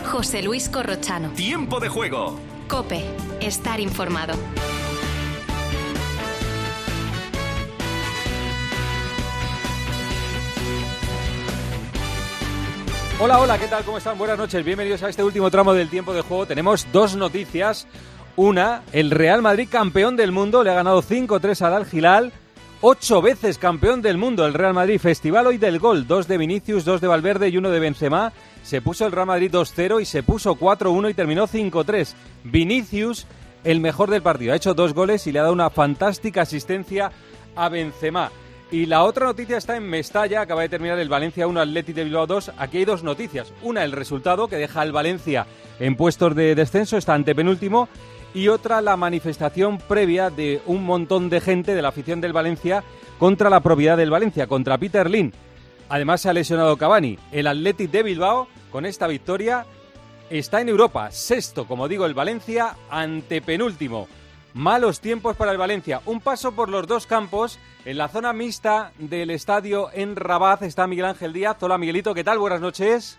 José Luis Corrochano. Tiempo de juego. COPE. Estar informado. Hola, ¿qué tal? ¿Cómo están? Buenas noches, bienvenidos a este último tramo del tiempo de juego. Tenemos dos noticias. Una, el Real Madrid campeón del mundo, le ha ganado 5-3 al Al-Hilal. 8 veces campeón del mundo el Real Madrid. Festival hoy del gol, 2 de Vinicius, 2 de Valverde y 1 de Benzema. Se puso el Real Madrid 2-0 y se puso 4-1 y terminó 5-3. Vinicius, el mejor del partido, ha hecho 2 goles y le ha dado una fantástica asistencia a Benzema. Y la otra noticia está en Mestalla, acaba de terminar el Valencia 1, Athletic de Bilbao 2. Aquí hay dos noticias. Una, el resultado, que deja al Valencia en puestos de descenso, está antepenúltimo. Y otra, la manifestación previa de un montón de gente de la afición del Valencia contra la propiedad del Valencia, contra Peter Lim. Además se ha lesionado Cavani. El Athletic de Bilbao, con esta victoria, está en Europa. Sexto, como digo, el Valencia, antepenúltimo. Malos tiempos para el Valencia. Un paso por los dos campos. En la zona mixta del estadio en Rabat está Miguel Ángel Díaz. Hola, Miguelito, ¿qué tal? Buenas noches.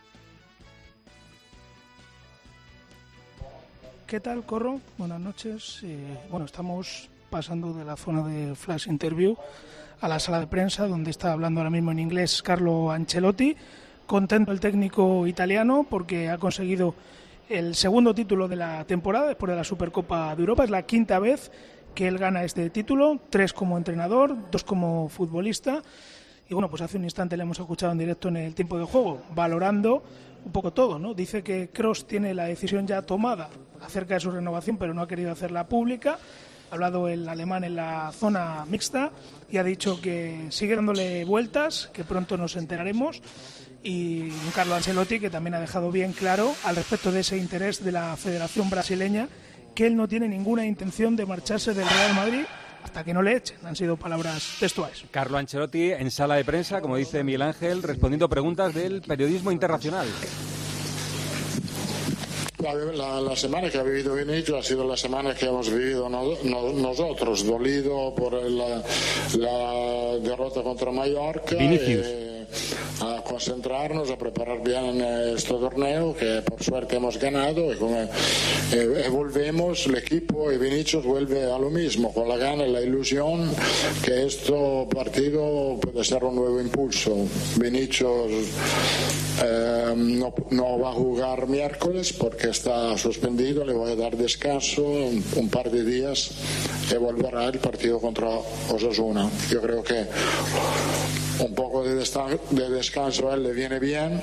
¿Qué tal, Corro? Buenas noches. Estamos pasando de la zona de Flash Interview a la sala de prensa, donde está hablando ahora mismo en inglés Carlo Ancelotti. Contento el técnico italiano porque ha conseguido el segundo título de la temporada después de la Supercopa de Europa. Es la quinta vez que él gana este título, 3 como entrenador, 2 como futbolista. Y bueno, pues hace un instante le hemos escuchado en directo en el tiempo de juego, valorando un poco todo, ¿no? Dice que Kroos tiene la decisión ya tomada acerca de su renovación, pero no ha querido hacerla pública. Ha hablado el alemán en la zona mixta y ha dicho que sigue dándole vueltas, que pronto nos enteraremos. Y un Carlo Ancelotti que también ha dejado bien claro al respecto de ese interés de la Federación Brasileña, que él no tiene ninguna intención de marcharse del Real Madrid hasta que no le echen. Han sido palabras textuales. Carlo Ancelotti en sala de prensa, como dice Miguel Ángel, respondiendo preguntas del periodismo internacional. La semana que ha vivido Vinicius ha sido la semana que hemos vivido nosotros, dolido por la derrota contra Mallorca. Vinicius. A concentrarnos, a preparar bien este torneo que por suerte hemos ganado y volvemos, el equipo y Vinicius vuelve a lo mismo, con la gana y la ilusión que este partido puede ser un nuevo impulso. Vinicius no va a jugar miércoles porque está suspendido, le voy a dar descanso un par de días y volverá el partido contra Osasuna. Yo creo que un poco de descanso a él le viene bien,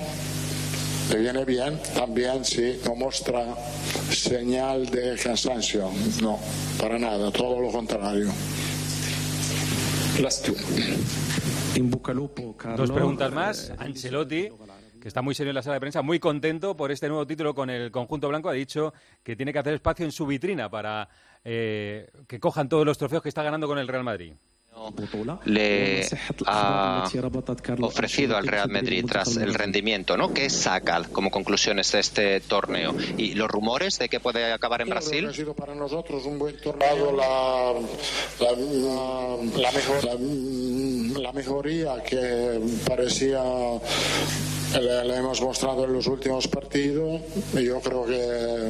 también si no muestra señal de cansancio, no, para nada, todo lo contrario. Dos preguntas más. Ancelotti, que está muy serio en la sala de prensa, muy contento por este nuevo título con el conjunto blanco, ha dicho que tiene que hacer espacio en su vitrina para que cojan todos los trofeos que está ganando con el Real Madrid. Le ha ofrecido al Real Madrid tras el rendimiento, ¿no? ¿Qué saca como conclusiones de este torneo? ¿Y los rumores de que puede acabar en Brasil? Ha sido para nosotros un buen torneo, la mejoría que parecía la hemos mostrado en los últimos partidos. Yo creo que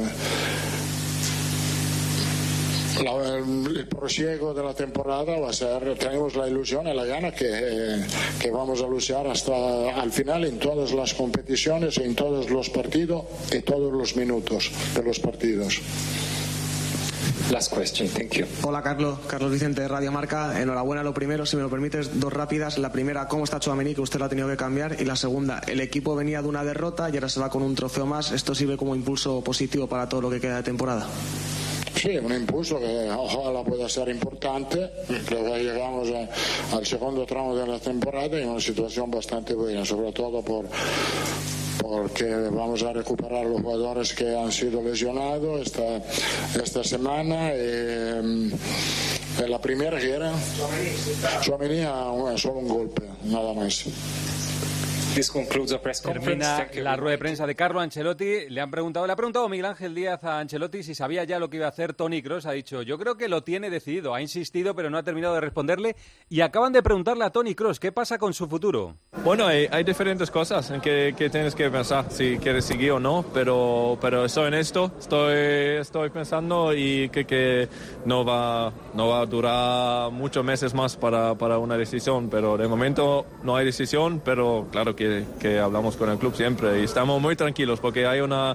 el prosiego de la temporada va a ser, tenemos la ilusión y la gana que vamos a luchar hasta al final en todas las competiciones, en todos los partidos y todos los minutos de los partidos. Last question, thank you. Hola Carlos Vicente de Radio Marca. Enhorabuena lo primero, si me lo permites, 2 rápidas. La primera, ¿cómo está Tchouaméni? Que usted lo ha tenido que cambiar. Y la segunda, el equipo venía de una derrota y ahora se va con un trofeo más. ¿Esto sirve como impulso positivo para todo lo que queda de temporada? Sí, un impulso que ojalá pueda ser importante. Creo que llegamos al segundo tramo de la temporada en una situación bastante buena, sobre todo porque vamos a recuperar los jugadores que han sido lesionados esta semana. La primera que era Tchouaméni, solo un golpe, nada más. Termina la rueda de prensa de Carlo Ancelotti. Le ha preguntado Miguel Ángel Díaz a Ancelotti si sabía ya lo que iba a hacer Toni Kroos. Ha dicho, yo creo que lo tiene decidido. Ha insistido, pero no ha terminado de responderle. Y acaban de preguntarle a Toni Kroos qué pasa con su futuro. Bueno, hay diferentes cosas en que tienes que pensar, si quieres seguir o no, pero estoy en esto, estoy pensando y que no va a durar muchos meses más para una decisión, pero de momento no hay decisión, pero claro que hablamos con el club siempre y estamos muy tranquilos porque hay una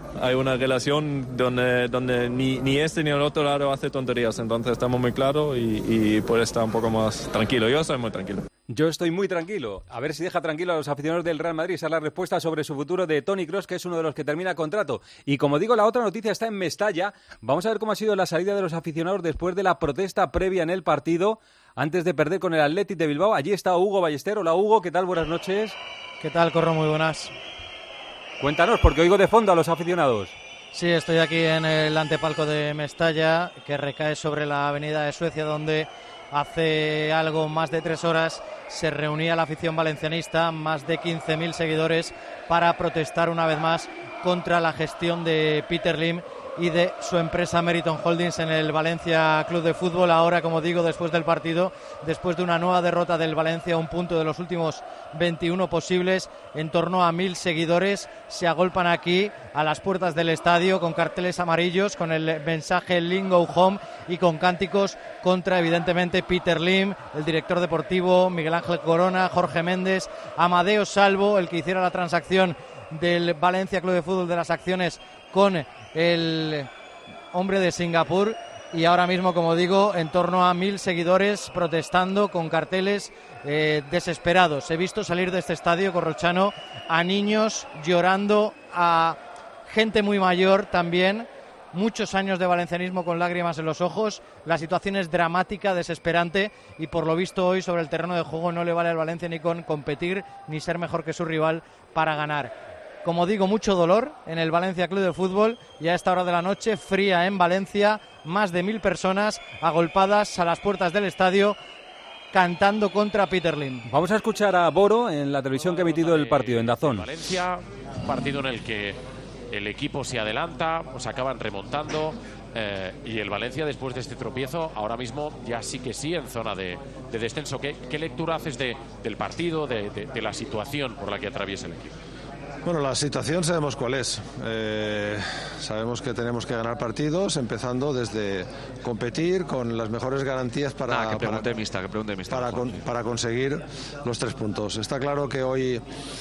relación donde ni este ni el otro lado hace tonterías, entonces estamos muy claros y puede estar un poco más tranquilo. Yo estoy muy tranquilo. Yo estoy muy tranquilo. A ver si deja tranquilo a los aficionados del Real Madrid. Esa es la respuesta sobre su futuro de Toni Kroos, que es uno de los que termina contrato. Y como digo, la otra noticia está en Mestalla. Vamos a ver cómo ha sido la salida de los aficionados después de la protesta previa en el partido, antes de perder con el Athletic de Bilbao. Allí está Hugo Ballester. Hola Hugo, ¿qué tal? Buenas noches. ¿Qué tal, Corro? Muy buenas. Cuéntanos, porque oigo de fondo a los aficionados. Sí, estoy aquí en el antepalco de Mestalla, que recae sobre la avenida de Suecia, donde hace algo más de 3 horas se reunía la afición valencianista, más de 15.000 seguidores, para protestar una vez más contra la gestión de Peter Lim y de su empresa Meriton Holdings en el Valencia Club de Fútbol. Ahora, como digo, después del partido, después de una nueva derrota del Valencia, un punto de los últimos 21 posibles, en torno a 1.000 seguidores se agolpan aquí a las puertas del estadio con carteles amarillos, con el mensaje Lim Go Home y con cánticos contra, evidentemente, Peter Lim, el director deportivo, Miguel Ángel Corona, Jorge Méndez, Amadeo Salvo, el que hiciera la transacción del Valencia Club de Fútbol de las acciones con el hombre de Singapur, y ahora mismo, como digo, en torno a 1.000 seguidores protestando con carteles desesperados. He visto salir de este estadio corrochano a niños llorando, a gente muy mayor también, muchos años de valencianismo con lágrimas en los ojos. La situación es dramática, desesperante, y por lo visto hoy sobre el terreno de juego no le vale al Valencia ni con competir ni ser mejor que su rival para ganar. Como digo, mucho dolor en el Valencia Club de Fútbol, y a esta hora de la noche, fría en Valencia, más de 1.000 personas agolpadas a las puertas del estadio cantando contra Peter Lim. Vamos a escuchar a Boro en la televisión que ha emitido el partido en DAZN. Valencia, un partido en el que el equipo se adelanta, pues acaban remontando, y el Valencia, después de este tropiezo, ahora mismo ya sí que sí en zona de descenso. ¿Qué lectura haces del partido, de la situación por la que atraviesa el equipo? Bueno, la situación sabemos cuál es. Sabemos que tenemos que ganar partidos, empezando desde competir con las mejores garantías para conseguir los 3 puntos. Está claro que hoy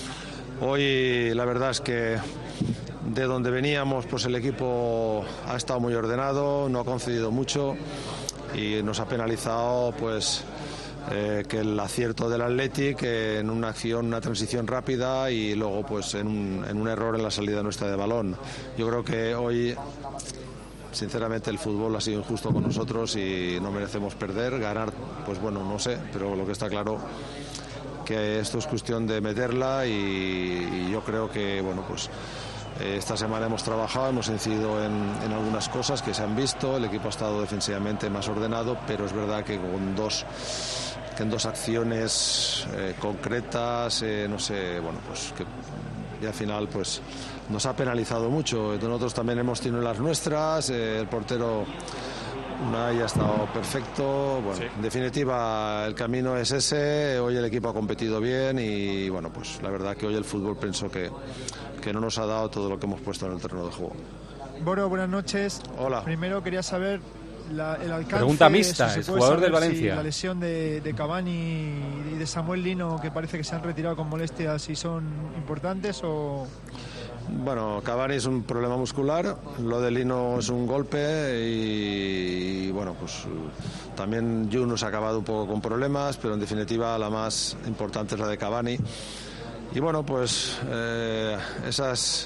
la verdad es que de donde veníamos, pues el equipo ha estado muy ordenado, no ha concedido mucho y nos ha penalizado, pues, que el acierto del Athletic en una acción, una transición rápida, y luego pues en un error en la salida nuestra de balón. Yo creo que hoy, sinceramente, el fútbol ha sido injusto con nosotros y no merecemos perder. Ganar, pues bueno, no sé, pero lo que está claro que esto es cuestión de meterla, y yo creo que, bueno, pues esta semana hemos trabajado, hemos incidido en algunas cosas que se han visto. El equipo ha estado defensivamente más ordenado, pero es verdad que en dos acciones concretas, no sé, bueno, pues que y al final pues nos ha penalizado mucho. Nosotros también hemos tenido las nuestras, el portero Unai ha estado perfecto. Bueno, sí. En definitiva, el camino es ese. Hoy el equipo ha competido bien y bueno, pues la verdad que hoy el fútbol pienso que no nos ha dado todo lo que hemos puesto en el terreno de juego. Boro, buenas noches. Hola. Primero quería saber el alcance. Pregunta mixta, el jugador del Valencia. Si la lesión de Cavani y de Samuel Lino, que parece que se han retirado con molestias, si son importantes o... Bueno, Cavani es un problema muscular, lo de Lino es un golpe y bueno, pues también Yunus ha acabado un poco con problemas, pero en definitiva la más importante es la de Cavani. Y bueno, pues esa es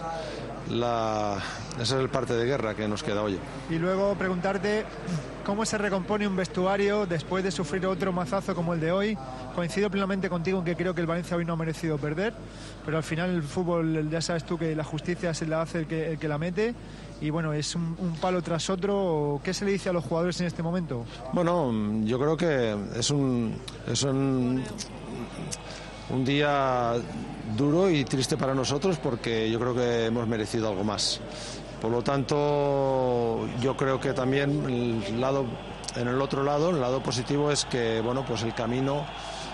el parte de guerra que nos queda hoy. Y luego preguntarte cómo se recompone un vestuario después de sufrir otro mazazo como el de hoy. Coincido plenamente contigo en que creo que el Valencia hoy no ha merecido perder, pero al final el fútbol, ya sabes tú que la justicia se la hace el que la mete. Y bueno, es un palo tras otro. ¿Qué se le dice a los jugadores en este momento? Bueno, yo creo que es un un día duro y triste para nosotros, porque yo creo que hemos merecido algo más. Por lo tanto, yo creo que también el lado positivo es que, bueno, pues el camino,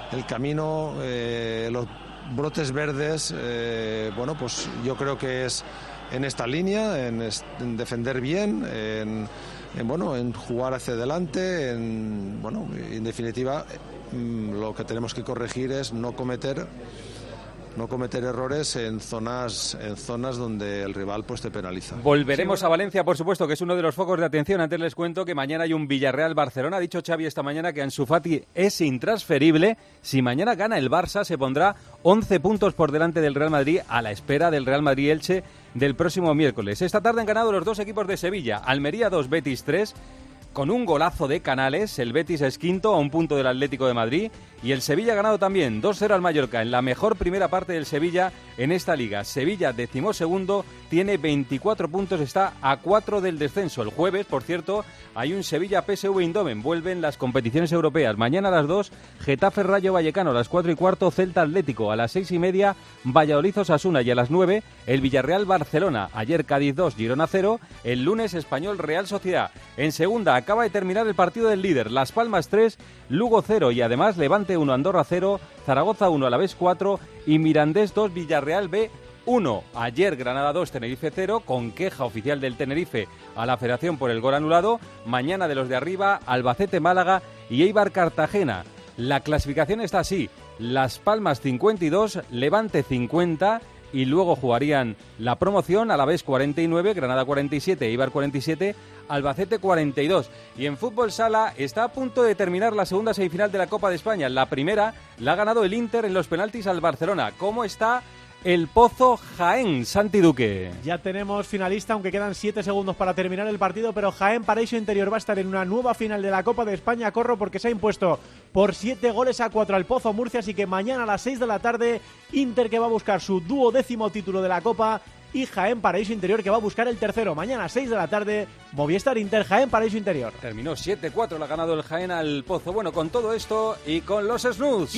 los brotes verdes, bueno, pues yo creo que es en esta línea, en defender bien, en jugar hacia adelante, en definitiva, lo que tenemos que corregir es no cometer errores en zonas donde el rival pues te penaliza. Volveremos a Valencia, por supuesto, que es uno de los focos de atención. Antes les cuento que mañana hay un Villarreal-Barcelona. Ha dicho Xavi esta mañana que Ansu Fati es intransferible. Si mañana gana el Barça, se pondrá 11 puntos por delante del Real Madrid, a la espera del Real Madrid-Elche del próximo miércoles. Esta tarde han ganado los dos equipos de Sevilla, Almería 2, Betis 3. Con un golazo de Canales, el Betis es quinto a un punto del Atlético de Madrid, y el Sevilla ha ganado también 2-0 al Mallorca, en la mejor primera parte del Sevilla en esta liga. Sevilla, 12º, tiene 24 puntos, está a 4 del descenso. El jueves, por cierto, hay un Sevilla-PSV Eindhoven, vuelven las competiciones europeas. Mañana a las 2, Getafe-Rayo Vallecano, a las 4:15, Celta-Atlético, a las 6:30, Valladolid-Osasuna, y a las 9, el Villarreal-Barcelona. Ayer Cádiz 2, Girona 0, el lunes Español-Real Sociedad. En segunda, acaba de terminar el partido del líder, Las Palmas 3, Lugo 0, y además Levante 1, Andorra 0, Zaragoza 1, Alavés 4 y Mirandés 2, Villarreal B 1. Ayer Granada 2, Tenerife 0, con queja oficial del Tenerife a la Federación por el gol anulado. Mañana de los de arriba, Albacete Málaga y Eibar Cartagena. La clasificación está así: Las Palmas 52, Levante 50, y luego jugarían la promoción, Alavés 49, Granada 47, Eibar 47, Albacete 42. Y en fútbol sala está a punto de terminar la segunda semifinal de la Copa de España. La primera la ha ganado el Inter en los penaltis al Barcelona. ¿Cómo está el Pozo Jaén, Santi Duque? Ya tenemos finalista, aunque quedan 7 segundos para terminar el partido, pero Jaén Paraíso Interior va a estar en una nueva final de la Copa de España. Corro, porque se ha impuesto por 7-4 al Pozo Murcia, así que mañana a las 6 de la tarde, Inter, que va a buscar su 12º título de la Copa, y Jaén Paraíso Interior, que va a buscar el tercero. Mañana a 6 de la tarde, Movistar Inter, Jaén Paraíso Interior. Terminó 7-4, le ha ganado el Jaén al Pozo. Bueno, con todo esto y con los snooze.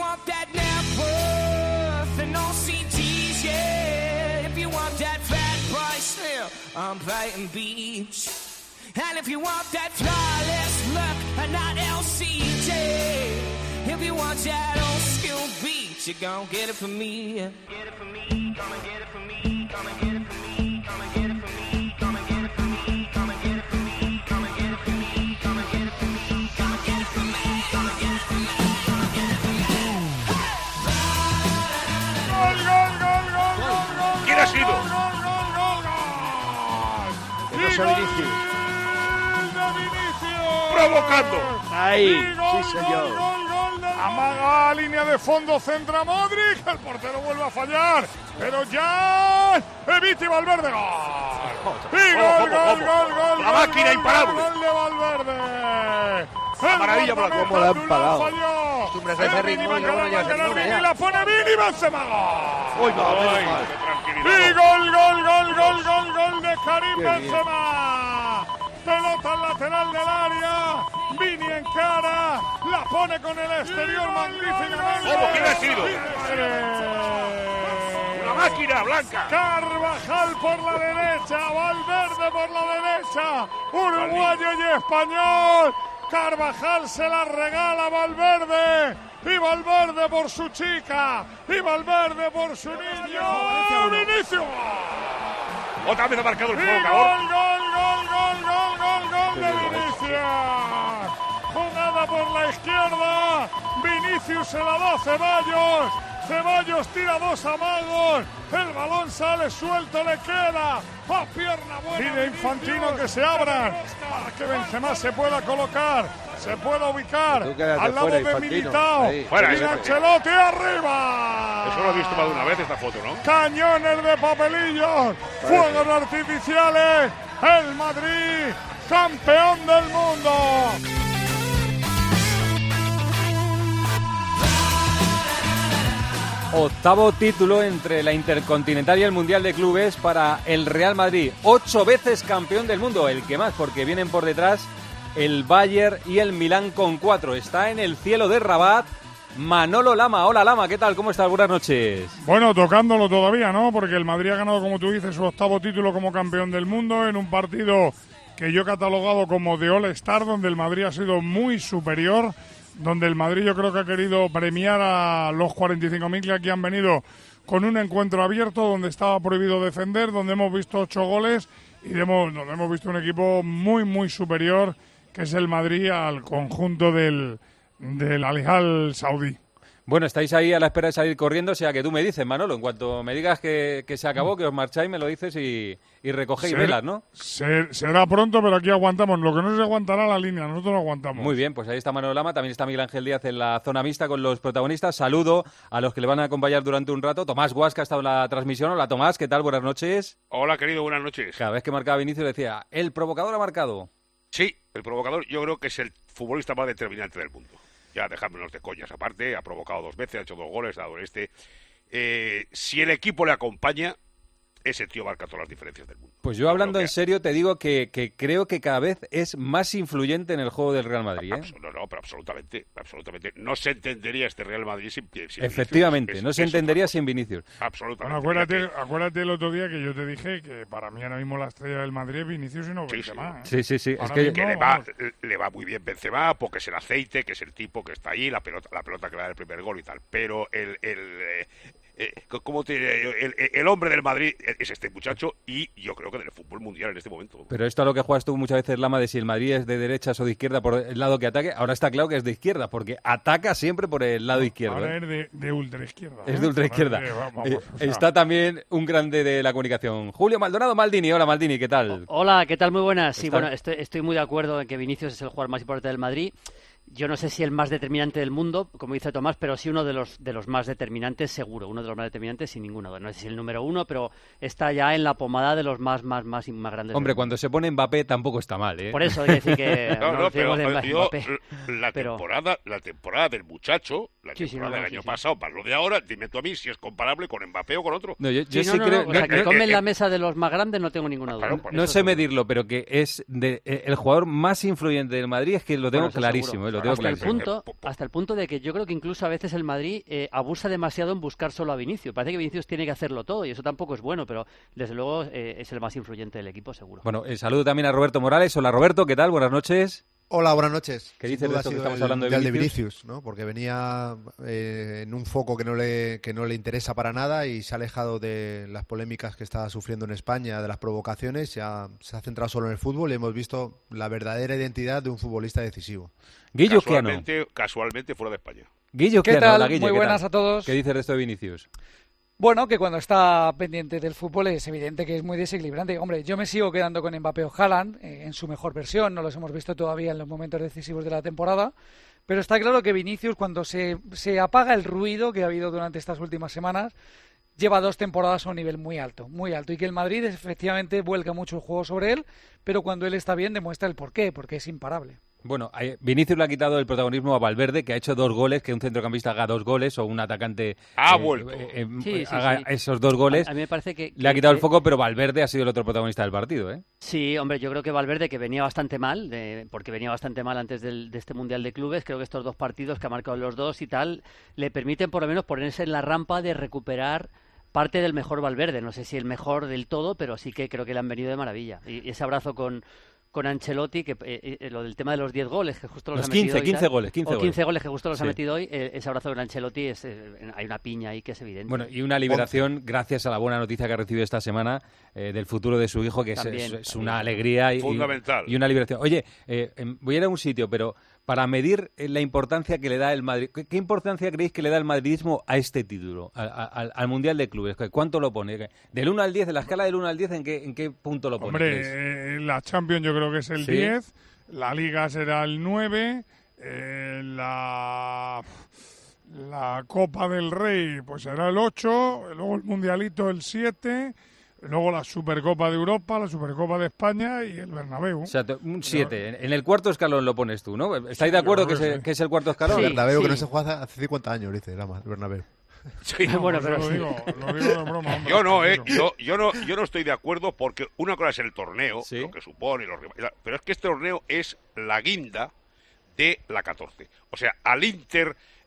And no CTs, yeah. If you want that fat boy slim, I'm Brighton Beach. And if you want that flawless look, and not LCJ. If you want that old school beat, you gon' get it from me. Get it from me, come and get it from me, come and get it from me, come and get it from me, come and get it from me, come and get it from me, come and get it from me, come and get it from me, come and get it from me, come and get it from me, come and get it from me. ¿Quién ha sido? Provocando. Ahí, sí señor. Amaga línea de fondo, centra Modric, el portero vuelve a fallar, pero ya Evita y Valverde, gol. Y gol. La máquina imparable. Gol de Valverde. Maravilla por cómo la han parado. Acostumbras a ese ritmo y luego no llegas a ninguna ya. La pone Vini, Benzema, gol. Y gol de Karim Benzema. Pelota al lateral del área. Vini en cara. La pone con el exterior magníficamente. ¿Cómo? ¿Quién ha sido? Una máquina blanca. Carvajal por la derecha. Valverde por la derecha. Uruguayo y español. Carvajal se la regala a Valverde. Y Valverde por su chica. Y Valverde por su niño. Vinicius. Otra vez ha marcado el gol de Vinicius. Jugada por la izquierda. Vinicius se la da a Ceballos. Ceballos tira dos amagos. El balón sale suelto, le queda a pierna buena. Pide Infantino que se abran para que Benzema se pueda colocar, se pueda ubicar al lado de Militao. Y Ancelotti arriba. Eso lo he visto más de una vez, esta foto, ¿no? Cañones de papelillos, fuegos artificiales. El Madrid, campeón del mundo. Octavo título entre la Intercontinental y el Mundial de Clubes para el Real Madrid. 8 veces campeón del mundo, el que más, porque vienen por detrás el Bayern y el Milán con 4. Está en el cielo de Rabat Manolo Lama. Hola Lama, ¿qué tal? ¿Cómo estás? Buenas noches. Bueno, tocándolo todavía, ¿no? Porque el Madrid ha ganado, como tú dices, su 8º título como campeón del mundo en un partido que yo he catalogado como de All-Star, donde el Madrid ha sido muy superior, donde el Madrid yo creo que ha querido premiar a los 45.000 que aquí han venido con un encuentro abierto, donde estaba prohibido defender, donde hemos visto 8 goles y donde hemos visto un equipo muy, muy superior, que es el Madrid al conjunto del Al-Hilal saudí. Bueno, estáis ahí a la espera de salir corriendo, o sea que tú me dices, Manolo, en cuanto me digas que se acabó, que os marcháis, me lo dices y recogéis velas, ¿no? Será pronto, pero aquí aguantamos. Lo que no se aguantará la línea, nosotros lo aguantamos. Muy bien, pues ahí está Manolo Lama, también está Miguel Ángel Díaz en la zona mixta con los protagonistas. Saludo a los que le van a acompañar durante un rato. Tomás Guas, que ha estado en la transmisión. Hola Tomás, ¿qué tal? Buenas noches. Hola querido, buenas noches. Cada vez que marcaba Vinicius decía, ¿el provocador ha marcado? Sí, el provocador yo creo que es el futbolista más determinante del mundo. Ya dejándonos de coñas aparte, ha provocado 2 veces, ha hecho 2 goles, ha dado si el equipo le acompaña, ese tío marca todas las diferencias del mundo. Pues yo hablando en serio te digo que creo que cada vez es más influyente en el juego del Real Madrid, ¿eh? No, pero absolutamente. No se entendería este Real Madrid sin Efectivamente, Vinicius. No se entendería sin Vinicius. Absolutamente. Bueno, acuérdate el otro día que yo te dije que para mí ahora mismo la estrella del Madrid es Vinicius y no Benzema. Sí. Sí. Es que le va muy bien Benzema porque es el aceite, que es el tipo que está ahí, la pelota que le da el primer gol y tal. Pero el hombre del Madrid es este muchacho y yo creo que del fútbol mundial en este momento. Pero esto a lo que juegas tú muchas veces, Lama, de si el Madrid es de derechas o de izquierda por el lado que ataque, ahora está claro que es de izquierda, porque ataca siempre por el lado izquierdo. Ahora es de ultraizquierda. Es de ultraizquierda. Está también un grande de la comunicación. Julio Maldonado Maldini. Hola Maldini, ¿qué tal? Hola, ¿qué tal? Muy buenas. Sí, bueno, estoy muy de acuerdo en que Vinicius es el jugador más importante del Madrid. Yo no sé si el más determinante del mundo, como dice Tomás, pero sí uno de los más determinantes, seguro. Uno de los más determinantes, sin ninguna duda. No sé si el número 1, pero está ya en la pomada de los más grandes. Hombre, cuando se pone Mbappé tampoco está mal, ¿eh? Por eso hay que decir que... pero la temporada del muchacho, la temporada del año pasado, para lo de ahora, dime tú a mí si es comparable con Mbappé o con otro. No, yo sí creo... O sea, que comen la mesa de los más grandes no tengo ninguna duda. Claro, no sé medirlo, pero que es el jugador más influyente del Madrid, es que lo tengo clarísimo, hasta el punto de que yo creo que incluso a veces el Madrid abusa demasiado en buscar solo a Vinicius. Parece que Vinicius tiene que hacerlo todo y eso tampoco es bueno, pero desde luego es el más influyente del equipo, seguro. Bueno, saludo también a Roberto Morales. Hola Roberto, ¿qué tal? Buenas noches. Hola, buenas noches. ¿Qué dices de esto que estamos hablando de Vinicius? ¿No? Porque venía en un foco que no le interesa para nada y se ha alejado de las polémicas que está sufriendo en España, de las provocaciones, se ha centrado solo en el fútbol y hemos visto la verdadera identidad de un futbolista decisivo. Guillo casualmente fuera de España. Guillo, ¿qué tal? Muy buenas a todos. ¿Qué dices de esto de Vinicius? Bueno, que cuando está pendiente del fútbol es evidente que es muy desequilibrante. Hombre, yo me sigo quedando con Mbappé o Haaland en su mejor versión. No los hemos visto todavía en los momentos decisivos de la temporada. Pero está claro que Vinicius, cuando se apaga el ruido que ha habido durante estas últimas semanas, lleva 2 temporadas a un nivel muy alto. Y que el Madrid efectivamente vuelca mucho el juego sobre él, pero cuando él está bien demuestra el porqué, porque es imparable. Bueno, Vinicius le ha quitado el protagonismo a Valverde, que ha hecho 2 goles, que un centrocampista haga 2 goles o un atacante haga esos 2 goles. A mí me parece que le ha quitado el foco, pero Valverde ha sido el otro protagonista del partido, ¿eh? Sí, hombre, yo creo que Valverde, que venía bastante mal, porque venía bastante mal antes de este Mundial de Clubes, creo que estos 2 partidos que ha marcado los 2 y tal, le permiten por lo menos ponerse en la rampa de recuperar parte del mejor Valverde. No sé si el mejor del todo, pero sí que creo que le han venido de maravilla. Y ese abrazo con Ancelotti, que lo del tema de los 10 goles que justo los ha metido hoy, 15 goles que justo los ha metido hoy, ese abrazo con Ancelotti hay una piña ahí que es evidente. Bueno, y una liberación gracias a la buena noticia que ha recibido esta semana del futuro de su hijo, que es una alegría fundamental y una liberación. Oye, voy a ir a un sitio, pero para medir la importancia que le da el Madrid, ¿qué importancia creéis que le da el madridismo a este título, al Mundial de Clubes? ¿Cuánto lo pone? Del 1 al 10, de la escala del 1 al 10, ¿en qué punto lo pone? Hombre, la Champions yo creo que es el 10, la Liga será el 9, la Copa del Rey pues será el 8, luego el Mundialito el 7... Luego la Supercopa de Europa, la Supercopa de España y el Bernabéu. O sea, un 7. En el cuarto escalón lo pones tú, ¿no? ¿Estáis de acuerdo que es el cuarto escalón? Sí, el Bernabéu que no se juega hace 50 años, dice el Bernabéu. Sí, bueno, pero lo digo de broma. Hombre, yo no estoy de acuerdo porque una cosa es el torneo, lo que supone, pero es que este torneo es la guinda de la 14. O sea, al Inter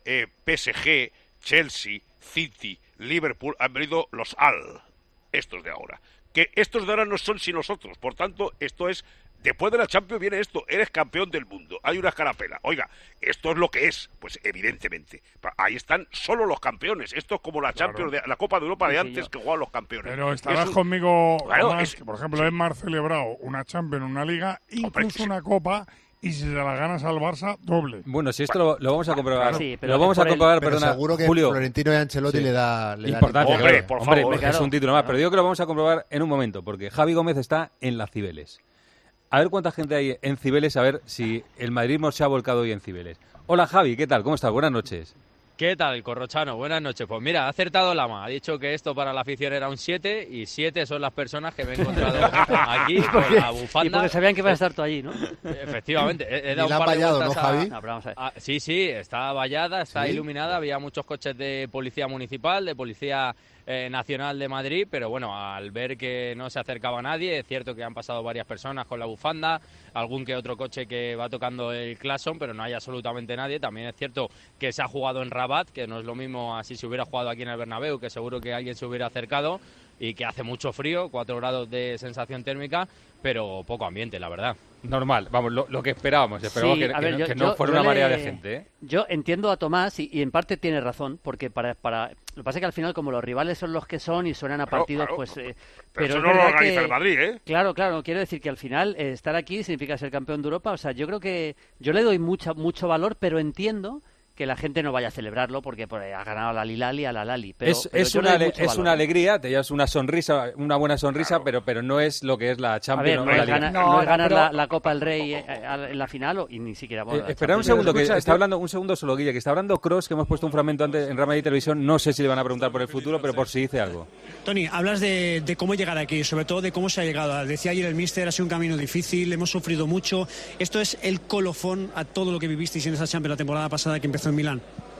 PSG, Chelsea, City, Liverpool, han venido los estos de ahora. Que estos de ahora no son sin nosotros, por tanto, esto es, después de la Champions viene esto, eres campeón del mundo, hay una escarapela. Oiga, esto es lo que es, pues evidentemente. Ahí están solo los campeones, esto es como la Champions, la Copa de Europa de antes que jugaban los campeones. Pero estarás conmigo, claro, además, que por ejemplo es Mar celebrado una Champions, una Liga, incluso una Copa, y si se la ganas al Barça, doble. Bueno, si esto lo vamos a comprobar. Claro. Sí, pero lo vamos a comprobar, perdona, seguro que Julio. Florentino y Ancelotti le da importancia. Hombre, por favor. Es un título más, pero yo creo que lo vamos a comprobar en un momento, porque Javi Gómez está en la Cibeles. A ver cuánta gente hay en Cibeles, a ver si el madridismo se ha volcado hoy en Cibeles. Hola Javi, ¿qué tal? ¿Cómo estás? Buenas noches. ¿Qué tal, Corrochano? Buenas noches. Pues mira, ha acertado Lama. Ha dicho que esto para la afición era un 7 y 7 son las personas que me he encontrado aquí con la bufanda. Y porque sabían que ibas a estar tú allí, ¿no? Efectivamente. He dado y la un han par de vallado, ¿no, vueltas Javi? No, pero vamos a ver. Sí, está vallada, está ¿Sí? iluminada. Había muchos coches de policía municipal, de policía nacional de Madrid, pero bueno, al ver que no se acercaba nadie, es cierto que han pasado varias personas con la bufanda, algún que otro coche que va tocando el claxon, pero no hay absolutamente nadie. También es cierto que se ha jugado en Rabat, que no es lo mismo así se hubiera jugado aquí en el Bernabéu, que seguro que alguien se hubiera acercado, y que hace mucho frío, 4 grados de sensación térmica, pero poco ambiente, la verdad. Normal, vamos, lo que esperábamos. Esperábamos Sí, que no fuera una marea de gente, ¿eh? Yo entiendo a Tomás y en parte tiene razón, porque para lo que pasa es que al final como los rivales son los que son y suenan a partidos, claro. pues... Pero eso es no lo verdad organiza que, el Madrid, ¿eh? Claro, quiero decir que al final estar aquí significa ser campeón de Europa. O sea, yo creo que yo le doy mucho valor, pero entiendo que la gente no vaya a celebrarlo porque ha ganado a la Lilali, a la Lali. Pero es una alegría, te llevas una sonrisa, una buena sonrisa, claro. pero no es lo que es la Champions. A ver, no es ganar la Copa del Rey en la final y ni siquiera... Espera un segundo, que está hablando, un segundo solo, Guille, que está hablando Kroos, que hemos puesto un fragmento antes en Real Madrid Televisión. No sé si le van a preguntar por el futuro, pero por si dice algo. Tony, hablas de cómo llegar aquí, sobre todo de cómo se ha llegado. Decía ayer el míster, ha sido un camino difícil, hemos sufrido mucho. ¿Esto es el colofón a todo lo que vivisteis en esa Champions la temporada pasada que empezó en Milán?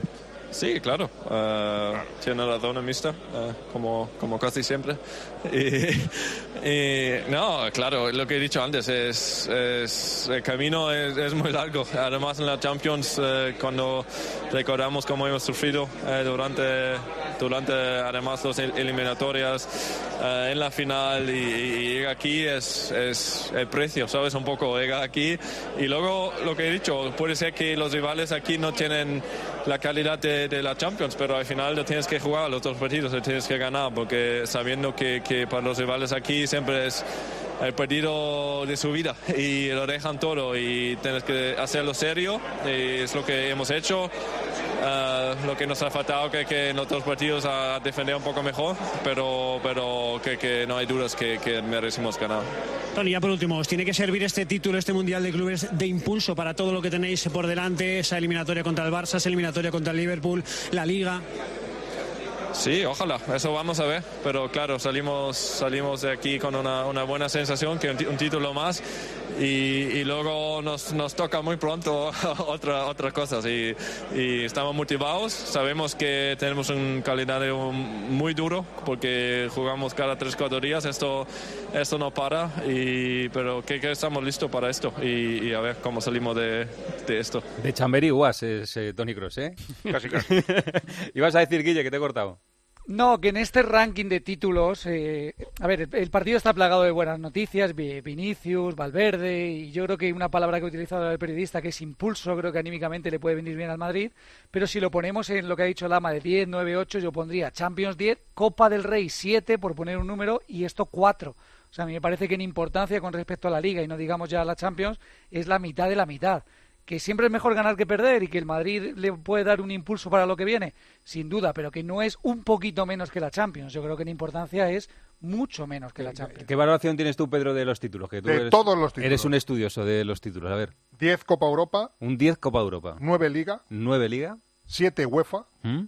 Sí, claro. Tiene razón el mister, como casi siempre. No, claro, lo que he dicho antes el camino es muy largo. Además en la Champions, cuando recordamos cómo hemos sufrido durante además las eliminatorias, en la final y llega aquí es el precio, ¿sabes? Un poco llega aquí y luego lo que he dicho, puede ser que los rivales aquí no tienen la calidad de la Champions, pero al final lo tienes que jugar, los dos partidos lo tienes que ganar, porque sabiendo que para los rivales aquí siempre es el partido de su vida y lo dejan todo y tienes que hacerlo serio y es lo que hemos hecho. Lo que nos ha faltado que en otros partidos a defender un poco mejor, pero que no hay dudas que merecemos ganar. Tony, ya por último, ¿os tiene que servir este título, este Mundial de Clubes de impulso para todo lo que tenéis por delante, esa eliminatoria contra el Barça, esa eliminatoria contra el Liverpool, la Liga? Sí, ojalá, eso vamos a ver, pero claro, salimos de aquí con una buena sensación, que un título más y luego nos toca muy pronto otras cosas y estamos motivados, sabemos que tenemos un calendario muy duro porque jugamos cada 3-4 días, esto no para, pero que estamos listos para esto y a ver cómo salimos de esto. De Chamberí Guas es Toni Kroos, ¿eh? Casi. Ibas a decir, Guille, que te he cortado. No, que en este ranking de títulos, a ver, el partido está plagado de buenas noticias, Vinicius, Valverde, y yo creo que una palabra que ha utilizado el periodista, que es impulso, creo que anímicamente le puede venir bien al Madrid, pero si lo ponemos en lo que ha dicho Lama de 10, 9, 8, yo pondría Champions 10, Copa del Rey 7, por poner un número, y esto 4. O sea, a mí me parece que en importancia con respecto a la Liga, y no digamos ya a la Champions, es la mitad de la mitad. Que siempre es mejor ganar que perder y que el Madrid le puede dar un impulso para lo que viene, sin duda, pero que no es un poquito menos que la Champions. Yo creo que en importancia es mucho menos que la Champions. ¿Qué valoración tienes tú, Pedro, de los títulos? Que tú todos los títulos. Eres un estudioso de los títulos, a ver. 10 Copa Europa. Un 10 Copa Europa. 9 Liga. 9 Liga. 7 UEFA.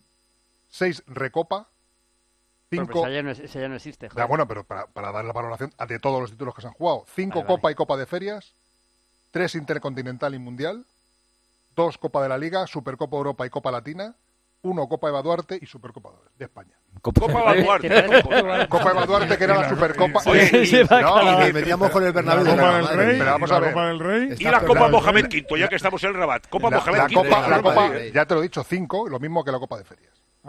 6 Recopa. 5... Pero esa ya no existe. Ya, bueno, pero para dar la valoración de todos los títulos que se han jugado. 5 Copa y Copa de Ferias. 3 Intercontinental y Mundial, 2 Copa de la Liga, Supercopa Europa y Copa Latina, 1 Copa Eva Duarte y Supercopa de España. Copa Eva Duarte. Copa Eva Duarte, que era la Supercopa. Y metíamos con el Bernabéu de Copa la del madre. Rey, pero vamos a ver. Copa del Rey. Y la Copa Mohamed V, ya que estamos en el Rabat. Copa Mohamed V. La Copa, ya te lo he dicho, 5, lo mismo que la Copa de Ferias.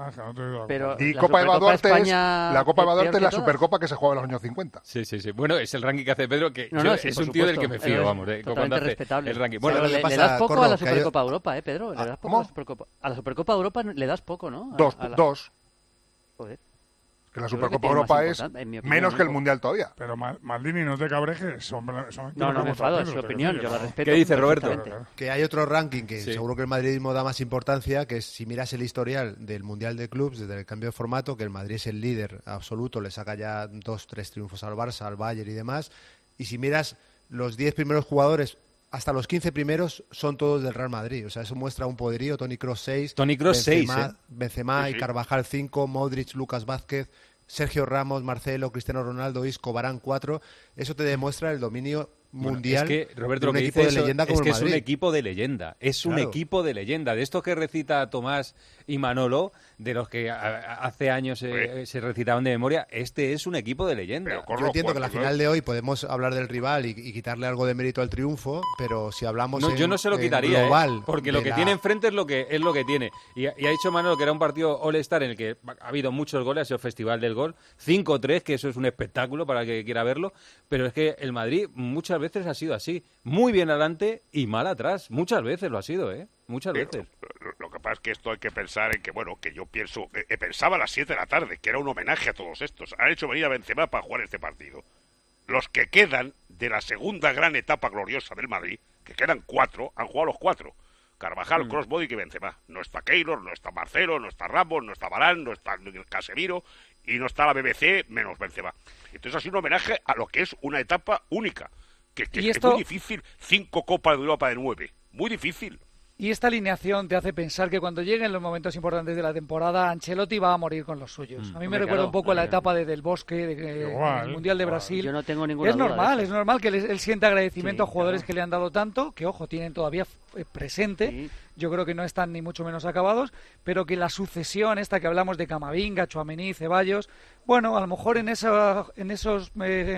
Pero Y la Copa Eva Supercopa Duarte España la Copa Eva peor Duarte es que la todas. Supercopa que se juega en los años 50. Sí. Bueno, es el ranking que hace Pedro, que No, yo- sí, es por un tío del que supuesto, me fío, pero es vamos. totalmente cuando hace respetable. el ranking. Bueno, Bueno, le das poco a la Supercopa Europa, Pedro. Le das poco a la Supercopa. A la Supercopa Europa le das poco, ¿no? Dos. Joder. Que la Yo creo que Supercopa tiene más Europa es importancia, en mi opinión, menos que el ¿no? Mundial todavía. Pero Maldini, no te cabrejes. No me enfado, es su opinión, yo la respeto. ¿Qué dice Roberto? perfectamente. Que hay otro ranking que Sí. seguro que el madridismo da más importancia, que es si miras el historial del Mundial de Clubs, desde el cambio de formato, que el Madrid es el líder absoluto, le saca ya 2-3 triunfos al Barça, al Bayern y demás, y si miras los 10 primeros jugadores, hasta los 15 primeros son todos del Real Madrid, o sea, eso muestra un poderío. Toni Kroos 6, Toni Kroos 6, Benzema Sí, y sí. Carvajal 5, Modric, Lucas Vázquez, Sergio Ramos, Marcelo, Cristiano Ronaldo, Isco, Varane 4, eso te demuestra el dominio mundial es que, Roberto, de un lo que equipo dice de eso leyenda como es que el es un Madrid. equipo de leyenda. Es un Claro. equipo de leyenda. De estos que recita Tomás y Manolo, de los que hace años se recitaban de memoria, este es un equipo de leyenda. Yo entiendo que la final de hoy podemos hablar del rival y quitarle algo de mérito al triunfo, pero si hablamos No, yo no se lo quitaría, global, porque de lo que la- tiene enfrente es lo que tiene. Y ha dicho Manolo que era un partido All-Star en el que ha habido muchos goles, ha sido Festival del Gol, 5-3, que eso es un espectáculo para el que quiera verlo, pero es que el Madrid muchas veces ha sido así, muy bien adelante y mal atrás, muchas veces lo ha sido, muchas veces. Lo que pasa es que esto hay que pensar en que, bueno, que yo pienso, pensaba a las 7 de la tarde, que era un homenaje a todos estos. Han hecho venir a Benzema para jugar este partido. Los que quedan de la segunda gran etapa gloriosa del Madrid, que quedan 4, han jugado los 4. Carvajal, Kroos, Modric y Benzema. No está Keylor, no está Marcelo, no está Ramos, no está Varane, no está Casemiro y no está la BBC menos Benzema. Entonces ha sido un homenaje a lo que es una etapa única. Que Y es esto- muy difícil, 5 Copas de Europa de 9. Muy difícil. Y esta alineación te hace pensar que cuando lleguen los momentos importantes de la temporada, Ancelotti va a morir con los suyos. A mí me Hombre, recuerda claro. un poco a la etapa de Del Bosque, el Mundial de Brasil. Yo no tengo ninguna Es duda de normal, eso. es normal que él sienta agradecimiento Sí, a jugadores claro. que le han dado tanto, que ojo, tienen todavía presente. Yo creo que no están ni mucho menos acabados, pero que la sucesión esta que hablamos de Camavinga, Tchouaméni, Ceballos, bueno, a lo mejor en esos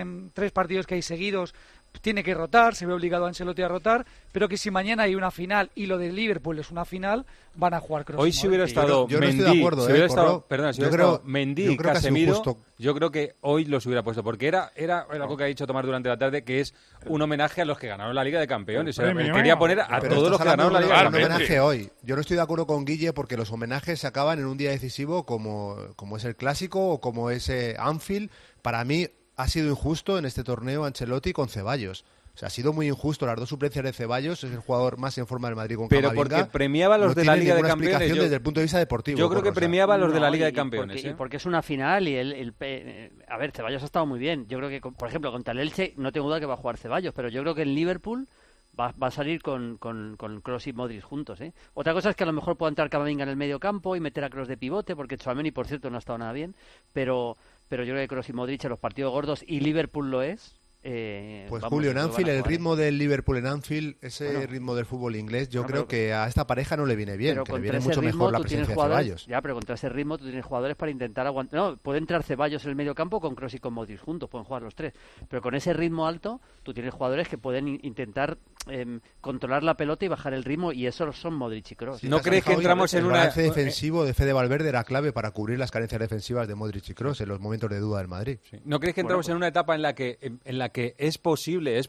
3 partidos que hay seguidos tiene que rotar, se ve obligado a Ancelotti a rotar, pero que si mañana hay una final y lo de Liverpool es una final, van a jugar Kroos. Hoy si hubiera estado Yo no Mendy, estoy de acuerdo, si hubiera Corro. estado, perdona, si Yo hubiera estado creo- Mendy yo y creo que ha sido Casemiro, justo. yo creo que hoy los hubiera puesto, porque era algo que ha dicho Tomás durante la tarde, que es un homenaje a los que ganaron la Liga de Campeones. O sea, premio, quería poner a Pero todos los estás que ganaron la hablando Liga de de un Campeones. homenaje hoy. Yo no estoy de acuerdo con Guille porque los homenajes se acaban en un día decisivo como es el Clásico o como es Anfield. Para mí ha sido injusto en este torneo Ancelotti con Ceballos. O sea, ha sido muy injusto las 2 suplencias de Ceballos, es el jugador más en forma del Madrid con Pero Camavinga. porque premiaba a los No de la tiene Liga de ninguna Campeones. explicación desde el punto de vista deportivo. Yo creo que Corro, o sea. premiaba a los de la No, Liga de y Campeones. porque es una final y a ver, Ceballos ha estado muy bien. Yo creo que, por ejemplo, contra el Elche no tengo duda que va a jugar Ceballos, pero yo creo que en Liverpool va a salir con Kroos y Modric juntos. Otra cosa es que a lo mejor pueda entrar Camavinga en el medio campo y meter a Kroos de pivote, porque Tchouaméni, por cierto, no ha estado nada bien, pero yo creo que Kroos y Modric en los partidos gordos, y Liverpool lo es. Pues vamos, Julio, en yo creo que Anfield, van a el jugar, ritmo del Liverpool en Anfield, ese Bueno. ritmo del fútbol inglés, yo No, creo pero- que a esta pareja no le viene bien, Pero que le contra viene ese mucho ritmo mejor la tú tienes presencia de jugadores, Ceballos. ya, pero contra ese ritmo tú tienes jugadores para intentar aguantar. No, puede entrar Ceballos en el medio campo con Kroos y con Modric juntos, pueden jugar los 3. Pero con ese ritmo alto, tú tienes jugadores que pueden intentar controlar la pelota y bajar el ritmo, y esos son Modric y Kroos. ¿No crees que entramos en el una balance defensivo de Fede Valverde era clave para cubrir las carencias defensivas de Modric y Kroos en los momentos de duda del Madrid? ¿No crees que entramos en una etapa en la que es posible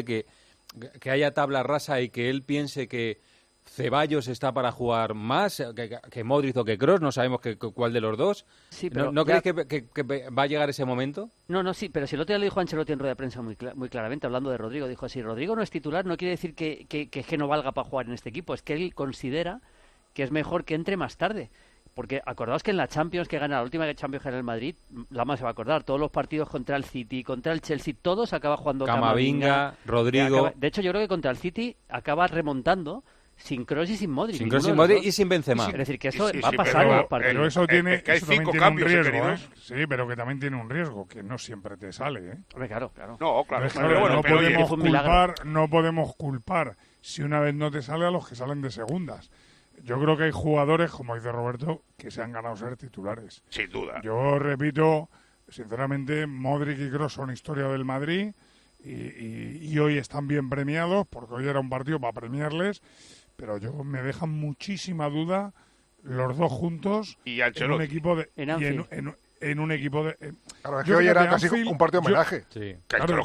que haya tabla rasa y que él piense que Ceballos está para jugar más que Modric o que Kroos? No sabemos cuál de los dos. Sí, pero ¿No ya- crees que va a llegar ese momento? No, sí, pero si el otro día lo dijo Ancelotti en rueda de prensa muy claramente, hablando de Rodrigo, dijo así: Rodrigo no es titular, no quiere decir que no valga para jugar en este equipo, es que él considera que es mejor que entre más tarde. Porque acordaos que en la Champions que gana, la última Champions que gana el Madrid, la más se va a acordar, todos los partidos contra el City, contra el Chelsea, todos acaba jugando Camavinga, Rodrigo. De hecho, yo creo que contra el City acaba remontando sin Kroos y sin Modric. Sin Kroos y ninguno de los Modric dos. y sin Benzema. Es decir, que eso Sí, va a sí, pasar en los partidos. Pero eso tiene, que hay eso también 5 tiene un cambios, riesgo, queridos. Sí, pero que también tiene un riesgo, que no siempre te sale, Hombre, claro. No, claro. Entonces, Pero bueno, no, pero oye, no podemos culpar si una vez no te sale a los que salen de segundas. yo creo que hay jugadores, como dice Roberto, que se han ganado ser titulares. Sin duda. Yo repito, sinceramente, Modric y Kroos son historia del Madrid y hoy están bien premiados, porque hoy era un partido para premiarles, pero me dejan muchísima duda los dos juntos y en un equipo de... En un equipo de... Claro, es que hoy era casi un partido de homenaje. Claro,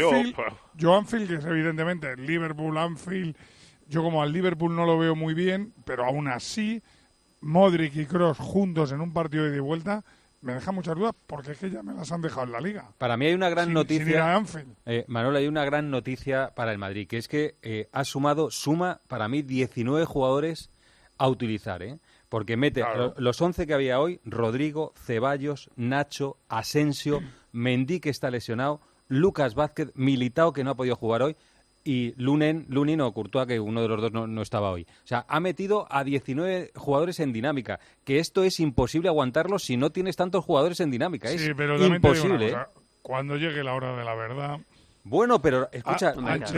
yo Anfield, que es evidentemente el Liverpool, Anfield, yo como al Liverpool no lo veo muy bien, pero aún así, Modric y Kroos juntos en un partido de ida y vuelta, me deja muchas dudas, porque es que ya me las han dejado en la Liga. Para mí hay una gran noticia, sin ir a Anfield. Manuel, hay una gran noticia para el Madrid, que es que suma para mí 19 jugadores a utilizar, porque mete los 11 que había hoy: Rodrigo, Ceballos, Nacho, Asensio, Mendy, que está lesionado, Lucas Vázquez, Militao, que no ha podido jugar hoy, y Lunin o Courtois, que uno de los dos no estaba hoy. O sea, ha metido a 19 jugadores en dinámica, que esto es imposible aguantarlo si no tienes tantos jugadores en dinámica. Sí, es pero imposible. Te digo una cosa, cuando llegue la hora de la verdad... Bueno, pero escucha,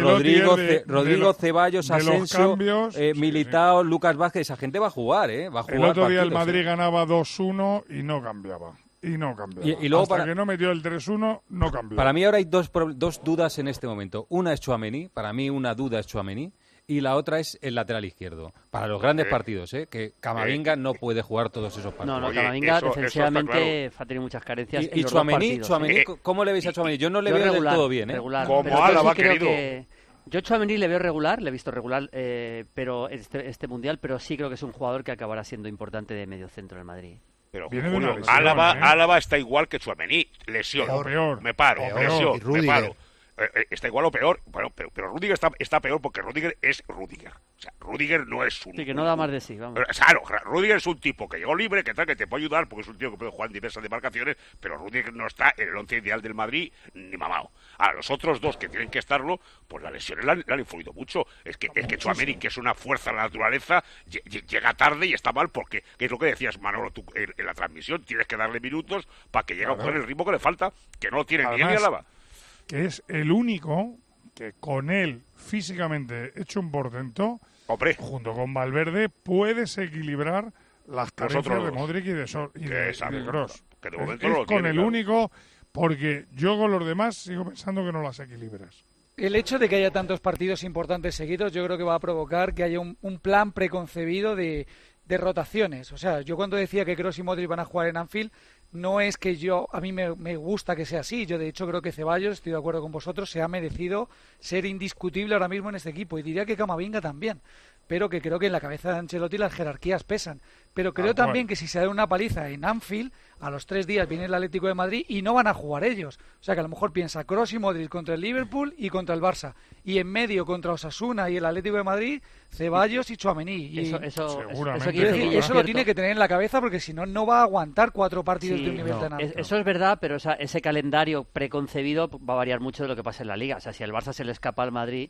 Rodrigo, Ceballos, Asensio, Militao, Lucas Vázquez, esa gente va a jugar, va a jugar. El otro día el Madrid ganaba 2-1 y no cambiaba. Y luego hasta que no metió el 3-1, no cambió. Para mí ahora hay dos dudas en este momento. Una es Tchouaméni, para mí una duda es Tchouaméni, y la otra es el lateral izquierdo. Para los grandes partidos, que Camavinga no puede jugar todos esos partidos. No, Camavinga defensivamente ha tenido muchas carencias en los Tchouaméni, dos partidos. ¿Cómo le veis a Tchouaméni? Yo no le veo del todo bien. Regular. Como Álava, querido. Yo Tchouaméni le veo regular, le he visto regular pero este Mundial, pero sí creo que es un jugador que acabará siendo importante de medio centro del Madrid. Pero Julio, Álava está igual que Tchouaméni, lesión. Peor. Me paro, lesión, me paro. Está igual o peor, bueno, pero Rüdiger está peor porque Rüdiger es Rüdiger. O sea, Rüdiger no es un... Sí, que no da más de sí, vamos. Claro, Rüdiger es un tipo que llegó libre, que te puede ayudar, porque es un tío que puede jugar en diversas demarcaciones, pero Rüdiger no está en el 11 ideal del Madrid, ni mamao. A los otros dos que tienen que estarlo, pues las lesiones le han influido mucho. Es que Tchouaméni, que es una fuerza de la naturaleza, llega tarde y está mal porque, que es lo que decías, Manolo, tú en la transmisión, tienes que darle minutos para que llegue a coger el ritmo que le falta, que no lo tiene ni él ni Álava. Que es el único que con él físicamente hecho un portento, junto con Valverde, puedes equilibrar las carencias de Modric y de Kroos. Que de momento es no lo con tiene, el único, porque yo con los demás sigo pensando que no las equilibras. El hecho de que haya tantos partidos importantes seguidos, yo creo que va a provocar que haya un plan preconcebido de rotaciones. O sea, yo cuando decía que Kroos y Modric van a jugar en Anfield, no es que a mí me gusta que sea así. Yo de hecho creo que Ceballos, estoy de acuerdo con vosotros, se ha merecido ser indiscutible ahora mismo en este equipo, y diría que Camavinga también, pero que creo que en la cabeza de Ancelotti las jerarquías pesan. Pero creo también que si se da una paliza en Anfield, a los 3 días viene el Atlético de Madrid y no van a jugar ellos. O sea que a lo mejor piensa Kroos y Modric contra el Liverpool y contra el Barça, y en medio contra Osasuna y el Atlético de Madrid, Ceballos y Tchouaméni. Y eso lo tiene que tener en la cabeza, porque si no, no va a aguantar 4 partidos de un nivel tan alto. Eso es verdad, pero ese calendario preconcebido va a variar mucho de lo que pasa en la Liga. O sea, si al Barça se le escapa al Madrid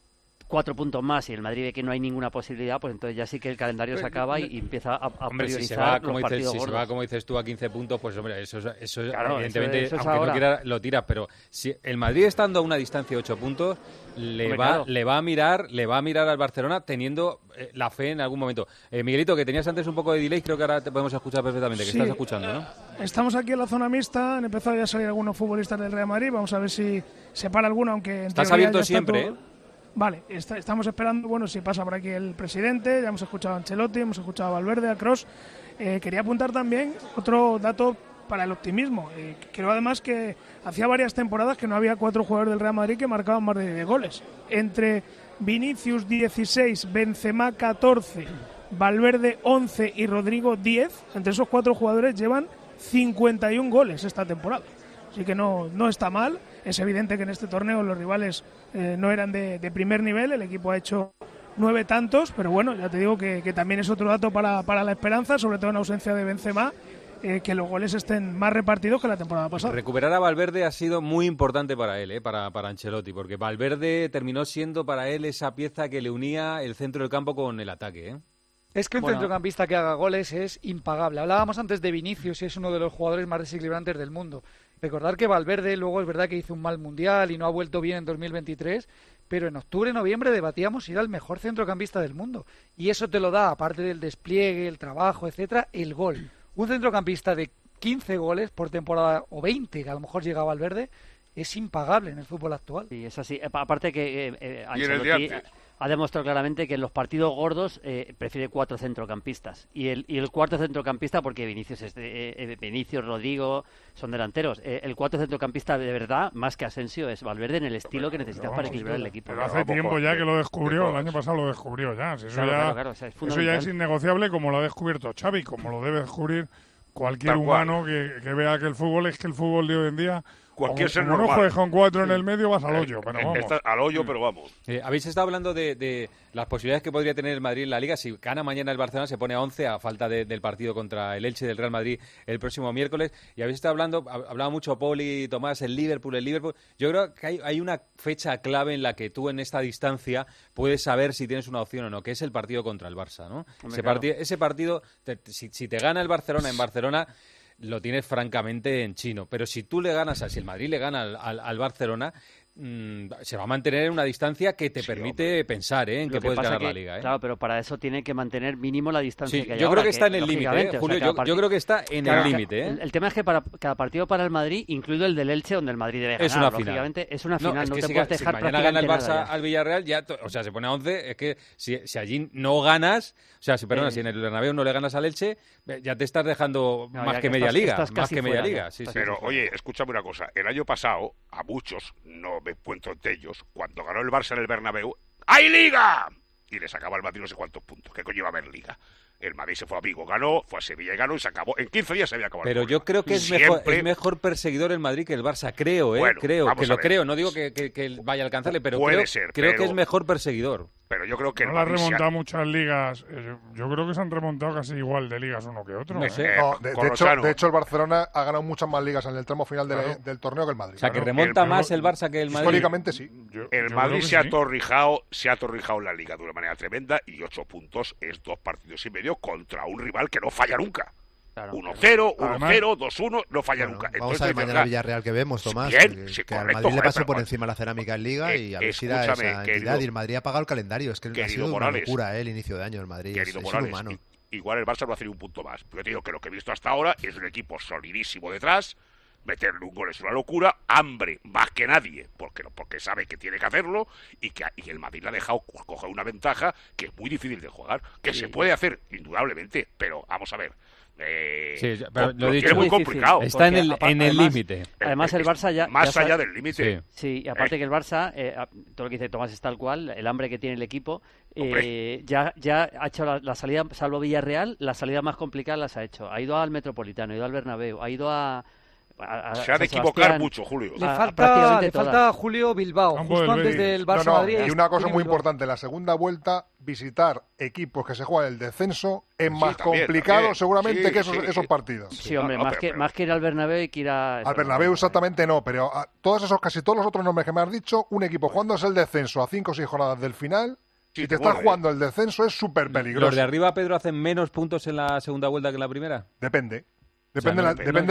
4 puntos más y el Madrid ve que no hay ninguna posibilidad, pues entonces ya sí que el calendario se acaba y empieza a priorizar los partidos gordos. Si se va, como dices tú, a 15 puntos, pues hombre, eso claro, evidentemente, eso aunque no quiera, lo tira. Pero si el Madrid estando a una distancia de 8 puntos, le va a mirar al Barcelona teniendo la fe en algún momento. Miguelito, que tenías antes un poco de delay, creo que ahora te podemos escuchar perfectamente, que estás escuchando, ¿no? Estamos aquí en la zona mixta, han empezado ya a salir algunos futbolistas del Real Madrid, vamos a ver si se para alguno, aunque... Estás abierto siempre, Vale, estamos esperando, bueno, si pasa por aquí el presidente, ya hemos escuchado a Ancelotti, hemos escuchado a Valverde, a Kroos. Quería apuntar también otro dato para el optimismo. Creo además que hacía varias temporadas que no había 4 jugadores del Real Madrid que marcaban más de 10 goles. Entre Vinicius 16, Benzema 14, Valverde 11 y Rodrigo 10, entre esos 4 jugadores llevan 51 goles esta temporada. Así que no está mal. Es evidente que en este torneo los rivales no eran de primer nivel. El equipo ha hecho 9 tantos, pero bueno, ya te digo que también es otro dato para la esperanza, sobre todo en ausencia de Benzema, que los goles estén más repartidos que la temporada pasada. Recuperar a Valverde ha sido muy importante para él, para Ancelotti, porque Valverde terminó siendo para él esa pieza que le unía el centro del campo con el ataque, Es que un centrocampista que haga goles es impagable. Hablábamos antes de Vinicius y es uno de los jugadores más desequilibrantes del mundo. Recordar que Valverde luego es verdad que hizo un mal mundial y no ha vuelto bien en 2023, pero en octubre, noviembre debatíamos si era el mejor centrocampista del mundo. Y eso te lo da, aparte del despliegue, el trabajo, etcétera, el gol. Un centrocampista de 15 goles por temporada, o 20, que a lo mejor llega Valverde, es impagable en el fútbol actual. Sí, es así. Aparte que Y en el de Ancelotti antes. ha demostrado claramente que en los partidos gordos prefiere 4 centrocampistas. Y el cuarto centrocampista, porque Vinicius, Rodrigo son delanteros. El cuarto centrocampista de verdad, más que Asensio, es Valverde en el estilo que necesitas para equilibrar el equipo. Pero hace tiempo ya que lo descubrió, el año pasado lo descubrió ya. Si eso, claro, o sea, eso ya es innegociable, como lo ha descubierto Xavi, como lo debe descubrir cualquier humano que vea que el fútbol de hoy en día. Cualquier ser como normal. no juegues con 4 en el medio, vas al hoyo. Pero vamos. Estás al hoyo, pero vamos. Habéis estado hablando de las posibilidades que podría tener el Madrid en la Liga. Si gana mañana el Barcelona, se pone a 11 a falta del partido contra el Elche del Real Madrid el próximo miércoles. Y habéis estado hablaba mucho Poli y Tomás, el Liverpool. Yo creo que hay una fecha clave en la que tú en esta distancia puedes saber si tienes una opción o no, que es el partido contra el Barça, ¿no? Ese partido, si te gana el Barcelona en Barcelona, lo tienes francamente en chino. Pero si tú le ganas, si el Madrid le gana al Barcelona, se va a mantener en una distancia que te permite pensar en que puedes ganar la Liga. Claro, pero para eso tiene que mantener mínimo la distancia que hay yo ahora, creo que está en el límite, Julio. Yo creo que está en el límite. El tema es que para cada partido para el Madrid, incluido el del Elche, donde el Madrid debe ganar, es una final. Lógicamente, es una final. Es no que te si puedes dejar mañana gana el Barça nada al Villarreal, se pone a 11. Es que si allí no ganas, si en el Bernabéu no le ganas al Elche, ya te estás dejando más que media liga. Más que media liga. Pero, oye, escúchame una cosa. El año pasado, a muchos, no me encuentro entre ellos, cuando ganó el Barça en el Bernabéu, ¡hay Liga! Y le sacaba al Madrid no sé cuántos puntos. ¿Qué coño iba a haber Liga? El Madrid se fue a Vigo, ganó, fue a Sevilla y ganó y se acabó. En 15 días se había acabado. Pero yo creo que es mejor perseguidor el Madrid que el Barça. Creo. No digo que vaya a alcanzarle, pero creo que es mejor perseguidor. Pero yo creo que no le han remontado muchas ligas. Yo creo que se han remontado casi igual de ligas uno que otro. No sé. De hecho, el Barcelona ha ganado muchas más ligas en el tramo final del torneo que el Madrid. O sea, que remonta más el Barça que el Madrid. Históricamente sí. El Madrid se ha atorrijado en la Liga de una manera tremenda y 8 puntos es 2 partidos y medio contra un rival que no falla nunca. 1-0, 1-0, 2-1, no falla nunca. Entonces, vamos a ver mañana Villarreal que vemos, Tomás. Que al Madrid le pasó por encima la cerámica en Liga y a ver si da esa entidad. Y el Madrid ha pagado el calendario. Es que ha sido una locura el inicio de año del Madrid. Es inhumano. Igual el Barça no va a hacer un punto más. Pero yo te digo que lo que he visto hasta ahora es un equipo solidísimo detrás. Meterle un gol es una locura, hambre más que nadie, porque sabe que tiene que hacerlo y el Madrid le ha dejado coger una ventaja que es muy difícil de jugar, que se puede hacer, indudablemente, pero vamos a ver. Pero lo dicho, es muy complicado. Está en el límite. Además, el Barça ya... Más allá del límite. Sí, y aparte que el Barça, todo lo que dice Tomás es tal cual, el hambre que tiene el equipo, ya ha hecho la salida, salvo Villarreal, la salida más complicada las ha hecho. Ha ido al Metropolitano, ha ido al Bernabéu, ha ido se ha de equivocar mucho, Julio. Le falta Julio Bilbao, justo antes del Barça Madrid. Y una cosa muy importante, la segunda vuelta, visitar equipos que se juegan el descenso es más complicado seguramente que esos partidos. Sí, hombre, más que ir al Bernabéu y que ir al Bernabéu exactamente no, pero casi todos los otros nombres que me has dicho, un equipo jugándose el descenso a 5 o 6 jornadas del final, si te estás jugando el descenso es súper peligroso. ¿Los de arriba, Pedro, hacen menos puntos en la segunda vuelta que en la primera? Depende. Depende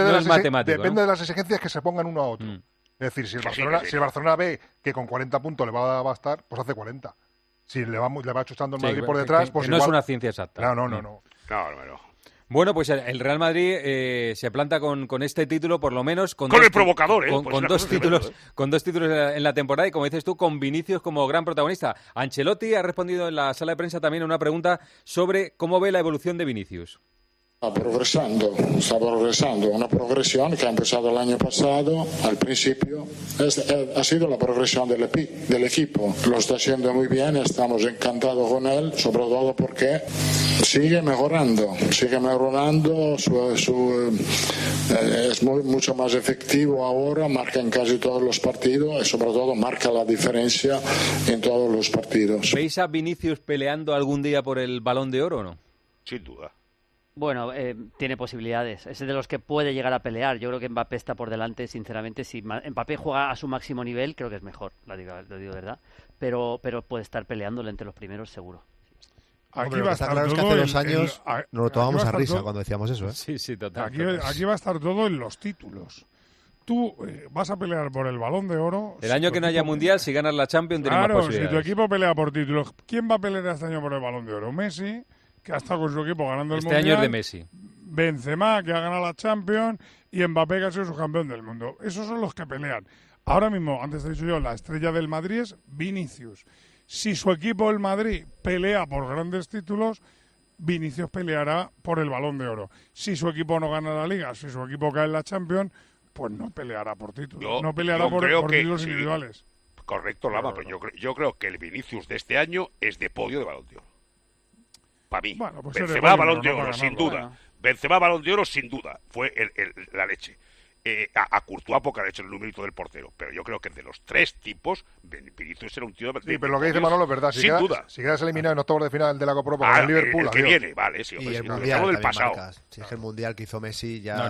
de las exigencias que se pongan uno a otro. Es decir, si el Barcelona ve que con 40 puntos le va a bastar, pues hace 40. Si le va chuchando el Madrid por detrás, pues no igual... es una ciencia exacta. No. Bueno, pues el Real Madrid se planta con este título, por lo menos con el provocador, con dos títulos en la temporada y, como dices tú, con Vinicius como gran protagonista. Ancelotti ha respondido en la sala de prensa también a una pregunta sobre cómo ve la evolución de Vinicius. Está progresando, una progresión que ha empezado el año pasado, al principio, ha sido la progresión del equipo, lo está haciendo muy bien, estamos encantados con él, sobre todo porque sigue mejorando, es mucho más efectivo ahora, marca en casi todos los partidos y sobre todo marca la diferencia en todos los partidos. ¿Veis a Vinicius peleando algún día por el Balón de Oro o no? Sin duda. Bueno, tiene posibilidades. Es de los que puede llegar a pelear. Yo creo que Mbappé está por delante, sinceramente. Si Mbappé juega a su máximo nivel, creo que es mejor, lo digo verdad. Pero puede estar peleándole entre los primeros, seguro. Aquí va a estar claro, es que hace 2 años nos lo tomamos a risa cuando decíamos eso. Sí, total. Aquí va a estar todo en los títulos. tú vas a pelear por el Balón de Oro. El año que no haya Mundial, si ganas la Champions, tienes más posibilidades. Si tu equipo pelea por títulos, ¿quién va a pelear este año por el Balón de Oro? Messi, que ha estado con su equipo ganando el Mundial. Este año es de Messi. Benzema, que ha ganado la Champions, y Mbappé, que ha sido su campeón del mundo. Esos son los que pelean. Ahora mismo, antes te he dicho yo, la estrella del Madrid es Vinicius. Si su equipo, el Madrid, pelea por grandes títulos, Vinicius peleará por el Balón de Oro. Si su equipo no gana la Liga, si su equipo cae en la Champions, pues no peleará por títulos. No peleará por títulos individuales. Correcto, Lama, pero yo creo que el Vinicius de este año es de podio de Balón de Oro. Para mí. Bueno, pues Benzema Balón de Oro, sin duda. Benzema Balón de Oro, sin duda. Fue la leche. A Courtois porque ha hecho el numerito del portero, pero yo creo que de los tres tipos Vinicius era un tío de sí, pero lo que dice Manolo es verdad, sin duda. Si quedas eliminado en octavos de final de la Copa Europa con el Liverpool, el que viene, vale, sí, y el mundial del pasado. Si es que el mundial que hizo Messi ya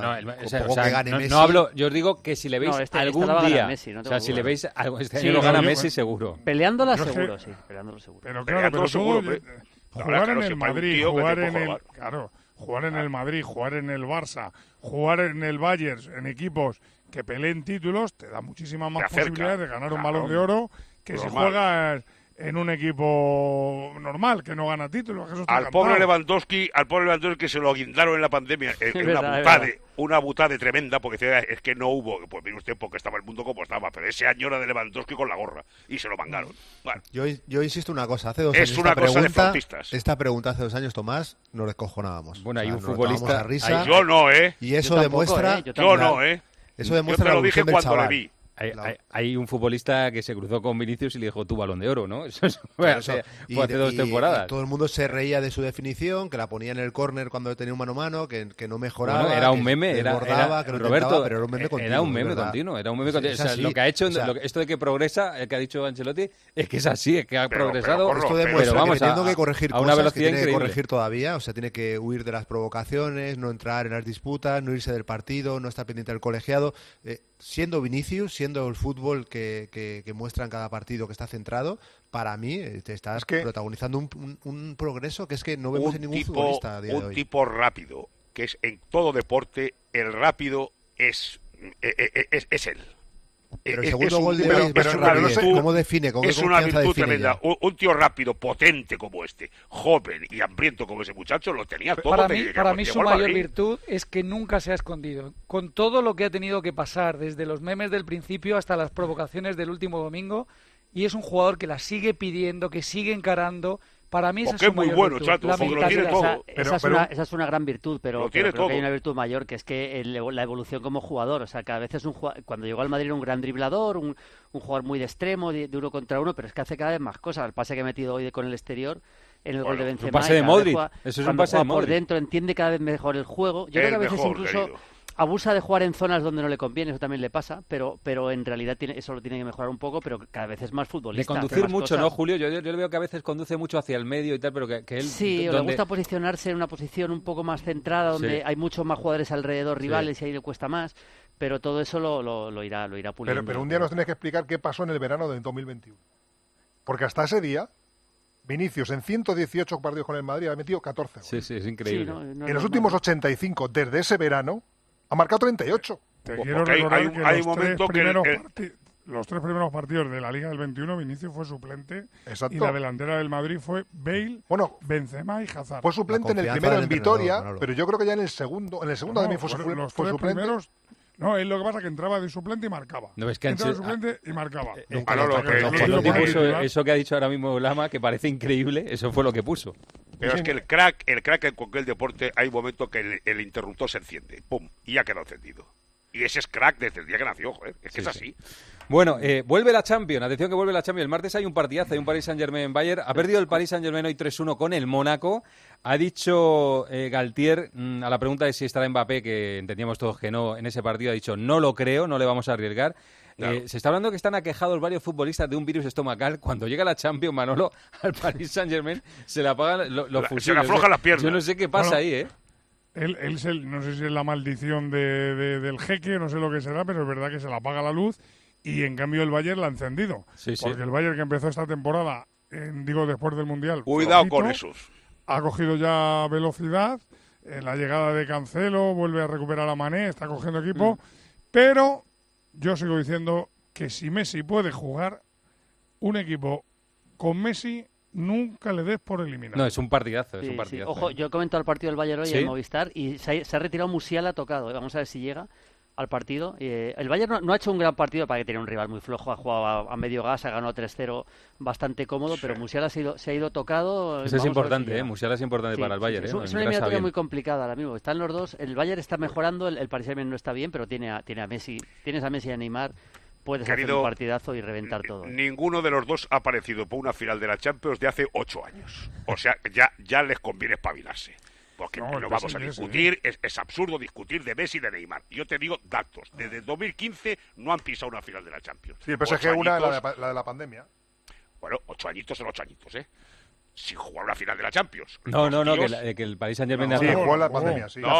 no hablo, yo os digo que si le veis algún día, Messi, no o sea, si le veis algo este sí, año lo gana Messi seguro. Peleándola seguro, sí, peleándolo seguro. Pero claro, jugar en el Madrid, jugar en el jugar en el Madrid, jugar en el Barça, jugar en el Bayern, en equipos que peleen títulos, te da muchísimas más posibilidades de ganar un Balón de Oro que si juegas en un equipo normal que no gana títulos. Eso al pobre Lewandowski se lo guindaron en la pandemia, una butade tremenda, porque es que no hubo, pues mire usted, porque estaba el mundo como estaba, pero ese año era de Lewandowski con la gorra y se lo mangaron. Bueno. Yo insisto una cosa, hace 2 años esta pregunta hace 2 años, Tomás, nos descojonábamos. Bueno, hay un futbolista... Yo no, Y eso demuestra... Yo no, Eso demuestra yo te lo dije cuando le vi. Hay un futbolista que se cruzó con Vinicius y le dijo tu Balón de Oro, ¿no? Eso fue hace 2 temporadas. Y todo el mundo se reía de su definición, que la ponía en el córner cuando tenía un mano a mano, que no mejoraba. Bueno, era un meme, que era que no Roberto, tentaba, pero era un meme continuo. Era un meme continuo, era un meme continuo. O sea, lo que ha hecho, esto de que progresa, el que ha dicho Ancelotti, es que es así, es que ha progresado. Esto demuestra que teniendo que corregir a una cosas que velocidad tiene que increíble. corregir todavía, o sea, tiene que huir de las provocaciones, no entrar en las disputas, no irse del partido, no estar pendiente del colegiado. Siendo Vinicius, siendo el fútbol que muestra en cada partido que está centrado, para mí te estás protagonizando un progreso que es que no vemos en ningún futbolista a día de hoy. Un tipo rápido, que es en todo deporte, el rápido es él. Pero el segundo gol de hoy ¿cómo define? ¿Con qué es una virtud define tremenda. Un tío rápido, potente como este, joven y hambriento como ese muchacho, lo tenía todo. Para mí su mayor virtud es que nunca se ha escondido. Con todo lo que ha tenido que pasar, desde los memes del principio hasta las provocaciones del último domingo, y es un jugador que la sigue pidiendo, que sigue encarando. Para mí esa es su mayor virtud. Chato, esa es una gran virtud, pero creo que hay una virtud mayor, que es que la evolución como jugador. O sea, que a veces cuando llegó al Madrid era un gran driblador, un jugador muy de extremo, de 1 contra 1, pero es que hace cada vez más cosas. El pase que ha metido hoy con el exterior, en el gol de Benzema. Un pase de Modric. Eso es un pase de Modric. Por dentro entiende cada vez mejor el juego. Yo creo que a veces incluso abusa de jugar en zonas donde no le conviene, eso también le pasa, pero en realidad eso lo tiene que mejorar un poco, pero cada vez es más futbolista. De conducir mucho, cosas. ¿No, Julio? Yo le veo que a veces conduce mucho hacia el medio y tal, pero que él... Sí, le gusta posicionarse en una posición un poco más centrada, donde hay muchos más jugadores alrededor, rivales, y ahí le cuesta más, pero todo eso lo irá puliendo. Pero un día nos tienes que explicar qué pasó en el verano de 2021. Porque hasta ese día, Vinicius en 118 partidos con el Madrid ha metido 14 goles. Sí, es increíble. En los últimos 85, desde ese verano, ha marcado 38. Te quiero recordar que los 3 primeros partidos de la Liga del 21, Vinicius fue suplente. Exacto. Y la delantera del Madrid fue Bale, Benzema y Hazard. Fue suplente en el primero en Vitoria, pero yo creo que ya en el segundo también fue suplente. Los 3 primeros... No, es lo que pasa que entraba de suplente y marcaba. No, es que entraba de suplente y marcaba. Eso que ha dicho ahora mismo Lama, que parece increíble, eso fue lo que puso. Pero es que el crack en cualquier deporte hay un momento que el interruptor se enciende, ¡pum! Y ya quedó encendido. Y ese es crack desde el día que nació, joder. Es que es así. Bueno, vuelve la Champions. Atención que vuelve la Champions. El martes hay un partidazo, hay un Paris Saint-Germain-Bayern. Ha perdido el Paris Saint-Germain hoy 3-1 con el Mónaco. Ha dicho Galtier, a la pregunta de si estará Mbappé, que entendíamos todos que no en ese partido, ha dicho no lo creo, no le vamos a arriesgar. Claro. Se está hablando que están aquejados varios futbolistas de un virus estomacal. Cuando llega la Champions, Manolo, al Paris Saint-Germain se le apagan los fusiles. Se le aflojan las piernas. Yo no sé qué pasa ahí, ¿eh? Él no sé si es la maldición del jeque, no sé lo que será, pero es verdad que se le apaga la luz y en cambio el Bayern la ha encendido. Porque el Bayern, que empezó esta temporada, después del Mundial... Cuidado con esos. Ha cogido ya velocidad, la llegada de Cancelo, vuelve a recuperar a Mané, está cogiendo equipo, pero yo sigo diciendo que si Messi puede jugar, un equipo con Messi nunca le des por eliminado. No, es un partidazo, Sí. Ojo, yo he comentado el partido del Bayern hoy en Movistar y se ha retirado Musiala tocado. Vamos a ver si llega al partido. El Bayern no ha hecho un gran partido para que tiene un rival muy flojo, ha jugado a medio gas, ha ganado 3-0 bastante cómodo, pero Musiala se ha ido tocado. Eso es importante, Musiala es importante para el Bayern. Es una eliminatoria muy complicada ahora mismo. Están los dos, el Bayern está mejorando, el Paris Saint-Germain no está bien, pero tiene a Messi, tienes a Messi y a Neymar, puedes hacer un partidazo y reventar todo. Ninguno de los dos ha aparecido por una final de la Champions de hace 8 años. O sea, ya les conviene espabilarse. Porque no vamos a discutir, es absurdo discutir de Messi y de Neymar. Yo te digo datos. Desde 2015 no han pisado una final de la Champions. Sí, el PSG una, la de la pandemia. Bueno, 8 añitos son 8 añitos, ¿eh? Sin jugar una final de la Champions. No, que el Paris Saint-Germain... Sí, jugó en la pandemia, sí.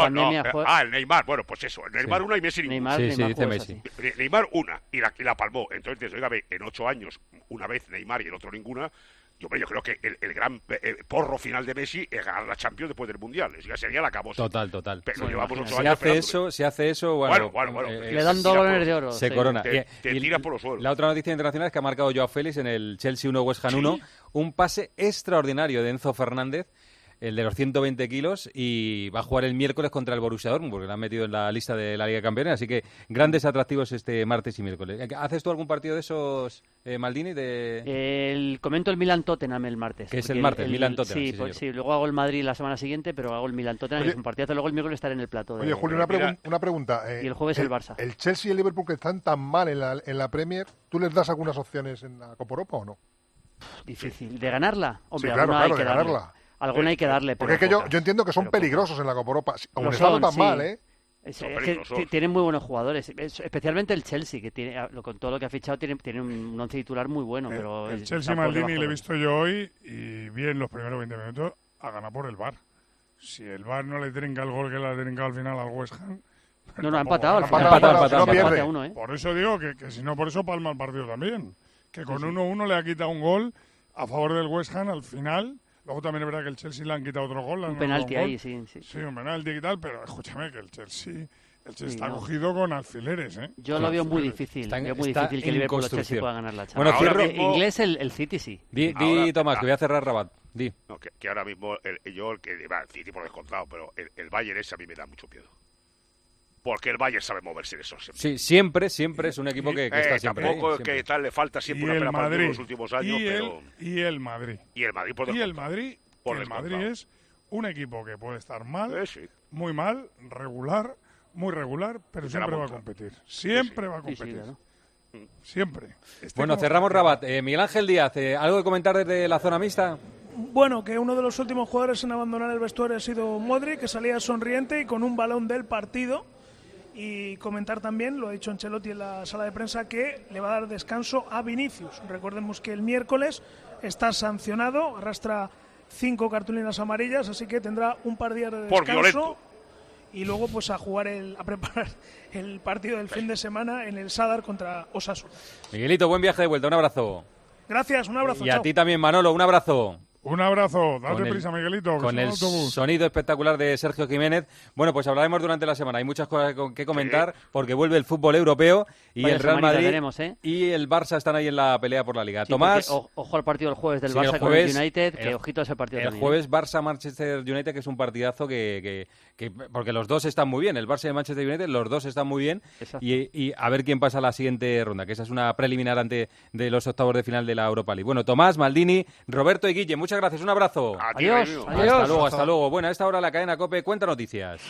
El Neymar, bueno, pues eso. El Neymar una y Messi ninguna. Sí, dice Messi. Neymar una y la palmó. Entonces, oígame, en 8 años, una vez Neymar y el otro ninguna... Yo creo que el gran porro final de Messi es ganar la Champions después del Mundial. Eso ya sería la acabose. Total. Pero llevamos 8 años si hace eso, bueno, le dan dólares de oro. Se corona. Te tira por los suelos. La otra noticia internacional es que ha marcado Joao Félix en el Chelsea 1 West Ham 1 un pase extraordinario de Enzo Fernández, el de los 120 kilos, y va a jugar el miércoles contra el Borussia Dortmund, porque lo han metido en la lista de la Liga de Campeones, así que grandes atractivos este martes y miércoles. ¿Haces tú algún partido de esos, Maldini? Comento el Milan-Tottenham el martes. Que es el martes, Milan-Tottenham. Sí, luego hago el Madrid la semana siguiente, pero hago el Milan-Tottenham, que es un partidazo. Luego el miércoles estaré en el plató. Oye, Julio, una pregunta. Y el jueves el Barça. ¿El Chelsea y el Liverpool, que están tan mal en la Premier, tú les das algunas opciones en la Copa Europa o no? Difícil. ¿De ganarla? Hombre, sí, claro, hay que de ganarla. Alguna hay que darle. Porque es que yo entiendo que son peligrosos en la Copa Europa. Aún están tan mal, ¿eh? Es que tienen muy buenos jugadores, especialmente el Chelsea, que tiene, con todo lo que ha fichado tiene un once titular muy bueno. Pero el Chelsea Maldini le he visto yo hoy y bien los primeros 20 minutos ha ganado por el VAR. Si el VAR no le trinca el gol que le ha trincado al final al West Ham... No, ha empatado al final. No pierde. Por eso digo que si no, por eso palma el partido también. Que con 1-1 le ha quitado un gol a favor del West Ham al final. Luego también es verdad que el Chelsea le han quitado otro gol. Un penalti ahí, sí. Sí, un penalti y tal, pero escúchame que el Chelsea está cogido con alfileres, ¿eh? Yo lo veo muy difícil. Veo muy difícil que el Liverpool o el Chelsea pueda ganar la Champions. Bueno, cierro. Inglés el City sí. Di Tomás, que voy a cerrar Rabat. Di. No, que ahora mismo el City por descontado, pero el Bayern ese a mí me da mucho miedo. Porque el Bayern sabe moverse en eso. Sí, siempre es un equipo que está siempre. Tampoco es que tal le falta siempre una pena para los últimos años. Y el Madrid. Y el Madrid por el Madrid es un equipo que puede estar mal, muy mal, regular, muy regular, pero siempre va a competir. Siempre va a competir. Siempre. Bueno, cerramos Rabat. Miguel Ángel Díaz, ¿algo que comentar desde la zona mixta? Bueno, que uno de los últimos jugadores en abandonar el vestuario ha sido Modric, que salía sonriente y con un balón del partido. Y comentar también, lo ha dicho Ancelotti en la sala de prensa, que le va a dar descanso a Vinicius. Recordemos que el miércoles está sancionado, arrastra 5 cartulinas amarillas, así que tendrá un par de días de descanso. Y luego pues a preparar el partido del fin de semana en el Sadar contra Osasuna. Miguelito, buen viaje de vuelta, un abrazo. Gracias, un abrazo. Y a ti también, Manolo, un abrazo. Un abrazo, date prisa, Miguelito. Con el sonido espectacular de Sergio Jiménez. Bueno, pues hablaremos durante la semana. Hay muchas cosas que comentar porque vuelve el fútbol europeo y el Real Madrid y el Barça están ahí en la pelea por la Liga. Sí, Tomás, ojo al partido del jueves del Barça con el United, que ojito a ese partido también. El jueves Barça-Manchester United, que es un partidazo que porque los dos están muy bien. El Barça y el Manchester United, los dos están muy bien. Y a ver quién pasa a la siguiente ronda, que esa es una preliminar antes de los octavos de final de la Europa League. Bueno, Tomás, Maldini, Roberto y Guille, muchas gracias. Un abrazo. Adiós. Hasta luego. Bueno, a esta hora la cadena COPE cuenta noticias.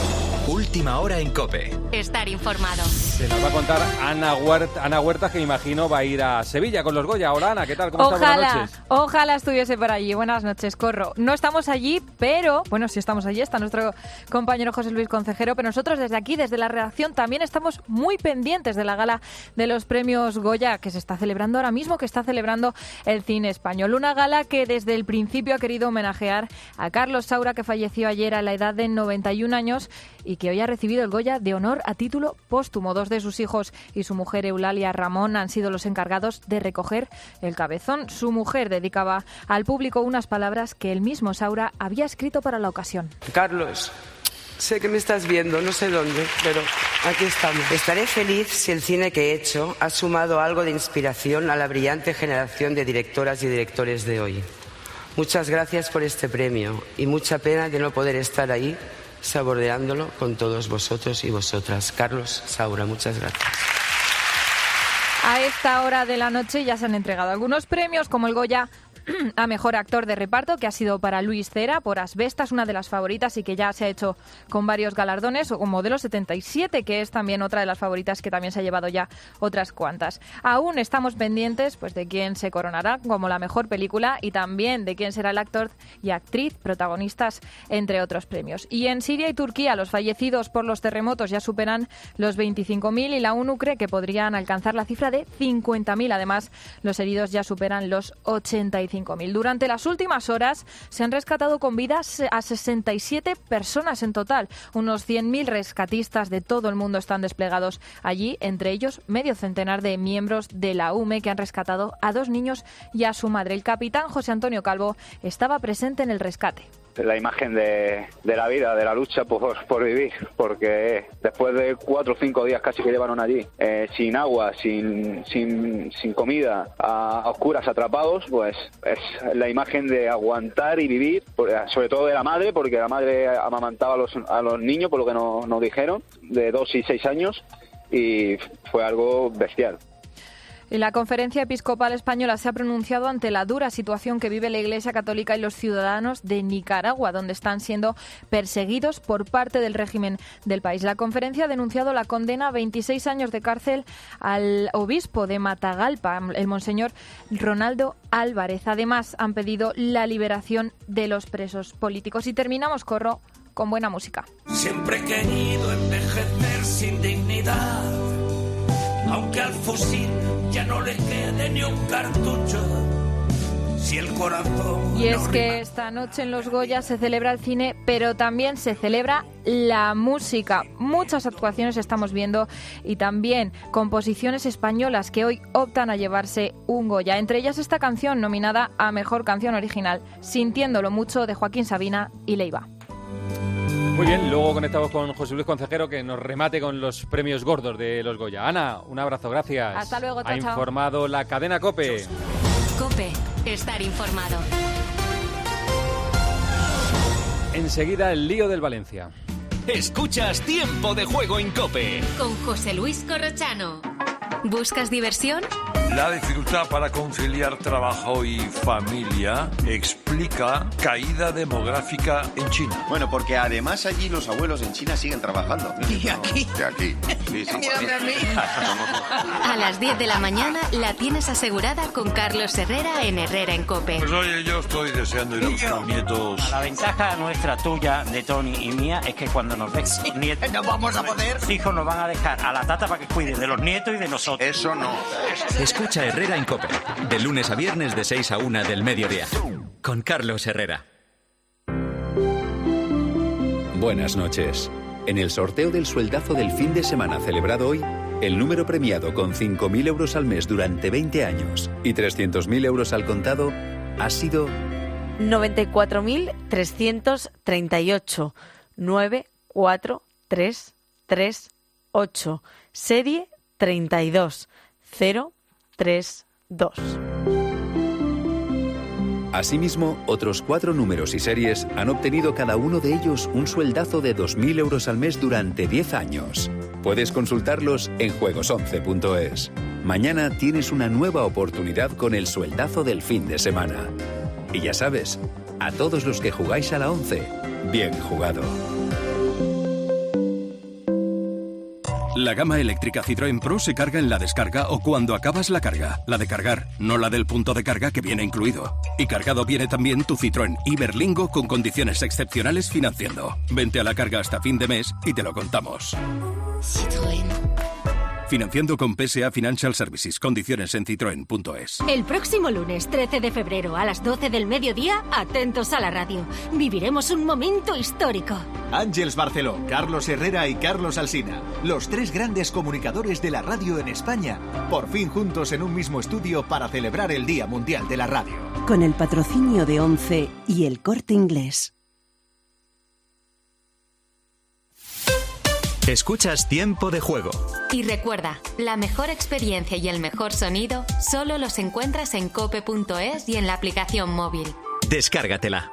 Última hora en COPE. Estar informado. Se nos va a contar Ana Huerta, que me imagino va a ir a Sevilla con los Goya. Hola, Ana, ¿qué tal? ¿Cómo estás? Buenas noches. Ojalá estuviese por allí. Buenas noches, Corro. No estamos allí, pero... Bueno, sí estamos allí. Está nuestro compañero José Luis Concejero, pero nosotros desde aquí, desde la redacción, también estamos muy pendientes de la gala de los premios Goya que se está celebrando ahora mismo, que está celebrando el cine español. Una gala que desde el principio ha querido homenajear a Carlos Saura, que falleció ayer a la edad de 91 años y que hoy ha recibido el Goya de honor a título póstumo. 2 de sus hijos y su mujer Eulalia Ramón han sido los encargados de recoger el cabezón. Su mujer dedicaba al público unas palabras que el mismo Saura había escrito para la ocasión. Carlos, Sé que me estás viendo, no sé dónde, pero aquí estamos. Estaré feliz si el cine que he hecho ha sumado algo de inspiración a la brillante generación de directoras y directores de hoy. Muchas gracias por este premio y mucha pena de no poder estar ahí saboreándolo con todos vosotros y vosotras. Carlos Saura, muchas gracias. A esta hora de la noche ya se han entregado algunos premios, como el Goya a Mejor Actor de Reparto, que ha sido para Luis Cera por Asbestas, una de las favoritas y que ya se ha hecho con varios galardones, o con Modelo 77, que es también otra de las favoritas que también se ha llevado ya otras cuantas. Aún estamos pendientes pues de quién se coronará como la mejor película y también de quién será el actor y actriz protagonistas, entre otros premios. Y en Siria y Turquía los fallecidos por los terremotos ya superan los 25.000 y la ONU cree que podrían alcanzar la cifra de 50.000. Además, los heridos ya superan los 85.000. Durante las últimas horas se han rescatado con vida a 67 personas en total. Unos 100.000 rescatistas de todo el mundo están desplegados allí, entre ellos medio centenar de miembros de la UME que han rescatado a 2 niños y a su madre. El capitán José Antonio Calvo estaba presente en el rescate. La imagen de la vida, de la lucha por vivir, porque después de 4 o 5 días casi que llevaron allí, sin agua, sin comida, a oscuras, atrapados, pues es la imagen de aguantar y vivir, sobre todo de la madre, porque la madre amamantaba a los niños, por lo que nos dijeron, de 2 y 6 años, y fue algo bestial. La Conferencia Episcopal Española se ha pronunciado ante la dura situación que vive la Iglesia Católica y los ciudadanos de Nicaragua, donde están siendo perseguidos por parte del régimen del país. La conferencia ha denunciado la condena a 26 años de cárcel al obispo de Matagalpa, el monseñor Ronaldo Álvarez. Además, han pedido la liberación de los presos políticos. Y terminamos, Corro, con buena música. Siempre he querido envejecer sin dignidad, aunque al fusil ya no le quede ni un cartucho. Si el corazón. Y es que esta noche en los Goya se celebra el cine, pero también se celebra la música. Muchas actuaciones estamos viendo y también composiciones españolas que hoy optan a llevarse un Goya. Entre ellas esta canción nominada a Mejor Canción Original, Sintiéndolo Mucho, de Joaquín Sabina y Leiva. Muy bien, luego conectamos con José Luis Concejero, que nos remate con los premios gordos de los Goya. Ana, un abrazo, gracias. Hasta luego, chao, Ha informado la cadena COPE. COPE, estar informado. Enseguida el lío del Valencia. Escuchas Tiempo de Juego en COPE. Con José Luis Corrochano. ¿Buscas diversión? La dificultad para conciliar trabajo y familia explica caída demográfica en China. Bueno, porque además allí los abuelos en China siguen trabajando. ¿Y aquí? De aquí. Sí, sí. Mírame a mí. A las 10 de la mañana la tienes asegurada con Carlos Herrera en Herrera en COPE. Pues oye, yo estoy deseando ir a buscar nietos. La ventaja nuestra, tuya, de Tony y mía es que cuando nos ves nietos, no vamos a poder. Hijos nos van a dejar a la tata para que cuiden de los nietos y de nosotros. Eso no. Escucha Herrera en COPE, de lunes a viernes de 6 a 1 del mediodía, con Carlos Herrera. Buenas noches. En el sorteo del sueldazo del fin de semana celebrado hoy, el número premiado con 5.000 euros al mes durante 20 años y 300.000 euros al contado ha sido 94.338. 94338. Serie 32032. Asimismo, otros 4 números y series han obtenido cada uno de ellos un sueldazo de 2.000 euros al mes durante 10 años. Puedes consultarlos en juegos11.es. Mañana tienes una nueva oportunidad con el sueldazo del fin de semana. Y ya sabes, a todos los que jugáis a la 11, bien jugado. La gama eléctrica Citroën Pro se carga en la descarga o cuando acabas la carga. La de cargar, no la del punto de carga que viene incluido. Y cargado viene también tu Citroën Iberlingo con condiciones excepcionales financiando. Vente a la carga hasta fin de mes y te lo contamos. Citroën. Financiando con PSA Financial Services. Condiciones en citroen.es. El próximo lunes 13 de febrero a las 12 del mediodía, atentos a la radio. Viviremos un momento histórico. Ángeles Barceló, Carlos Herrera y Carlos Alsina, los 3 grandes comunicadores de la radio en España, por fin juntos en un mismo estudio para celebrar el Día Mundial de la Radio. Con el patrocinio de ONCE y El Corte Inglés. Escuchas Tiempo de Juego. Y recuerda, la mejor experiencia y el mejor sonido solo los encuentras en cope.es y en la aplicación móvil. Descárgatela.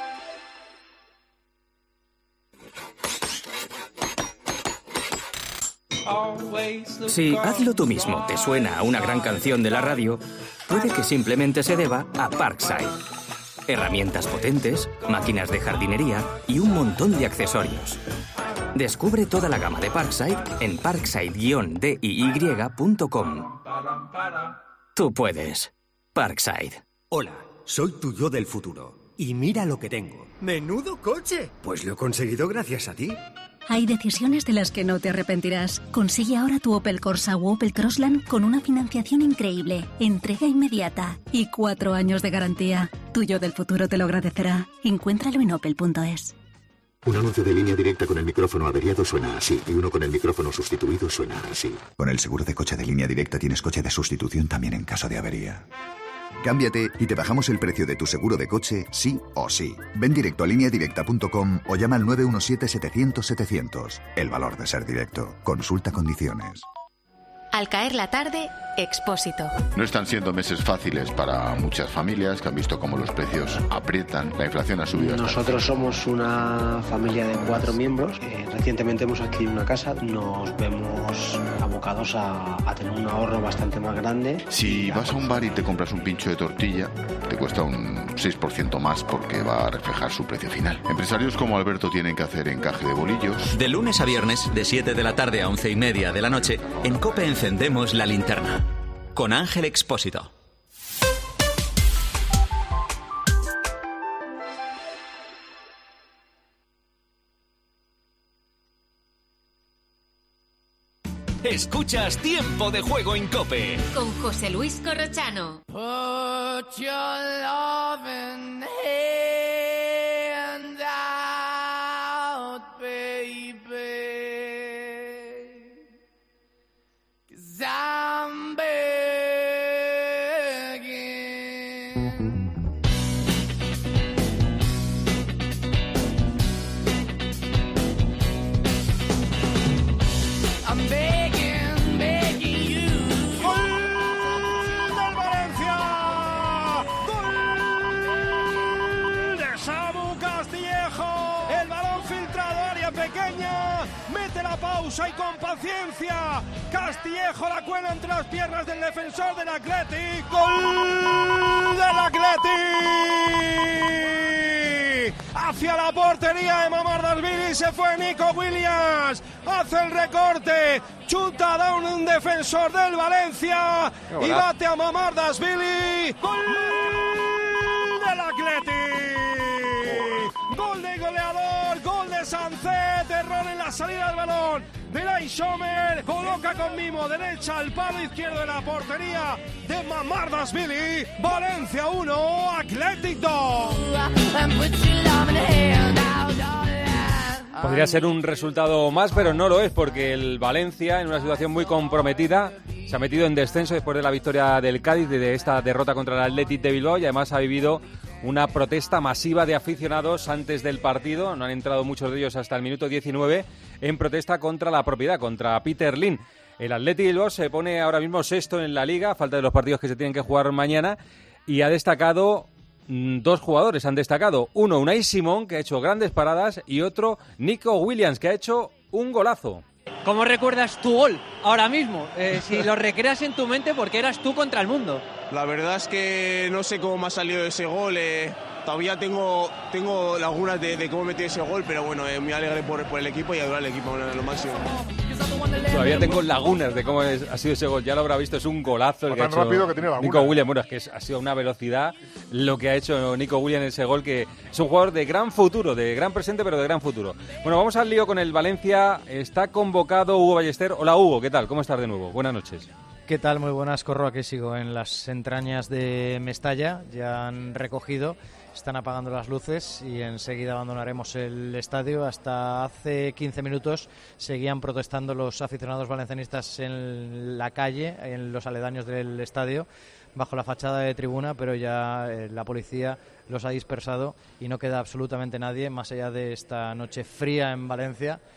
Si Hazlo tú mismo te suena a una gran canción de la radio, puede que simplemente se deba a Parkside. Herramientas potentes, máquinas de jardinería y un montón de accesorios. Descubre toda la gama de Parkside en parkside-diy.com. Tú puedes. Parkside. Hola, soy tu yo del futuro. Y mira lo que tengo. ¡Menudo coche! Pues lo he conseguido gracias a ti. Hay decisiones de las que no te arrepentirás. Consigue ahora tu Opel Corsa o Opel Crossland con una financiación increíble, entrega inmediata y 4 años de garantía. Tu yo del futuro te lo agradecerá. Encuéntralo en opel.es. Un anuncio de Línea Directa con el micrófono averiado suena así, y uno con el micrófono sustituido suena así. Con el seguro de coche de Línea Directa tienes coche de sustitución también en caso de avería. Cámbiate y te bajamos el precio de tu seguro de coche, sí o sí. Ven directo a lineadirecta.com o llama al 917-700-700. El valor de ser directo. Consulta condiciones. Al caer la tarde, Expósito. No están siendo meses fáciles para muchas familias que han visto cómo los precios aprietan. La inflación ha subido. Nosotros somos una familia de 4 miembros. Recientemente hemos adquirido una casa. Nos vemos abocados a tener un ahorro bastante más grande. Si vas a un bar y te compras un pincho de tortilla, te cuesta un 6% más porque va a reflejar su precio final. Empresarios como Alberto tienen que hacer encaje de bolillos. De lunes a viernes, de 7 de la tarde a 11:30 de la noche, en COPE encendemos la linterna. Con Ángel Expósito. Escuchas Tiempo de Juego en COPE. Con José Luis Corrochano. Put your loving hand out, baby. 'Cause I'm begging. I'm begging, begging you. ¡Gol del Valencia! ¡Gol de Samu Castillejo! El balón filtrado, área pequeña. Mete la pausa y con paciencia. Castillejo la cuela entre las piernas del defensor del Athletic. ¡Gol del Athletic! Hacia la portería de Mamardashvili se fue Nico Williams. Hace el recorte. Chuta da un defensor del Valencia. Y bate a Mamardashvili. ¡Gol del Athletic! Gol de goleador. Gol de Sancet. Error en la salida del balón. Belay Sommer coloca con mimo derecha al palo izquierdo de la portería de Mamardashvili. Valencia 1, Athletic 2. Podría ser un resultado más, pero no lo es, porque el Valencia, en una situación muy comprometida, se ha metido en descenso después de la victoria del Cádiz, de esta derrota contra el Athletic de Bilbao, y además ha vivido una protesta masiva de aficionados antes del partido. No han entrado muchos de ellos hasta el minuto 19 en protesta contra la propiedad, contra Peter Lim. El Athletic Bilbao se pone ahora mismo sexto en la Liga, a falta de los partidos que se tienen que jugar mañana, y ha destacado... 2 jugadores han destacado. Uno, Unai Simón, que ha hecho grandes paradas, y otro, Nico Williams, que ha hecho un golazo. ¿Cómo recuerdas tu gol ahora mismo? Si lo recreas en tu mente, porque eras tú contra el mundo. La verdad es que no sé cómo me ha salido ese gol. Todavía tengo lagunas de cómo metí ese gol, pero bueno, muy alegre por el equipo y ayudar al equipo a lo máximo. Todavía tengo lagunas de cómo ha sido ese gol. Ya lo habrá visto, es un golazo el que ha hecho rápido que tiene lagunas. Nico Williams. Bueno, es que ha sido una velocidad lo que ha hecho Nico Williams en ese gol, que es un jugador de gran futuro, de gran presente, pero de gran futuro. Bueno, vamos al lío con el Valencia. Está convocado Hugo Ballester. Hola, Hugo, ¿qué tal? ¿Cómo estás de nuevo? Buenas noches. ¿Qué tal? Muy buenas, Corro. Aquí sigo en las entrañas de Mestalla. Ya han recogido, están apagando las luces y enseguida abandonaremos el estadio. Hasta hace 15 minutos seguían protestando los aficionados valencianistas en la calle, en los aledaños del estadio, bajo la fachada de tribuna, pero ya la policía los ha dispersado y no queda absolutamente nadie, más allá de esta noche fría en Valencia.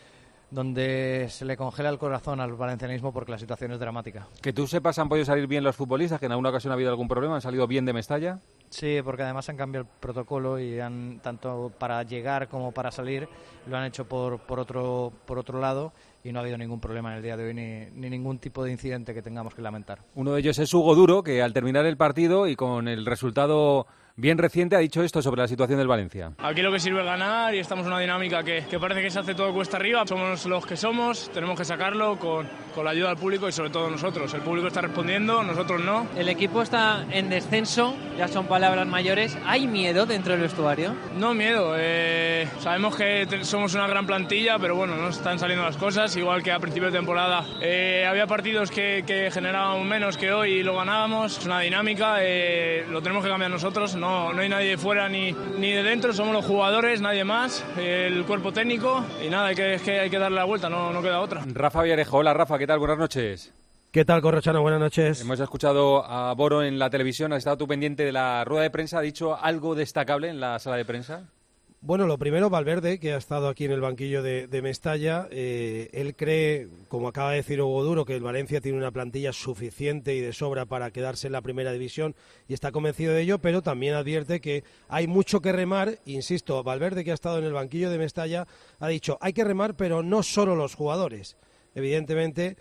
donde se le congela el corazón al valencianismo porque la situación es dramática. Que tú sepas, ¿han podido salir bien los futbolistas? ¿Que en alguna ocasión ha habido algún problema? ¿Han salido bien de Mestalla? Sí, porque además han cambiado el protocolo y tanto para llegar como para salir lo han hecho por otro lado y no ha habido ningún problema en el día de hoy ni ningún tipo de incidente que tengamos que lamentar. Uno de ellos es Hugo Duro, que al terminar el partido y con el resultado bien reciente ha dicho esto sobre la situación del Valencia. Aquí lo que sirve es ganar y estamos en una dinámica que parece que se hace todo cuesta arriba. Somos los que somos, tenemos que sacarlo con la ayuda del público y sobre todo nosotros. El público está respondiendo, nosotros no. El equipo está en descenso, ya son palabras mayores. ¿Hay miedo dentro del vestuario? No miedo, sabemos que somos una gran plantilla, pero bueno, no están saliendo las cosas, igual que a principio de temporada. Había partidos que generaban menos que hoy y lo ganábamos, es una dinámica, lo tenemos que cambiar nosotros. No hay nadie de fuera ni de dentro, somos los jugadores, nadie más, el cuerpo técnico y nada, hay que darle la vuelta, no queda otra. Rafa Villarejo, hola Rafa, ¿qué tal? Buenas noches. ¿Qué tal, Corrochano? Buenas noches. Hemos escuchado a Boro en la televisión, ¿has estado tú pendiente de la rueda de prensa? ¿Ha dicho algo destacable en la sala de prensa? Bueno, lo primero, Valverde, que ha estado aquí en el banquillo de Mestalla, él cree, como acaba de decir Hugo Duro, que el Valencia tiene una plantilla suficiente y de sobra para quedarse en la primera división y está convencido de ello, pero también advierte que hay mucho que remar. Insisto, Valverde, que ha estado en el banquillo de Mestalla, ha dicho, hay que remar, pero no solo los jugadores. Evidentemente,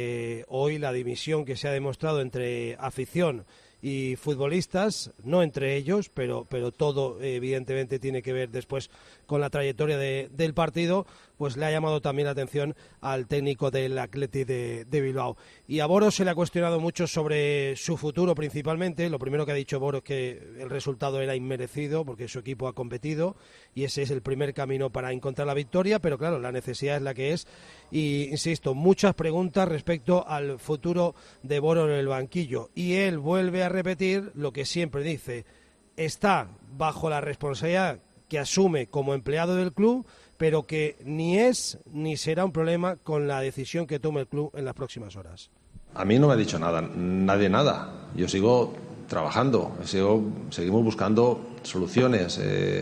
hoy la división que se ha demostrado entre afición y futbolistas, no entre ellos, pero todo evidentemente tiene que ver después con la trayectoria del partido, pues le ha llamado también la atención al técnico del Athletic de Bilbao. Y a Boro se le ha cuestionado mucho sobre su futuro principalmente. Lo primero que ha dicho Boro es que el resultado era inmerecido porque su equipo ha competido y ese es el primer camino para encontrar la victoria, pero claro, la necesidad es la que es. Y insisto, muchas preguntas respecto al futuro de Boro en el banquillo. Y él vuelve a repetir lo que siempre dice, está bajo la responsabilidad que asume como empleado del club, pero que ni es ni será un problema con la decisión que tome el club en las próximas horas. A mí no me ha dicho nadie nada. Yo sigo trabajando, seguimos buscando soluciones.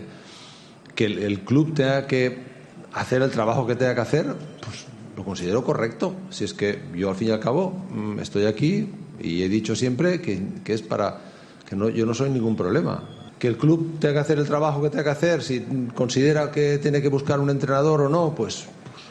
Que el club tenga que hacer el trabajo que tenga que hacer, pues lo considero correcto. Si es que yo al fin y al cabo estoy aquí y he dicho siempre que es para que yo no soy ningún problema. Que el club tenga que hacer el trabajo que tenga que hacer, si considera que tiene que buscar un entrenador o no, pues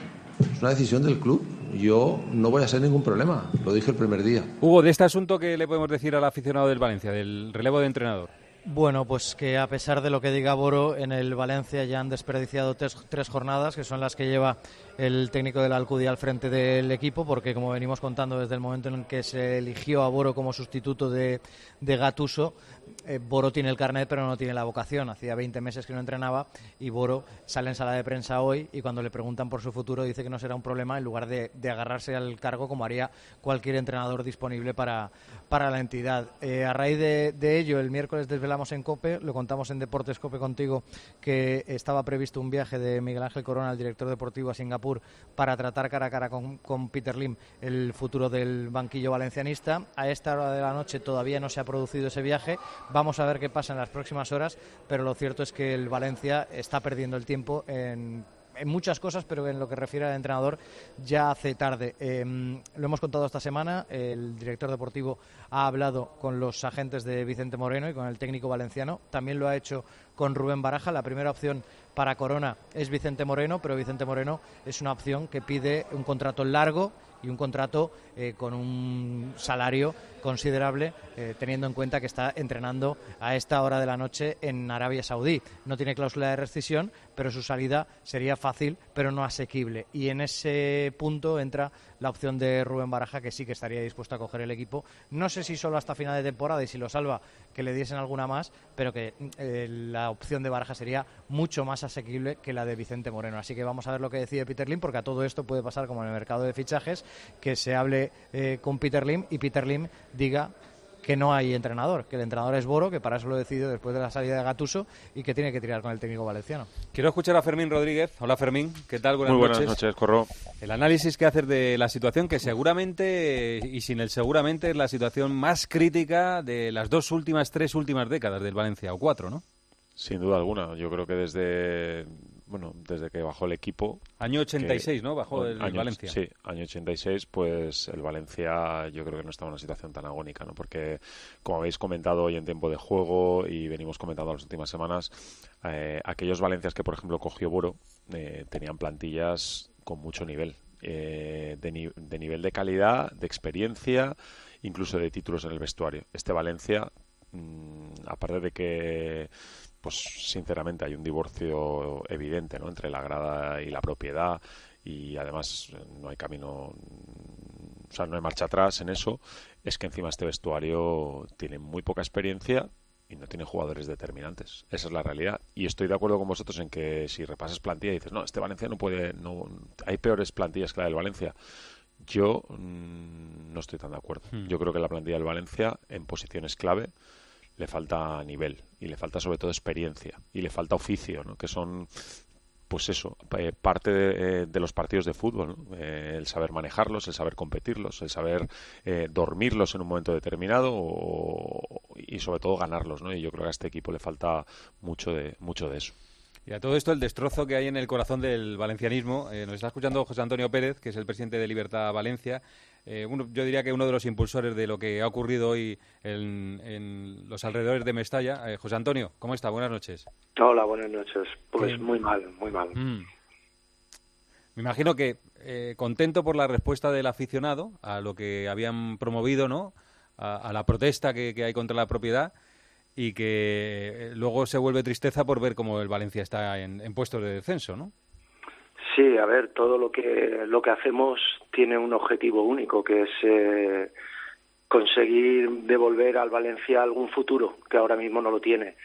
es una decisión del club. Yo no voy a ser ningún problema, lo dije el primer día. Hugo, de este asunto, ¿qué le podemos decir al aficionado del Valencia, del relevo de entrenador? Bueno, pues que a pesar de lo que diga Boro, en el Valencia ya han desperdiciado tres jornadas, que son las que lleva el técnico del Alcudia al frente del equipo, porque como venimos contando desde el momento en que se eligió a Boro como sustituto de Gattuso, Boro tiene el carnet pero no tiene la vocación. Hacía 20 meses que no entrenaba y Boro sale en sala de prensa hoy y cuando le preguntan por su futuro dice que no será un problema en lugar de agarrarse al cargo como haría cualquier entrenador disponible para la entidad. A raíz de ello, el miércoles desvelamos en COPE, lo contamos en Deportes COPE contigo, que estaba previsto un viaje de Miguel Ángel Corona, el director deportivo, a Singapur para tratar cara a cara con Peter Lim el futuro del banquillo valencianista. A esta hora de la noche todavía no se ha producido ese viaje. Vamos a ver qué pasa en las próximas horas, pero lo cierto es que el Valencia está perdiendo el tiempo en muchas cosas, pero en lo que refiere al entrenador ya hace tarde. Lo hemos contado esta semana, el director deportivo ha hablado con los agentes de Vicente Moreno y con el técnico valenciano, también lo ha hecho con Rubén Baraja. La primera opción para Corona es Vicente Moreno, pero Vicente Moreno es una opción que pide un contrato largo y un contrato con un salario considerable, teniendo en cuenta que está entrenando a esta hora de la noche en Arabia Saudí. No tiene cláusula de rescisión, pero su salida sería fácil, pero no asequible. Y en ese punto entra la opción de Rubén Baraja, que sí que estaría dispuesto a coger el equipo. No sé si solo hasta final de temporada y si lo salva, que le diesen alguna más, pero que la opción de Baraja sería mucho más asequible que la de Vicente Moreno. Así que vamos a ver lo que decide Peter Lim, porque a todo esto puede pasar como en el mercado de fichajes, que se hable con Peter Lim y Peter Lim diga que no hay entrenador, que el entrenador es Boro, que para eso lo decidió después de la salida de Gattuso y que tiene que tirar con el técnico valenciano. Quiero escuchar a Fermín Rodríguez. Hola Fermín, ¿qué tal? Muy buenas noches, Corro. El análisis que haces de la situación, que seguramente, y sin el seguramente, es la situación más crítica de las tres últimas décadas del Valencia, o 4, ¿no? Sin duda alguna. Yo creo que desde desde que bajó el equipo. Año 86, ¿no? Bajó el Valencia. Sí, año 86, pues el Valencia yo creo que no estaba en una situación tan agónica, ¿no? Porque, como habéis comentado hoy en tiempo de juego y venimos comentando las últimas semanas, aquellos Valencias que, por ejemplo, cogió Boro tenían plantillas con mucho nivel. De nivel de calidad, de experiencia, incluso de títulos en el vestuario. Este Valencia, aparte de que, pues sinceramente hay un divorcio evidente, ¿no?, entre la grada y la propiedad, y además no hay camino, o sea, no hay marcha atrás en eso, es que encima este vestuario tiene muy poca experiencia y no tiene jugadores determinantes. Esa es la realidad. Y estoy de acuerdo con vosotros en que si repasas plantilla y dices, no, este Valencia no puede, no, hay peores plantillas que la del Valencia. Yo no estoy tan de acuerdo. Yo creo que la plantilla del Valencia, en posiciones clave, le falta nivel y le falta sobre todo experiencia y le falta oficio, ¿no?, que son, pues eso, parte de los partidos de fútbol, ¿no? El saber manejarlos, el saber competirlos, el saber dormirlos en un momento determinado y sobre todo ganarlos, ¿no? Y yo creo que a este equipo le falta mucho de eso. Y a todo esto, el destrozo que hay en el corazón del valencianismo. Nos está escuchando José Antonio Pérez, que es el presidente de Libertad Valencia. Yo diría que uno de los impulsores de lo que ha ocurrido hoy en los alrededores de Mestalla. José Antonio, ¿cómo está? Buenas noches. Hola, buenas noches. Pues muy mal, muy mal. Me imagino que contento por la respuesta del aficionado a lo que habían promovido, ¿no?, a la protesta que hay contra la propiedad, y que luego se vuelve tristeza por ver cómo el Valencia está en puestos de descenso, ¿no? Sí, a ver, todo lo que hacemos tiene un objetivo único, que es conseguir devolver al Valencia algún futuro, que ahora mismo no lo tiene.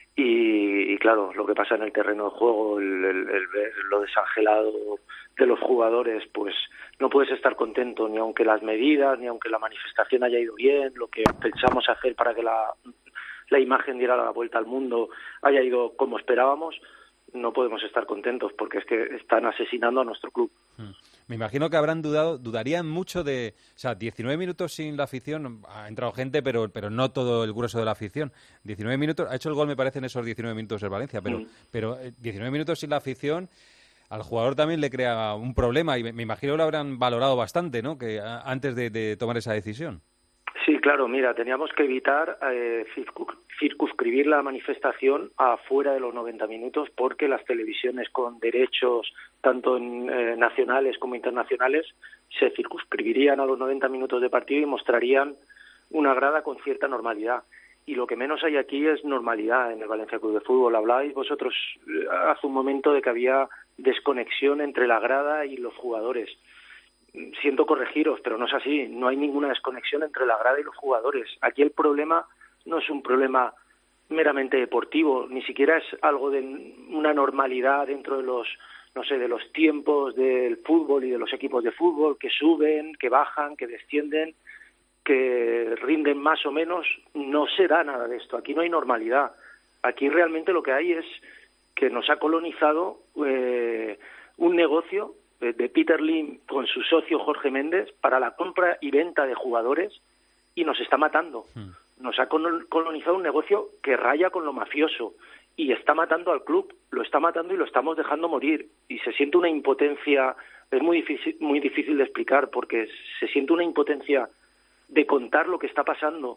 Y claro, lo que pasa en el terreno de juego, el ver lo desangelado de los jugadores, pues no puedes estar contento, ni aunque las medidas, ni aunque la manifestación haya ido bien, lo que pensamos hacer para que la imagen diera la vuelta al mundo haya ido como esperábamos, no podemos estar contentos porque es que están asesinando a nuestro club. Me imagino que dudarían mucho de... O sea, 19 minutos sin la afición, ha entrado gente, pero no todo el grueso de la afición. 19 minutos, ha hecho el gol, me parece, en esos 19 minutos el Valencia, pero 19 minutos sin la afición al jugador también le crea un problema, y me imagino que lo habrán valorado bastante, ¿no?, que antes de tomar esa decisión. Sí, claro, mira, teníamos que evitar circunscribir la manifestación a fuera de los 90 minutos porque las televisiones con derechos tanto nacionales como internacionales se circunscribirían a los 90 minutos de partido y mostrarían una grada con cierta normalidad. Y lo que menos hay aquí es normalidad en el Valencia Club de Fútbol. Hablabais vosotros hace un momento de que había desconexión entre la grada y los jugadores. Siento corregiros, pero no es así. No hay ninguna desconexión entre la grada y los jugadores. Aquí el problema no es un problema meramente deportivo, ni siquiera es algo de una normalidad dentro de los, no sé, de los tiempos del fútbol y de los equipos de fútbol que suben, que bajan, que descienden, que rinden más o menos. No se da nada de esto. Aquí no hay normalidad. Aquí realmente lo que hay es que nos ha colonizado un negocio de Peter Lim con su socio Jorge Méndez para la compra y venta de jugadores y nos está matando. Nos ha colonizado un negocio que raya con lo mafioso y está matando al club, lo está matando y lo estamos dejando morir. Y se siente una impotencia, es muy difícil de explicar porque se siente una impotencia de contar lo que está pasando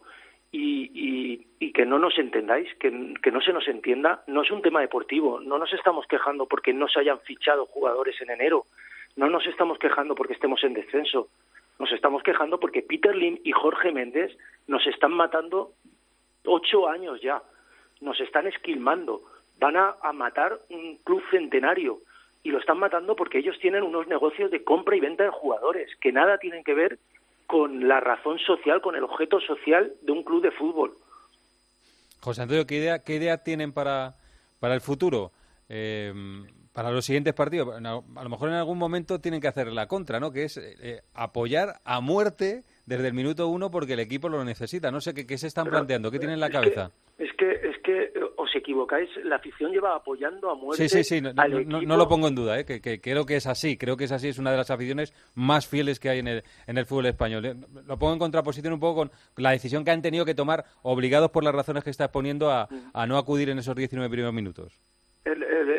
y que no nos entendáis, que no se nos entienda. No es un tema deportivo, no nos estamos quejando porque no se hayan fichado jugadores en enero. No nos estamos quejando porque estemos en descenso, nos estamos quejando porque Peter Lim y Jorge Méndez nos están matando 8 años ya, nos están esquilmando, van a matar un club centenario y lo están matando porque ellos tienen unos negocios de compra y venta de jugadores que nada tienen que ver con la razón social, con el objeto social de un club de fútbol. José Antonio, ¿qué idea tienen para el futuro? Para los siguientes partidos, a lo mejor en algún momento tienen que hacer la contra, ¿no? Que es apoyar a muerte desde el minuto 1 porque el equipo lo necesita. No sé qué se están planteando, qué tienen en la cabeza. Es que os equivocáis, la afición lleva apoyando a muerte. Sí, no lo pongo en duda, que creo que es así. Creo que es una de las aficiones más fieles que hay en el fútbol español. Lo pongo en contraposición un poco con la decisión que han tenido que tomar, obligados por las razones que está exponiendo, a no acudir en esos 19 primeros minutos.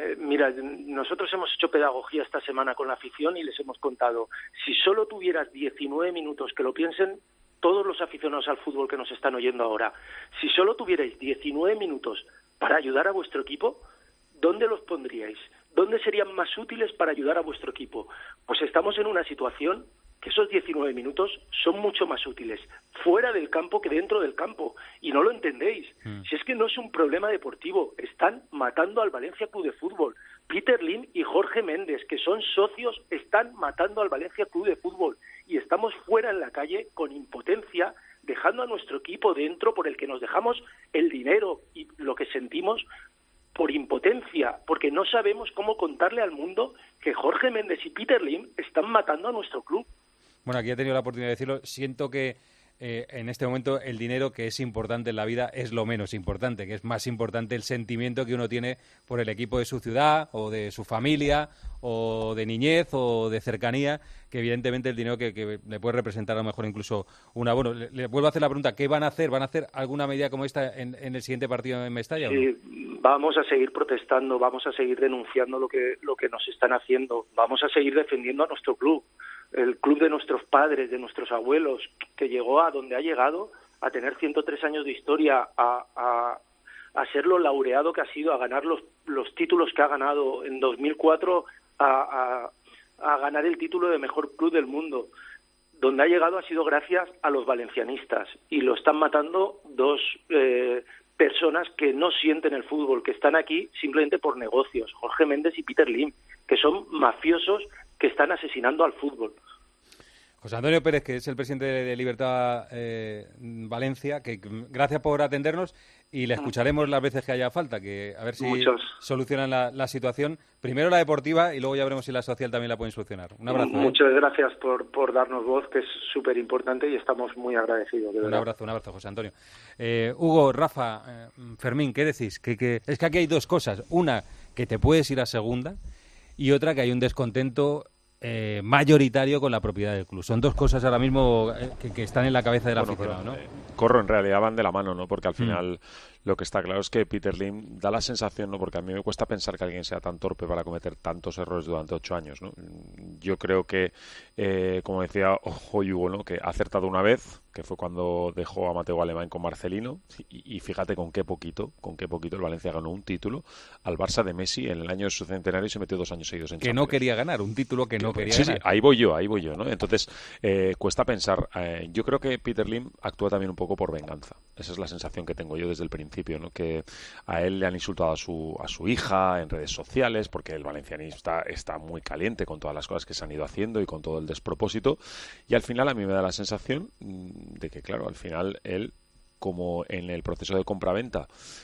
Mira, nosotros hemos hecho pedagogía esta semana con la afición y les hemos contado, si solo tuvieras 19 minutos, que lo piensen todos los aficionados al fútbol que nos están oyendo ahora, si solo tuvierais 19 minutos para ayudar a vuestro equipo, ¿dónde los pondríais? ¿Dónde serían más útiles para ayudar a vuestro equipo? Pues estamos en una situación que esos 19 minutos son mucho más útiles fuera del campo que dentro del campo. Y no lo entendéis. Si es que no es un problema deportivo. Están matando al Valencia Club de Fútbol. Peter Lim y Jorge Méndez, que son socios, están matando al Valencia Club de Fútbol. Y estamos fuera en la calle con impotencia, dejando a nuestro equipo dentro, por el que nos dejamos el dinero y lo que sentimos por impotencia, porque no sabemos cómo contarle al mundo que Jorge Méndez y Peter Lim están matando a nuestro club. Bueno, aquí he tenido la oportunidad de decirlo. Siento que en este momento el dinero, que es importante en la vida, es lo menos importante, que es más importante el sentimiento que uno tiene por el equipo de su ciudad o de su familia o de niñez o de cercanía, que evidentemente el dinero que le puede representar a lo mejor incluso un abono. Le vuelvo a hacer la pregunta, ¿qué van a hacer? ¿Van a hacer alguna medida como esta en el siguiente partido en Mestalla? Sí, vamos a seguir protestando, vamos a seguir denunciando lo que nos están haciendo, vamos a seguir defendiendo a nuestro club. El club de nuestros padres, de nuestros abuelos, que llegó a donde ha llegado, a tener 103 años de historia, a ser lo laureado que ha sido, a ganar los títulos que ha ganado en 2004, a ganar el título de mejor club del mundo. Donde ha llegado ha sido gracias a los valencianistas, y lo están matando dos personas que no sienten el fútbol, que están aquí simplemente por negocios, Jorge Méndez y Peter Lim, que son mafiosos que están asesinando al fútbol. José Antonio Pérez, que es el presidente de Libertad Valencia, que gracias por atendernos y le escucharemos las veces que haya falta, que a ver si solucionan la situación, primero la deportiva y luego ya veremos si la social también la pueden solucionar. Un abrazo. Muchas gracias por darnos voz, que es súper importante y estamos muy agradecidos. Un abrazo, José Antonio. Hugo, Rafa, Fermín, ¿qué decís? Que es que aquí hay dos cosas. Una, que te puedes ir a segunda, y otra, que hay un descontento mayoritario con la propiedad del club. Son dos cosas ahora mismo que están en la cabeza del aficionado, ¿no? Corro, en realidad van de la mano, ¿no? Porque al final lo que está claro es que Peter Lim da la sensación, ¿no? Porque a mí me cuesta pensar que alguien sea tan torpe para cometer tantos errores durante 8 años, ¿no? Yo creo que, como decía hoy Hugo, ¿no? Que ha acertado una vez, que fue cuando dejó a Mateo Alemán con Marcelino, y fíjate con qué poquito el Valencia ganó un título al Barça de Messi en el año de su centenario y se metió 2 años seguidos en Champions. Que no quería ganar, un título que no quería ganar. Sí, ahí voy yo, ¿no? Entonces, cuesta pensar. Yo creo que Peter Lim actúa también un poco por venganza. Esa es la sensación que tengo yo desde el principio, ¿no? Que a él le han insultado a su hija en redes sociales, porque el valencianista está muy caliente con todas las cosas que se han ido haciendo y con todo el despropósito, y al final a mí me da la sensación de que, claro, al final él, como en el proceso de compraventa,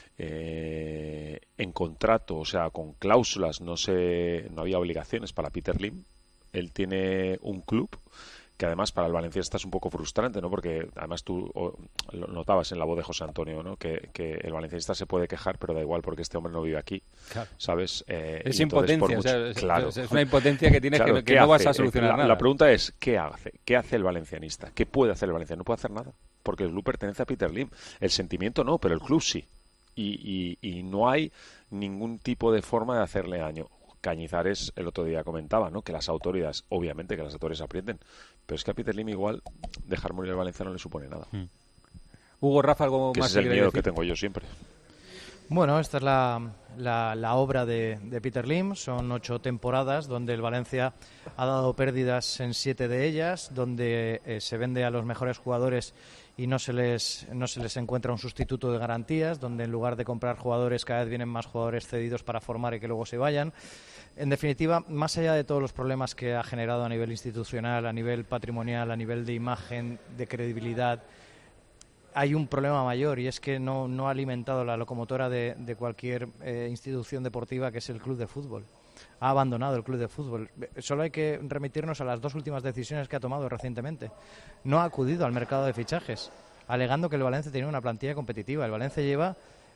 en contrato, o sea, con cláusulas, no había obligaciones para Peter Lim. Él tiene un club que además para el valencianista es un poco frustrante, ¿no? Porque además tú lo notabas en la voz de José Antonio, ¿no? Que el valencianista se puede quejar, pero da igual porque este hombre no vive aquí, claro. ¿Sabes? Es impotencia, claro. Es una impotencia que tienes, claro, que no vas a solucionar nada. La pregunta es, ¿qué hace? ¿Qué hace el valencianista? ¿Qué puede hacer el valenciano? No puede hacer nada, porque el club pertenece a Peter Lim. El sentimiento no, pero el club sí. Y no hay ningún tipo de forma de hacerle daño. Cañizares el otro día comentaba, ¿no? Que las autoridades, obviamente que las autoridades aprieten, pero es que a Peter Lim igual dejar morir al Valencia no le supone nada. Hugo, Rafa, algo que más ese es que el miedo decir? que tengo yo siempre. Bueno, esta es la obra de Peter Lim. Son 8 temporadas donde el Valencia ha dado pérdidas en 7 de ellas, donde se vende a los mejores jugadores y no se les encuentra un sustituto de garantías, donde en lugar de comprar jugadores cada vez vienen más jugadores cedidos para formar y que luego se vayan. En definitiva, más allá de todos los problemas que ha generado a nivel institucional, a nivel patrimonial, a nivel de imagen, de credibilidad, hay un problema mayor, y es que no ha alimentado la locomotora de cualquier institución deportiva, que es el club de fútbol. Ha abandonado el club de fútbol. Solo hay que remitirnos a las 2 últimas decisiones que ha tomado recientemente. No ha acudido al mercado de fichajes, alegando que el Valencia tenía una plantilla competitiva. El Valencia lleva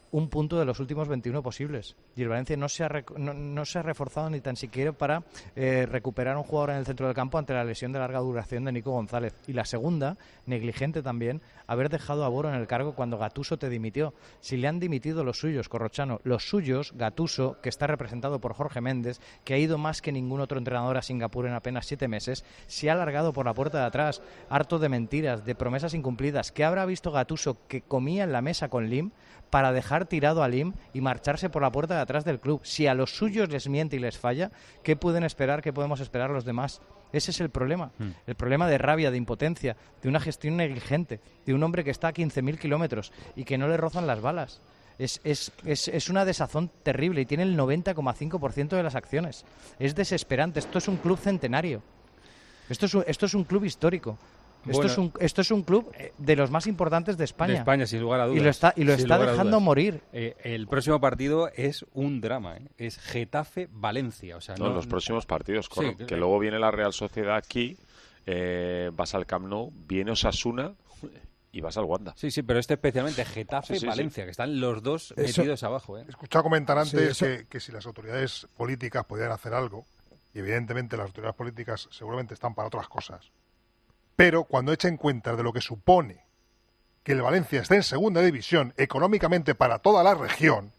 un punto de los últimos 21 posibles. Y el Valencia no se ha reforzado ni tan siquiera para recuperar un jugador en el centro del campo ante la lesión de larga duración de Nico González. Y la segunda, negligente también, haber dejado a Boro en el cargo cuando Gattuso te dimitió. Si le han dimitido los suyos, Corrochano, los suyos, Gattuso, que está representado por Jorge Méndez, que ha ido más que ningún otro entrenador a Singapur en apenas 7 meses, se ha alargado por la puerta de atrás, harto de mentiras, de promesas incumplidas. ¿Qué habrá visto Gattuso que comía en la mesa con Lim para dejar tirado a Lim y marcharse por la puerta de atrás del club? Si a los suyos les miente y les falla, ¿qué pueden esperar, qué podemos esperar los demás? Ese es el problema. El problema de rabia, de impotencia, de una gestión negligente, de un hombre que está a 15.000 kilómetros y que no le rozan las balas. Es una desazón terrible y tiene el 90,5% de las acciones. Es desesperante. Esto es un club centenario. Esto es un club histórico. Esto es un club de los más importantes de España. De España, sin lugar a dudas. Y lo está dejando morir. El próximo partido es un drama, ¿eh? Es Getafe-Valencia. O sea, los próximos partidos, sí, que luego viene la Real Sociedad aquí, vas al Camp Nou, viene Osasuna y vas al Wanda. Sí, pero especialmente Getafe-Valencia, que están los dos metidos abajo. He escuchado comentar antes que si las autoridades políticas podían hacer algo, y evidentemente las autoridades políticas seguramente están para otras cosas, pero cuando echen cuenta de lo que supone que el Valencia esté en segunda división económicamente para toda la región...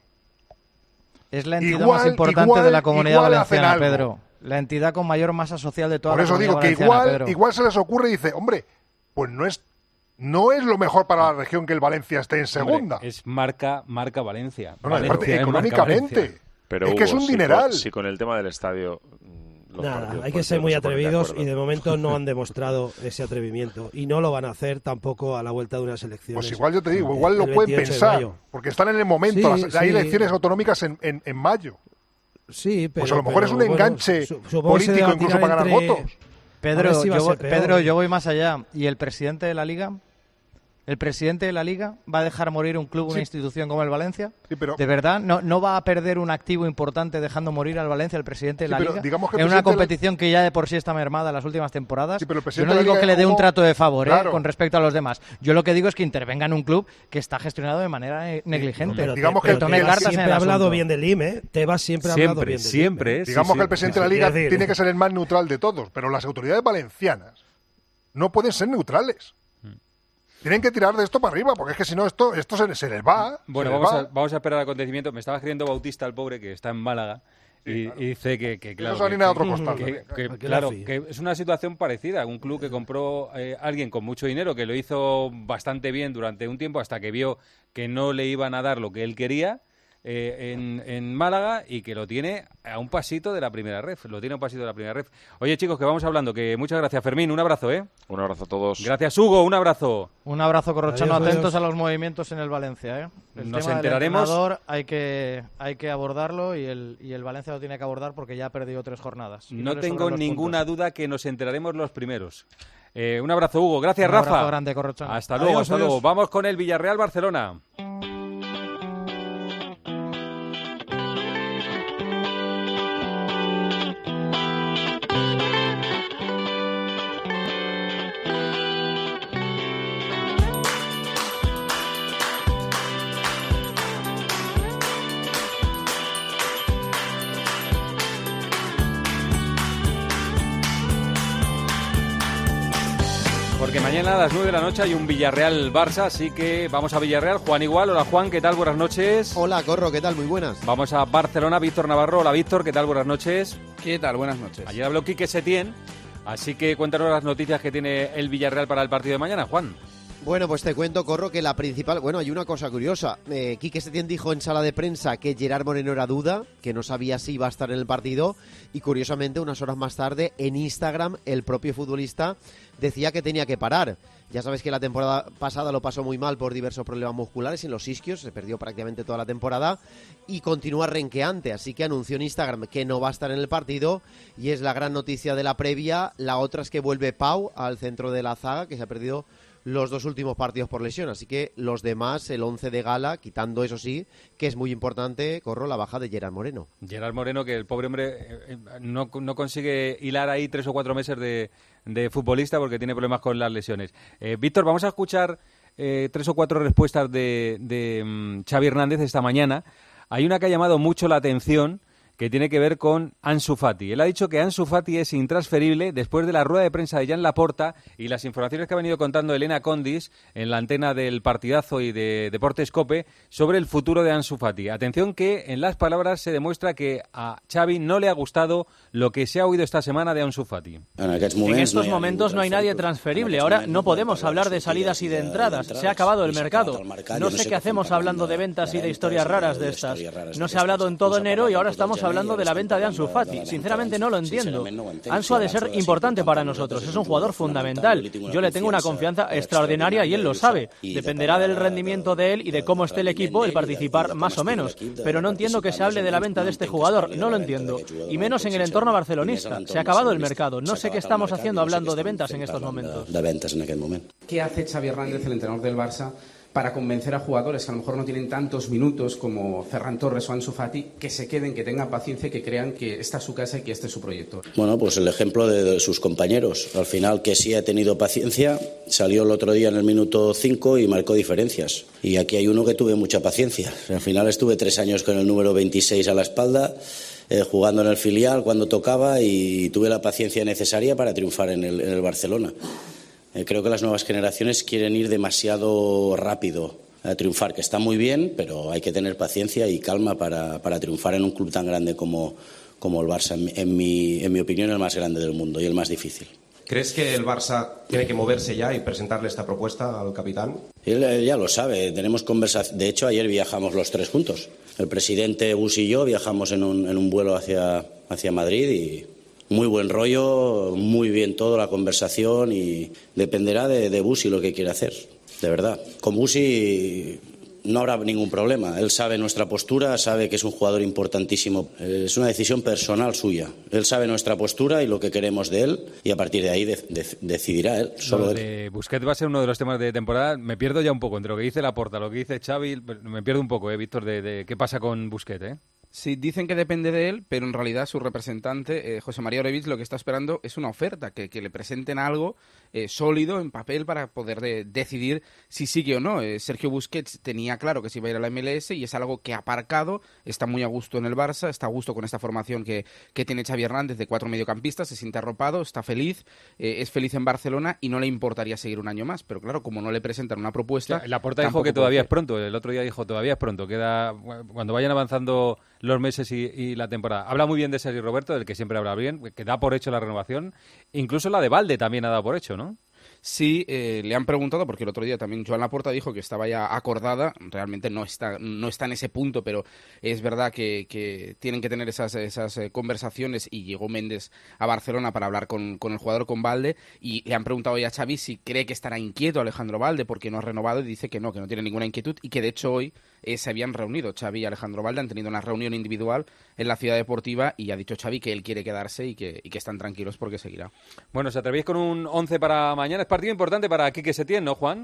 Es la entidad más importante de la Comunidad Valenciana, Pedro. La entidad con mayor masa social de toda la Comunidad Valenciana. Por eso digo que igual se les ocurre y dice, hombre, pues no es lo mejor para la región que el Valencia esté en segunda. Hombre, es marca Valencia. Aparte, económicamente. Pero es que es un dineral. Si con el tema del estadio... Nada, hay que ser muy atrevidos y de momento no han demostrado ese atrevimiento y no lo van a hacer tampoco a la vuelta de unas elecciones. Pues igual yo te digo, igual lo pueden pensar, porque están en el momento, hay elecciones autonómicas en mayo. Sí, pero... Pues a lo mejor es un enganche político incluso para ganar votos. Pedro, yo voy más allá. ¿Y el presidente de la Liga? ¿El presidente de la Liga va a dejar morir un club, una institución como el Valencia? Sí, pero... ¿De verdad? ¿No va a perder un activo importante dejando morir al Valencia el presidente de la Liga? En una competición que ya de por sí está mermada en las últimas temporadas. Sí, pero yo no digo que le dé un trato de favor con respecto a los demás. Yo lo que digo es que intervenga en un club que está gestionado de manera negligente. Pero digamos que tome cartas siempre ha hablado bien de Lim, ¿eh? Tebas siempre ha hablado bien de Lim. Digamos que el presidente de la Liga tiene que ser el más neutral de todos, pero las autoridades valencianas no pueden ser neutrales. Tienen que tirar de esto para arriba, porque es que si no esto se les va. Bueno, vamos a esperar el acontecimiento. Me estaba escribiendo Bautista, el pobre, que está en Málaga, y dice que claro, que es una situación parecida. Un club que compró alguien con mucho dinero, que lo hizo bastante bien durante un tiempo, hasta que vio que no le iban a dar lo que él quería. En Málaga, y que lo tiene a un pasito de la primera ref. Oye, chicos, que vamos hablando, que muchas gracias, Fermín, un abrazo, Un abrazo a todos. Gracias, Hugo, un abrazo. Un abrazo, Corrochano, atentos a los movimientos en el Valencia, El Nos tema enteraremos. Del entrenador hay que abordarlo, y el Valencia lo tiene que abordar porque ya ha perdido 3 jornadas. No tengo ninguna duda que nos enteraremos los primeros. Un abrazo, Hugo. Gracias, Rafa. Un abrazo grande, Corrochano. Hasta luego. Vamos con el Villarreal-Barcelona. Porque mañana a las 9 de la noche hay un Villarreal-Barça, así que vamos a Villarreal. Juan igual. Hola, Juan, ¿qué tal? Buenas noches. Hola, Corro, ¿qué tal? Muy buenas. Vamos a Barcelona, Víctor Navarro. Hola, Víctor, ¿qué tal? Buenas noches. ¿Qué tal? Buenas noches. Ayer habló Quique Setién, así que cuéntanos las noticias que tiene el Villarreal para el partido de mañana, Juan. Bueno, pues te cuento, Corro, que la principal... Bueno, hay una cosa curiosa. Quique Setién dijo en sala de prensa que Gerard Moreno era duda, que no sabía si iba a estar en el partido, y curiosamente, unas horas más tarde, en Instagram, el propio futbolista decía que tenía que parar. Ya sabes que la temporada pasada lo pasó muy mal por diversos problemas musculares en los isquios, se perdió prácticamente toda la temporada y continúa renqueante, así que anunció en Instagram que no va a estar en el partido, y es la gran noticia de la previa. La otra es que vuelve Pau al centro de la zaga, que se ha perdido los 2 últimos partidos por lesión, así que los demás, el 11 de gala, quitando eso sí, que es muy importante, Corro, la baja de Gerard Moreno. Gerard Moreno, que el pobre hombre no consigue hilar ahí 3 o 4 meses de futbolista porque tiene problemas con las lesiones. Víctor, vamos a escuchar 3 o 4 respuestas de Xavi Hernández esta mañana. Hay una que ha llamado mucho la atención, que tiene que ver con Ansu Fati. Él ha dicho que Ansu Fati es intransferible después de la rueda de prensa de Jan Laporta y las informaciones que ha venido contando Elena Condis en la antena del Partidazo y de Deportes COPE sobre el futuro de Ansu Fati. Atención que en las palabras se demuestra que a Xavi no le ha gustado lo que se ha oído esta semana de Ansu Fati. En estos momentos no hay nadie transferible. Ahora no podemos hablar de salidas y de entradas. Se ha acabado el mercado. No sé qué hacemos hablando de ventas y de historias raras de estas. No se ha hablado en todo enero y ahora estamos hablando de la venta de Ansu Fati. Sinceramente no lo entiendo. Ansu ha de ser importante para nosotros. Es un jugador fundamental. Yo le tengo una confianza extraordinaria y él lo sabe. Dependerá del rendimiento de él y de cómo esté el equipo el participar más o menos. Pero no entiendo que se hable de la venta de este jugador. No lo entiendo. Y menos en el entorno barcelonista. Se ha acabado el mercado. No sé qué estamos haciendo hablando de ventas en estos momentos. ¿Qué hace Xavi Hernández, el entrenador del Barça, para convencer a jugadores que a lo mejor no tienen tantos minutos como Ferran Torres o Ansu Fati, que se queden, que tengan paciencia y que crean que esta es su casa y que este es su proyecto? Bueno, pues el ejemplo de sus compañeros. Al final, que sí ha tenido paciencia, salió el otro día en el minuto 5 y marcó diferencias. Y aquí hay uno que tuve mucha paciencia. Al final estuve 3 años con el número 26 a la espalda, jugando en el filial cuando tocaba, y tuve la paciencia necesaria para triunfar en el Barcelona. Creo que las nuevas generaciones quieren ir demasiado rápido a triunfar, que está muy bien, pero hay que tener paciencia y calma para triunfar en un club tan grande como el Barça, en mi opinión, el más grande del mundo y el más difícil. ¿Crees que el Barça tiene que moverse ya y presentarle esta propuesta al capitán? Él ya lo sabe, tenemos conversación. De hecho, ayer viajamos los 3 juntos. El presidente Bus y yo viajamos en un vuelo hacia Madrid y muy buen rollo, muy bien todo, la conversación, y dependerá de Busi lo que quiere hacer, de verdad. Con Busi no habrá ningún problema. Él sabe nuestra postura, sabe que es un jugador importantísimo. Es una decisión personal suya. Él sabe nuestra postura y lo que queremos de él, y a partir de ahí decidirá él. Solo él. Busquets va a ser uno de los temas de temporada. Me pierdo ya un poco entre lo que dice Laporta, lo que dice Xavi. Me pierdo un poco, Víctor, de qué pasa con Busquets, Sí, dicen que depende de él, pero en realidad su representante, José María Orevich, lo que está esperando es una oferta, que le presenten algo sólido en papel para poder decidir si sigue o no. Sergio Busquets tenía claro que se iba a ir a la MLS y es algo que ha aparcado, está muy a gusto en el Barça, está a gusto con esta formación que tiene Xavi Hernández de 4 mediocampistas, se siente arropado, está feliz, es feliz en Barcelona y no le importaría seguir un año más, pero claro, como no le presentan una propuesta... O sea, Laporta dijo que todavía es pronto, el otro día dijo todavía es pronto, queda cuando vayan avanzando los meses y la temporada. Habla muy bien de Sergi Roberto, del que siempre habla bien, que da por hecho la renovación. Incluso la de Valde también ha dado por hecho, ¿no? Sí, le han preguntado, porque el otro día también Joan Laporta dijo que estaba ya acordada, realmente no está en ese punto, pero es verdad que tienen que tener esas conversaciones, y llegó Méndez a Barcelona para hablar con el jugador, con Valde, y le han preguntado ya a Xavi si cree que estará inquieto Alejandro Valde porque no ha renovado, y dice que no tiene ninguna inquietud, y que de hecho hoy se habían reunido. Xavi y Alejandro Valde han tenido una reunión individual en la Ciudad Deportiva y ha dicho Xavi que él quiere quedarse y que están tranquilos porque seguirá. Bueno, ¿os atrevéis con un 11 para mañana? Es partido importante para Quique Setién, ¿no, Juan?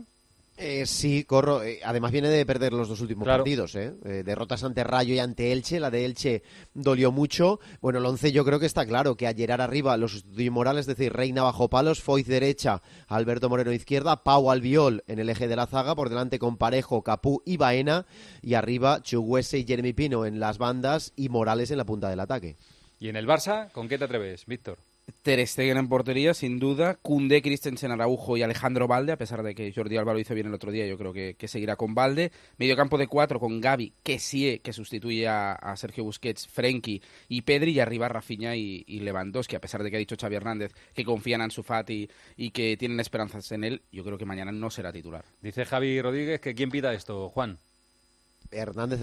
Sí, Corro. Además viene de perder los 2 últimos partidos. Derrotas ante Rayo y ante Elche. La de Elche dolió mucho. Bueno, el 11 yo creo que está claro, que a Gerard arriba lo sustituye Morales, es decir, Reina bajo palos, Foyth derecha, Alberto Moreno izquierda, Pau Albiol en el eje de la zaga, por delante con Parejo, Capú y Baena, y arriba Chukwueze y Jeremy Pino en las bandas y Morales en la punta del ataque. ¿Y en el Barça, con qué te atreves, Víctor? Ter Stegen en portería, sin duda. Koundé, Christensen, Araujo y Alejandro Valde, a pesar de que Jordi Alba lo hizo bien el otro día, yo creo que seguirá con Valde. Mediocampo de 4 con Gavi, Kessie, que sustituye a Sergio Busquets, Frenkie y Pedri, y arriba Rafinha y Lewandowski, a pesar de que ha dicho Xavi Hernández que confían en Ansu Fati y que tienen esperanzas en él, yo creo que mañana no será titular. Dice Javi Rodríguez que ¿quién pita esto, Juan? Hernández,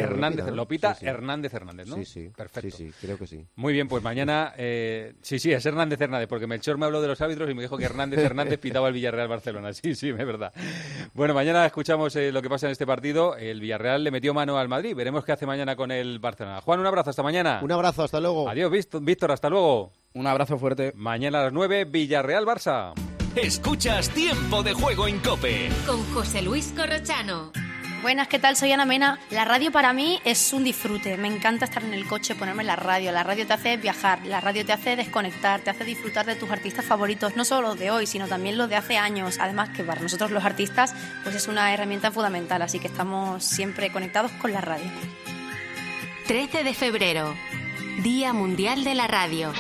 lo pita, sí. Hernández, ¿no? Sí. Perfecto. Sí, creo que sí. Muy bien, pues mañana, sí, es Hernández, porque Melchor me habló de los árbitros y me dijo que Hernández pitaba el Villarreal-Barcelona. Sí, es verdad. Bueno, mañana escuchamos lo que pasa en este partido. El Villarreal le metió mano al Madrid. Veremos qué hace mañana con el Barcelona. Juan, un abrazo, hasta mañana. Un abrazo, hasta luego. Adiós, Víctor, hasta luego. Un abrazo fuerte. Mañana a las 9, Villarreal-Barça. Escuchas Tiempo de Juego en COPE. Con José Luis Corrochano. Buenas, ¿qué tal? Soy Ana Mena. La radio para mí es un disfrute. Me encanta estar en el coche, ponerme la radio. La radio te hace viajar, la radio te hace desconectar, te hace disfrutar de tus artistas favoritos, no solo los de hoy, sino también los de hace años. Además que para nosotros los artistas pues es una herramienta fundamental, así que estamos siempre conectados con la radio. 13 de febrero, Día Mundial de la Radio.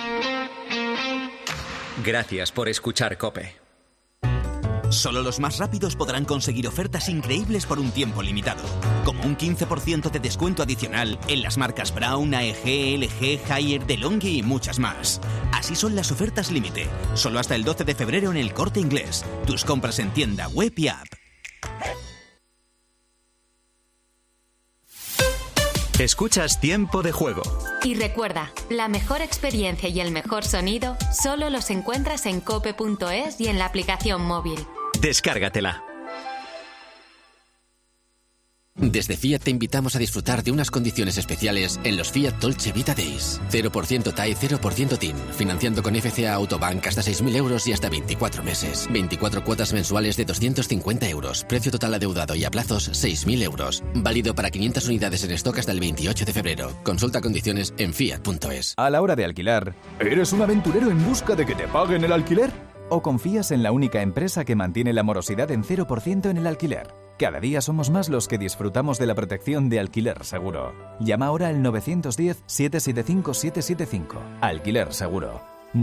Gracias por escuchar COPE. Solo los más rápidos podrán conseguir ofertas increíbles por un tiempo limitado, como un 15% de descuento adicional en las marcas Braun, AEG, LG, Haier, DeLonghi y muchas más. Así son las ofertas límite, solo hasta el 12 de febrero en El Corte Inglés. Tus compras en tienda, web y app. Escuchas Tiempo de Juego. Y recuerda, la mejor experiencia y el mejor sonido solo los encuentras en cope.es y en la aplicación móvil. Descárgatela. Desde Fiat te invitamos a disfrutar de unas condiciones especiales en los Fiat Dolce Vita Days. 0% TAE, 0% TIN. Financiando con FCA Autobank hasta 6.000 euros y hasta 24 meses. 24 cuotas mensuales de 250 euros. Precio total adeudado y a plazos 6.000 euros. Válido para 500 unidades en stock hasta el 28 de febrero. Consulta condiciones en fiat.es. A la hora de alquilar, ¿eres un aventurero en busca de que te paguen el alquiler? ¿O confías en la única empresa que mantiene la morosidad en 0% en el alquiler? Cada día somos más los que disfrutamos de la protección de Alquiler Seguro. Llama ahora al 910-775-775. Alquiler Seguro.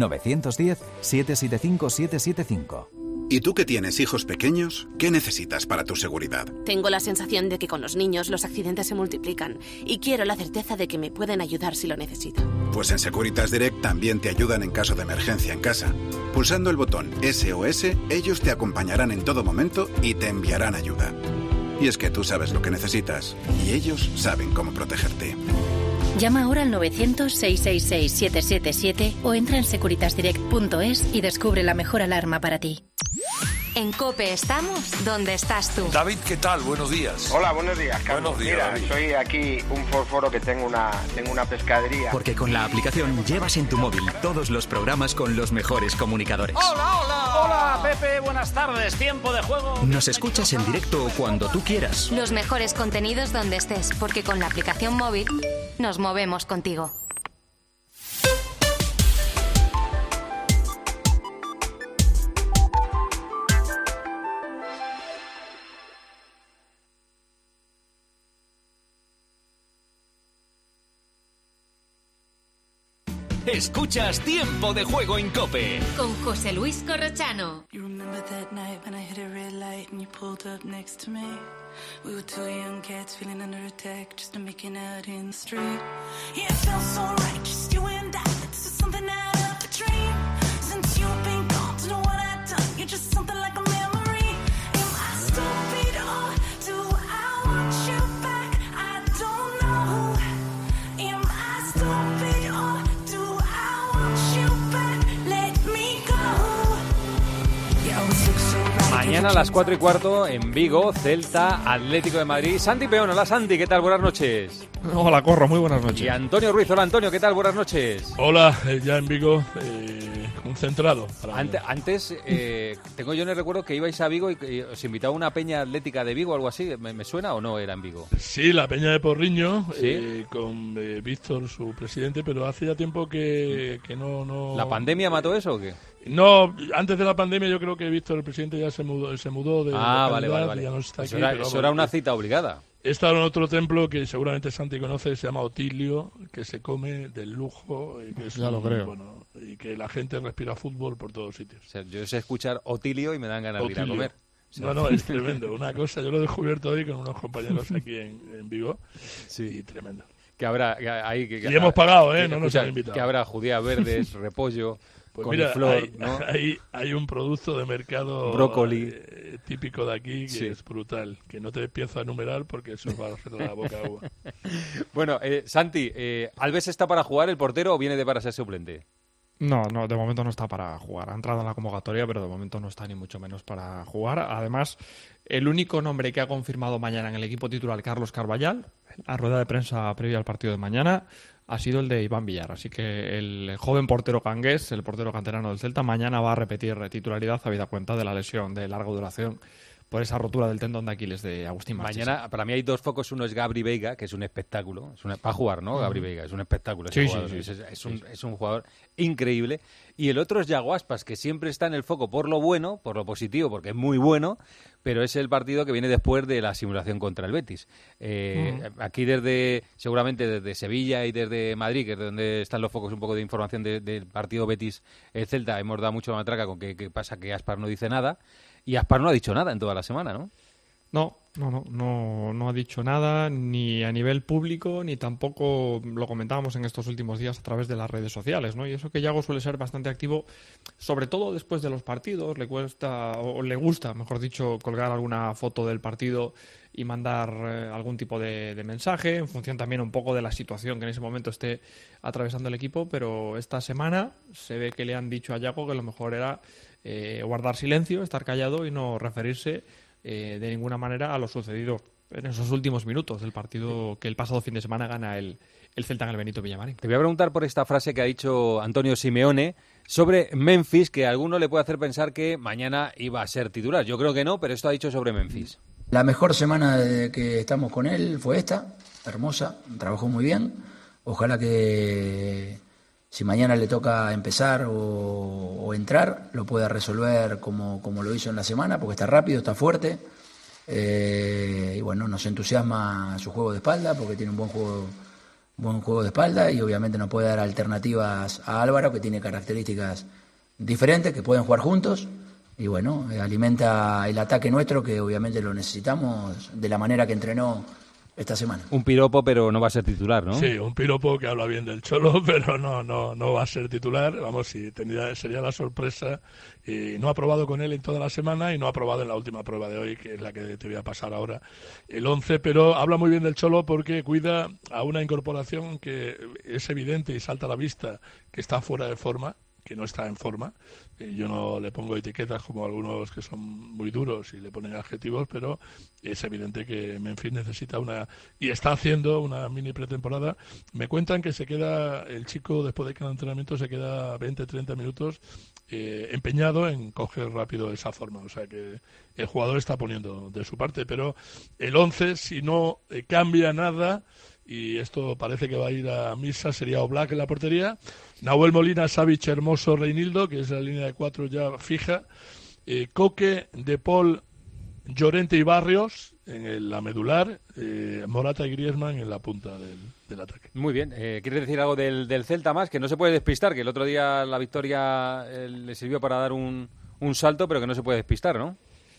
910-775-775. ¿Y tú que tienes hijos pequeños? ¿Qué necesitas para tu seguridad? Tengo la sensación de que con los niños los accidentes se multiplican y quiero la certeza de que me pueden ayudar si lo necesito. Pues en Securitas Direct también te ayudan en caso de emergencia en casa. Pulsando el botón SOS, ellos te acompañarán en todo momento y te enviarán ayuda. Y es que tú sabes lo que necesitas y ellos saben cómo protegerte. Llama ahora al 900-666-777 o entra en securitasdirect.es y descubre la mejor alarma para ti. En COPE estamos donde estás tú. David, ¿qué tal? Buenos días. Hola, buenos días, Carlos. Buenos días, Mira, David. soy aquí un fósforo que tengo una pescadería. Porque con la aplicación llevas en tu móvil todos los programas con los mejores comunicadores. ¡Hola, hola! Hola, Pepe, buenas tardes. Tiempo de juego. Nos escuchas en directo cuando tú quieras. Los mejores contenidos donde estés, porque con la aplicación móvil nos movemos contigo. Escuchas Tiempo de Juego en COPE. Con José Luis Corrochano. You remember that night when I hit a red light and you pulled up next to me? We were two young cats feeling under attack, just making out in the street. Yeah, it felt so right, just you and I. This is something out of a dream. Since you've been gone, to know what I've done, you're just something like a memory. Am I stupid or do I want you back? I don't know. Am I stupid or do I want you back? Let me go. Yeah, I always look so right. Mañana a las 4:15 en Vigo, Celta, Atlético de Madrid. Santi Peón, hola Santi, ¿qué tal? Buenas noches. Hola, Corro, muy buenas noches. Y Antonio Ruiz, hola Antonio, ¿qué tal? Buenas noches. Hola, ya en Vigo, concentrado. Antes, tengo yo en el recuerdo que ibais a Vigo y os invitaba una peña atlética de Vigo o algo así. ¿Me suena o no era en Vigo? Sí, la peña de Porriño, ¿Sí? con Víctor, su presidente, pero hace ya tiempo que no... ¿La pandemia mató eso o qué? No, antes de la pandemia yo creo que Víctor, el presidente, ya se mudó de vale. ya no está Eso aquí. eso era una cita obligada. He estado en otro templo que seguramente Santi conoce, se llama Otilio, que se come del lujo, y que es Ya lo creo. bueno, y que la gente respira fútbol por todos sitios. O sea, yo sé escuchar Otilio y me dan ganas de ir a comer. O sea, No, es tremendo. Una cosa, yo lo he descubierto hoy con unos compañeros aquí en Vigo, y tremendo. Que habrá ahí y hemos pagado, no nos han invitado. Que habrá judías verdes, repollo, Pues coliflor, mira, ¿no? hay un producto de mercado brócoli típico de aquí que es brutal, que no te empiezo a enumerar porque eso va a hacer la boca agua. Bueno, Santi, ¿Alves está para jugar el portero o viene para ser suplente? No, de momento no está para jugar. Ha entrado en la convocatoria, pero de momento no está ni mucho menos para jugar. Además, el único nombre que ha confirmado mañana en el equipo titular Carlos Carballal, a rueda de prensa previa al partido de mañana, ha sido el de Iván Villar. Así que el joven portero cangués, el portero canterano del Celta, mañana va a repetir titularidad habida cuenta de la lesión de larga duración por esa rotura del tendón de Aquiles de Agustín Marchesi. Mañana, para mí hay dos focos. Uno es Gabri Veiga, que es un espectáculo. Para jugar, ¿no? Gabri Veiga, es un espectáculo. Sí. Es un jugador increíble. Y el otro es Yago Aspas, que siempre está en el foco por lo bueno, por lo positivo, porque es muy bueno, pero es el partido que viene después de la simulación contra el Betis. Aquí seguramente desde Sevilla y desde Madrid, que es donde están los focos un poco de información del partido Betis-Celta, hemos dado mucho matraca con que pasa que Aspas no dice nada, y Aspas no ha dicho nada en toda la semana, ¿no? No ha dicho nada, ni a nivel público, ni tampoco lo comentábamos en estos últimos días a través de las redes sociales, ¿no? Y eso que Yago suele ser bastante activo, sobre todo después de los partidos, le gusta, mejor dicho, colgar alguna foto del partido y mandar algún tipo de mensaje, en función también un poco de la situación que en ese momento esté atravesando el equipo, pero esta semana se ve que le han dicho a Yago que lo mejor era guardar silencio, estar callado y no referirse de ninguna manera a lo sucedido en esos últimos minutos del partido que el pasado fin de semana gana el Celta en el Benito Villamarín. Te voy a preguntar por esta frase que ha dicho Antonio Simeone sobre Memphis, que a alguno le puede hacer pensar que mañana iba a ser titular. Yo creo que no, pero esto ha dicho sobre Memphis. La mejor semana de que estamos con él fue esta, hermosa, trabajó muy bien. Ojalá que si mañana le toca empezar o entrar, lo pueda resolver como lo hizo en la semana, porque está rápido, está fuerte. Y bueno, nos entusiasma su juego de espalda, porque tiene un buen juego de espalda, y obviamente nos puede dar alternativas a Álvaro, que tiene características diferentes, que pueden jugar juntos. Y bueno, alimenta el ataque nuestro, que obviamente lo necesitamos de la manera que entrenó esta semana. Un piropo, pero no va a ser titular, ¿no? Sí, un piropo que habla bien del Cholo, pero no va a ser titular. Vamos, sería la sorpresa. Y no ha probado con él en toda la semana y no ha probado en la última prueba de hoy, que es la que te voy a pasar ahora, el 11. Pero habla muy bien del Cholo porque cuida a una incorporación que es evidente y salta a la vista que está fuera de forma, que no está en forma. Yo no le pongo etiquetas como algunos que son muy duros y le ponen adjetivos, pero es evidente que Memphis necesita y está haciendo una mini pretemporada. Me cuentan que se queda, el chico después de cada entrenamiento se queda 20-30 minutos empeñado en coger rápido esa forma. O sea que el jugador está poniendo de su parte, pero el 11, si no cambia nada, y esto parece que va a ir a misa, sería Oblak en la portería, Nahuel Molina, Savic, Hermoso, Reinildo, que es la línea de 4 ya fija, Coque, De Paul, Llorente y Barrios en la medular, Morata y Griezmann en la punta del ataque. Muy bien. ¿Quieres decir algo del Celta más? Que no se puede despistar, que el otro día la victoria le sirvió para dar un salto, pero que no se puede despistar, ¿no?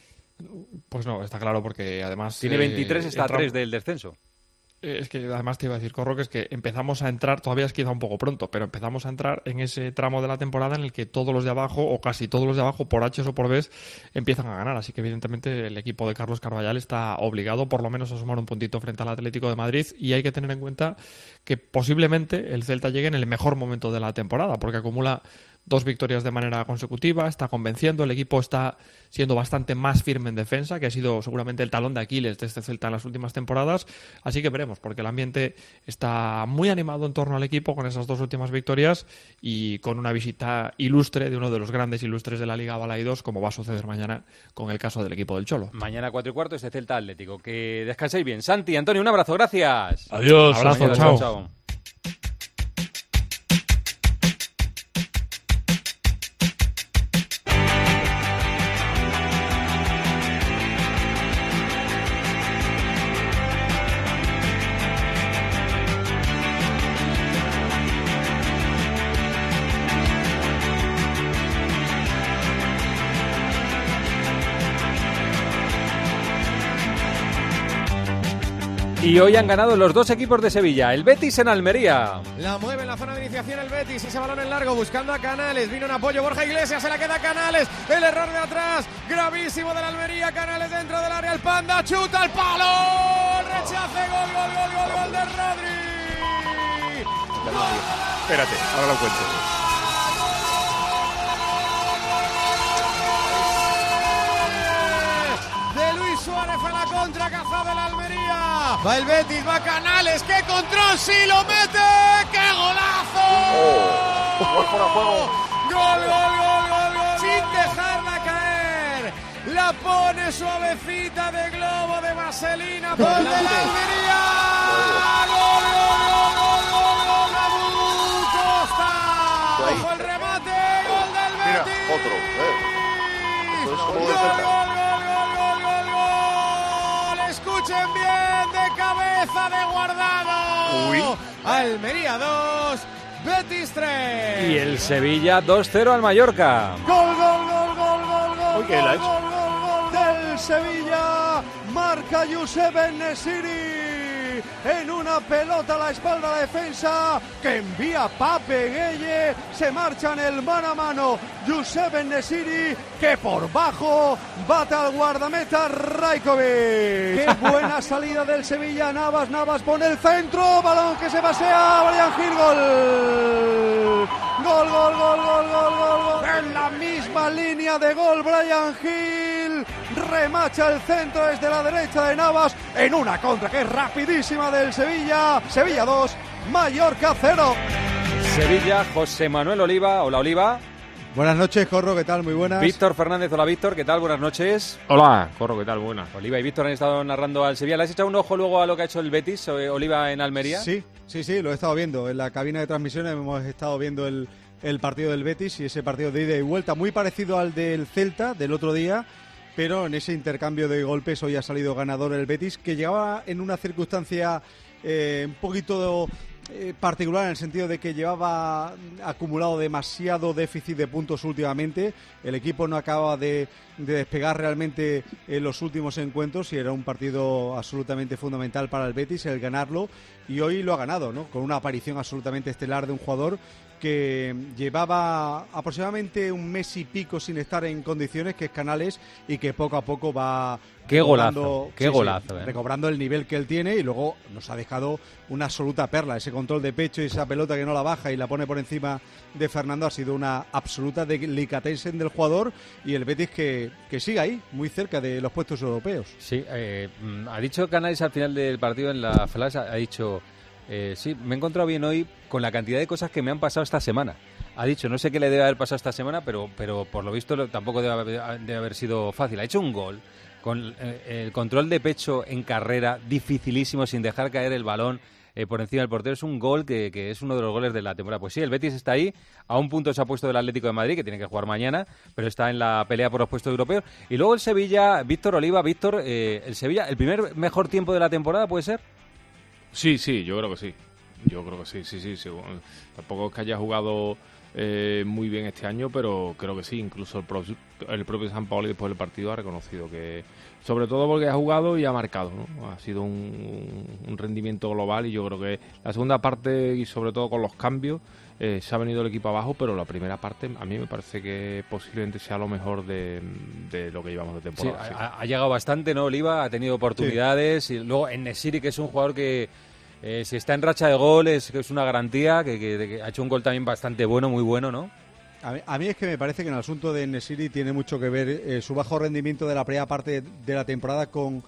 Pues no, está claro, porque además... Tiene 23, está a 3 del descenso. Es que además te iba a decir, Corro, que es que empezamos a entrar, todavía es quizá un poco pronto, pero empezamos a entrar en ese tramo de la temporada en el que todos los de abajo, o casi todos los de abajo, por H o por B, empiezan a ganar. Así que evidentemente el equipo de Carlos Carballal está obligado por lo menos a sumar un puntito frente al Atlético de Madrid, y hay que tener en cuenta que posiblemente el Celta llegue en el mejor momento de la temporada, porque acumula 2 victorias de manera consecutiva, está convenciendo, el equipo está siendo bastante más firme en defensa, que ha sido seguramente el talón de Aquiles de este Celta en las últimas temporadas, así que veremos, porque el ambiente está muy animado en torno al equipo con esas 2 últimas victorias y con una visita ilustre de uno de los grandes ilustres de la Liga Balaidos, como va a suceder mañana con el caso del equipo del Cholo. Mañana 4:15 este Celta Atlético. Que descanséis bien. Santi, Antonio, un abrazo, gracias. Adiós. Abrazo, chao. Y hoy han ganado los 2 equipos de Sevilla, el Betis en Almería. La mueve en la zona de iniciación el Betis, ese balón en largo buscando a Canales, vino en apoyo Borja Iglesias, se la queda Canales, el error de atrás, gravísimo de la Almería, Canales dentro del área, el Panda, chuta al palo, rechace, gol de Rodri. Espérate, ahora lo cuento. Suárez a la contra, cazado el Almería. Va el Betis, va Canales, ¡qué control! ¡Sí lo mete! ¡Qué golazo! ¡Gol! Sin dejarla caer. La La pone suavecita de globo de vaselina por de la Almería. ¡Gol, Costa! ¡Ojo el remate! ¡Gol del Betis! Mira, otro. ¡Gol! Escuchen bien, de cabeza de Guardado. Uy. Almería 2, Betis 3. Y el Sevilla 2-0 al Mallorca. Gol ¿qué la ha hecho? del Sevilla. Marca Youssef En-Nesyri en una pelota a la espalda de la defensa que envía Pape Gueye. Se marcha en el mano a mano Youssef En-Nesyri, que por bajo bate al guardameta Rajkovic. Qué buena salida del Sevilla. Navas pone el centro, balón que se pasea, Bryan Gil, gol. En la misma línea de gol, Bryan Gil remacha el centro desde la derecha de Navas en una contra que es rapidísima del Sevilla. Sevilla 2, Mallorca 0. Sevilla, José Manuel Oliva. Hola, Oliva. Buenas noches, Corro, ¿qué tal? Muy buenas. Víctor Fernández. Hola, Víctor, ¿qué tal? Buenas noches. Hola, Corro, ¿qué tal? Buenas. Oliva y Víctor han estado narrando al Sevilla. ¿Le has echado un ojo luego a lo que ha hecho el Betis, Oliva, en Almería? Sí, lo he estado viendo. En la cabina de transmisiones hemos estado viendo el partido del Betis y ese partido de ida y vuelta, muy parecido al del Celta del otro día, pero en ese intercambio de golpes hoy ha salido ganador el Betis, que llegaba en una circunstancia un poquito particular, en el sentido de que llevaba acumulado demasiado déficit de puntos últimamente. El equipo no acaba de despegar realmente en los últimos encuentros y era un partido absolutamente fundamental para el Betis el ganarlo, y hoy lo ha ganado, ¿no? Con una aparición absolutamente estelar de un jugador que llevaba aproximadamente un mes y pico sin estar en condiciones, que es Canales, y que poco a poco va golazo, recobrando el nivel que él tiene, y luego nos ha dejado una absoluta perla. Ese control de pecho y esa pelota que no la baja y la pone por encima de Fernando ha sido una absoluta delicatessen del jugador, y el Betis que sigue ahí, muy cerca de los puestos europeos. Sí, ha dicho Canales al final del partido en la flash, ha dicho... sí, me he encontrado bien hoy con la cantidad de cosas que me han pasado esta semana. Ha dicho, no sé qué le debe haber pasado esta semana, pero por lo visto tampoco debe haber sido fácil. Ha hecho un gol con el control de pecho en carrera, dificilísimo, sin dejar caer el balón por encima del portero. Es un gol que es uno de los goles de la temporada. Pues sí, el Betis está ahí, a un punto se ha puesto del Atlético de Madrid, que tiene que jugar mañana, pero está en la pelea por los puestos europeos. Y luego el Sevilla, Víctor Oliva, el Sevilla, ¿el primer mejor tiempo de la temporada puede ser? Sí, yo creo que sí. Sí. Tampoco es que haya jugado muy bien este año, pero creo que sí. Incluso el propio Sampaoli después del partido ha reconocido que, sobre todo porque ha jugado y ha marcado, ¿no? Ha sido un rendimiento global, y yo creo que la segunda parte, y sobre todo con los cambios, se ha venido el equipo abajo, pero la primera parte a mí me parece que posiblemente sea lo mejor de lo que llevamos de temporada. Sí, ha llegado bastante, ¿no, Oliva? Ha tenido oportunidades, sí. Y luego En-Nesyri, que es un jugador que si está en racha de goles, que es una garantía, que ha hecho un gol también bastante bueno, muy bueno, ¿no? A mí es que me parece que en el asunto de En-Nesyri tiene mucho que ver su bajo rendimiento de la primera parte de la temporada con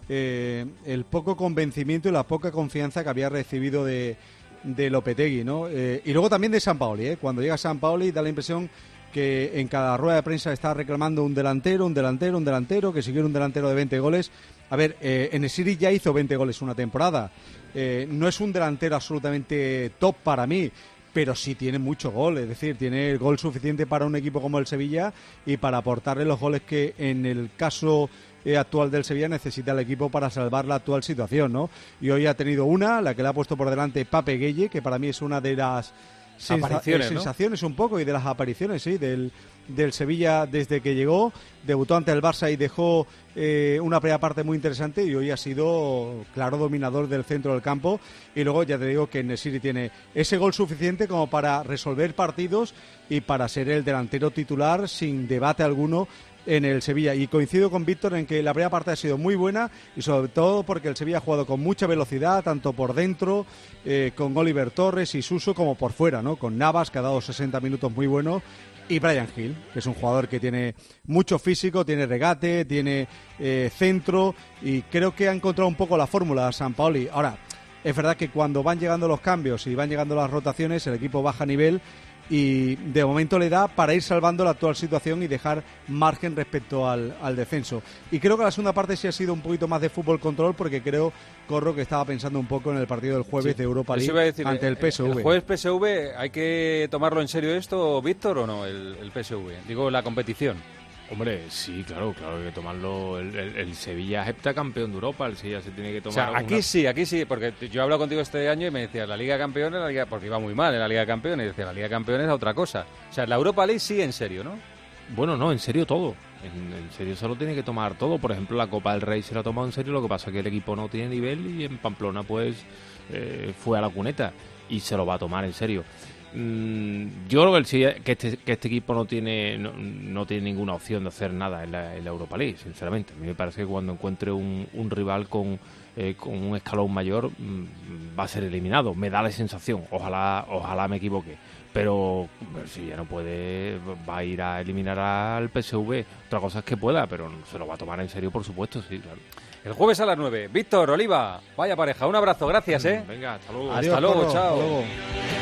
el poco convencimiento y la poca confianza que había recibido de Lopetegui, ¿no? Y luego también de Sampaoli, cuando llega Sampaoli da la impresión que en cada rueda de prensa está reclamando un delantero, que si quiere un delantero de 20 goles. A ver, En-Nesyri ya hizo 20 goles una temporada. No es un delantero absolutamente top para mí, pero sí tiene mucho gol, es decir, tiene el gol suficiente para un equipo como el Sevilla y para aportarle los goles que en el caso actual del Sevilla necesita el equipo para salvar la actual situación, ¿no? Y hoy ha tenido la que le ha puesto por delante Pape Gueye, que para mí es una de las sensaciones, ¿no? Un poco, y de las apariciones, sí, del Sevilla desde que llegó. Debutó ante el Barça y dejó una primera parte muy interesante, y hoy ha sido claro dominador del centro del campo. Y luego ya te digo que En-Nesyri tiene ese gol suficiente como para resolver partidos y para ser el delantero titular sin debate alguno en el Sevilla. Y coincido con Víctor en que la primera parte ha sido muy buena, y sobre todo porque el Sevilla ha jugado con mucha velocidad, tanto por dentro con Oliver Torres y Suso, como por fuera, ¿no? Con Navas, que ha dado 60 minutos muy buenos, y Bryan Gil, que es un jugador que tiene mucho físico, tiene regate, tiene centro, y creo que ha encontrado un poco la fórmula a Sampaoli. Ahora, es verdad que cuando van llegando los cambios y van llegando las rotaciones, el equipo baja nivel, y de momento le da para ir salvando la actual situación y dejar margen respecto al descenso. Y creo que la segunda parte sí ha sido un poquito más de fútbol control, porque creo, Corro, que estaba pensando un poco en el partido del jueves de Europa League ante el PSV. ¿El jueves PSV hay que tomarlo en serio esto, Víctor, o no, el PSV? Digo, la competición. Hombre, sí, claro, hay que tomarlo. El Sevilla es heptacampeón de Europa, el Sevilla se tiene que tomar. O sea, aquí sí, porque yo he hablado contigo este año y me decías la Liga de Campeones, porque iba muy mal en la Liga de Campeones, y decía la Liga de Campeones es otra cosa. O sea, la Europa League sí en serio, ¿no? Bueno, no, en serio todo. En serio se lo tiene que tomar todo. Por ejemplo, la Copa del Rey se lo ha tomado en serio, lo que pasa es que el equipo no tiene nivel y en Pamplona pues fue a la cuneta y se lo va a tomar en serio. Yo creo que este equipo no tiene ninguna opción de hacer nada en la Europa League, sinceramente. A mí me parece que cuando encuentre un rival con un escalón mayor va a ser eliminado. Me da la sensación, ojalá me equivoque. Pero si ya no puede, va a ir a eliminar al PSV. Otra cosa es que pueda, pero se lo va a tomar en serio, por supuesto, sí, claro. El jueves a las 9. Víctor, Oliva, vaya pareja. Un abrazo, gracias, ¿eh? Venga, hasta luego. Hasta luego, chao. Hasta luego.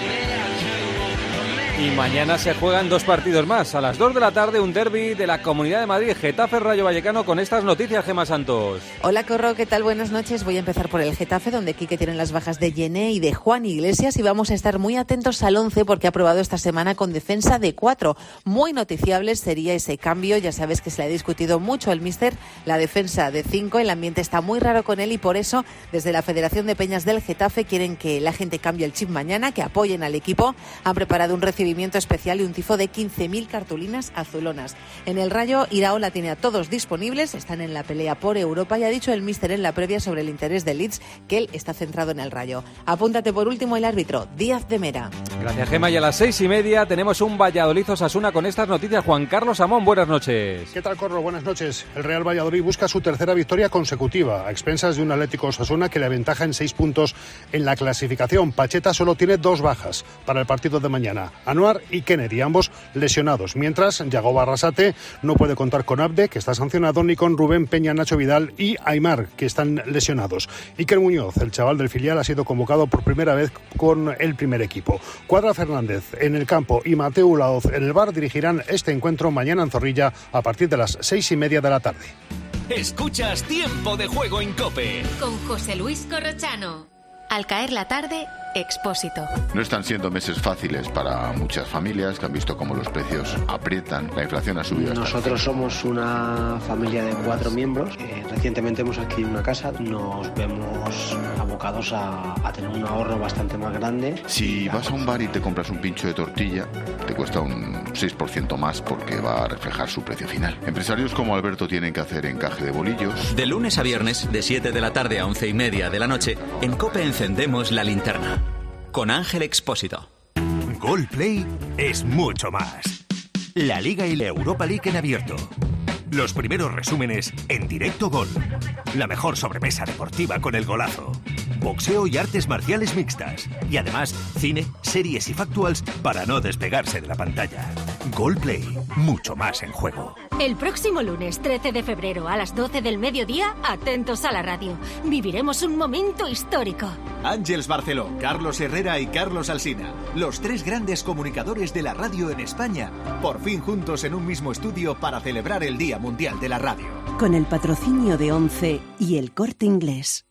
Y mañana se juegan 2 partidos más. A las 2 de la tarde, un derbi de la Comunidad de Madrid, Getafe Rayo Vallecano, con estas noticias, Gemma Santos. Hola, Corro, ¿qué tal? Buenas noches. Voy a empezar por el Getafe, donde Quique tiene las bajas de Yené y de Juan Iglesias, y vamos a estar muy atentos al 11 porque ha probado esta semana con defensa de 4. Muy noticiable sería ese cambio. Ya sabes que se le ha discutido mucho al míster la defensa de 5. El ambiente está muy raro con él y por eso desde la Federación de Peñas del Getafe quieren que la gente cambie el chip mañana, que apoyen al equipo. Han preparado un recibimiento especial y un tifo de 15.000 cartulinas azulonas. En el Rayo, Iraola tiene a todos disponibles, están en la pelea por Europa y ha dicho el míster en la previa sobre el interés de Leeds que él está centrado en el Rayo. Apúntate por último el árbitro, Díaz de Mera. Gracias, Gemma, y a las 6:30 tenemos un Valladolid-Osasuna con estas noticias. Juan Carlos Amón, buenas noches. ¿Qué tal, Corro? Buenas noches. El Real Valladolid busca su tercera victoria consecutiva a expensas de un Atlético Osasuna que le aventaja en 6 puntos en la clasificación. Pacheta solo tiene 2 bajas para el partido de mañana, Anuar y Kennedy, ambos lesionados, mientras Yagoba Arrasate no puede contar con Abde, que está sancionado, ni con Rubén Peña, Nacho Vidal y Aimar, que están lesionados. Iker Muñoz, el chaval del filial, ha sido convocado por primera vez con el primer equipo. Cuadra Fernández en el campo y Mateu Laoz en el bar dirigirán este encuentro mañana en Zorrilla a partir de las 6:30 de la tarde. Escuchas Tiempo de Juego en COPE con José Luis Corrochano. Al caer la tarde, Expósito. No están siendo meses fáciles para muchas familias que han visto cómo los precios aprietan, la inflación ha subido. Nosotros somos una familia de 4 miembros. Recientemente hemos adquirido una casa. Nos vemos abocados a tener un ahorro bastante más grande. Si vas a un bar y te compras un pincho de tortilla, te cuesta un 6% más porque va a reflejar su precio final. Empresarios como Alberto tienen que hacer encaje de bolillos. De lunes a viernes, de 7 de la tarde a 11:30 de la noche, en COPE encendemos la linterna. Con Ángel Expósito. Goalplay es mucho más. La Liga y la Europa League en abierto. Los primeros resúmenes en directo Gol. La mejor sobremesa deportiva con el golazo. Boxeo y artes marciales mixtas. Y además, cine, series y factuals para no despegarse de la pantalla. Goalplay, mucho más en juego. El próximo lunes 13 de febrero a las 12 del mediodía, atentos a la radio. Viviremos un momento histórico. Àngels Barceló, Carlos Herrera y Carlos Alsina, los 3 grandes comunicadores de la radio en España, por fin juntos en un mismo estudio para celebrar el Día Mundial de la Radio. Con el patrocinio de ONCE y El Corte Inglés.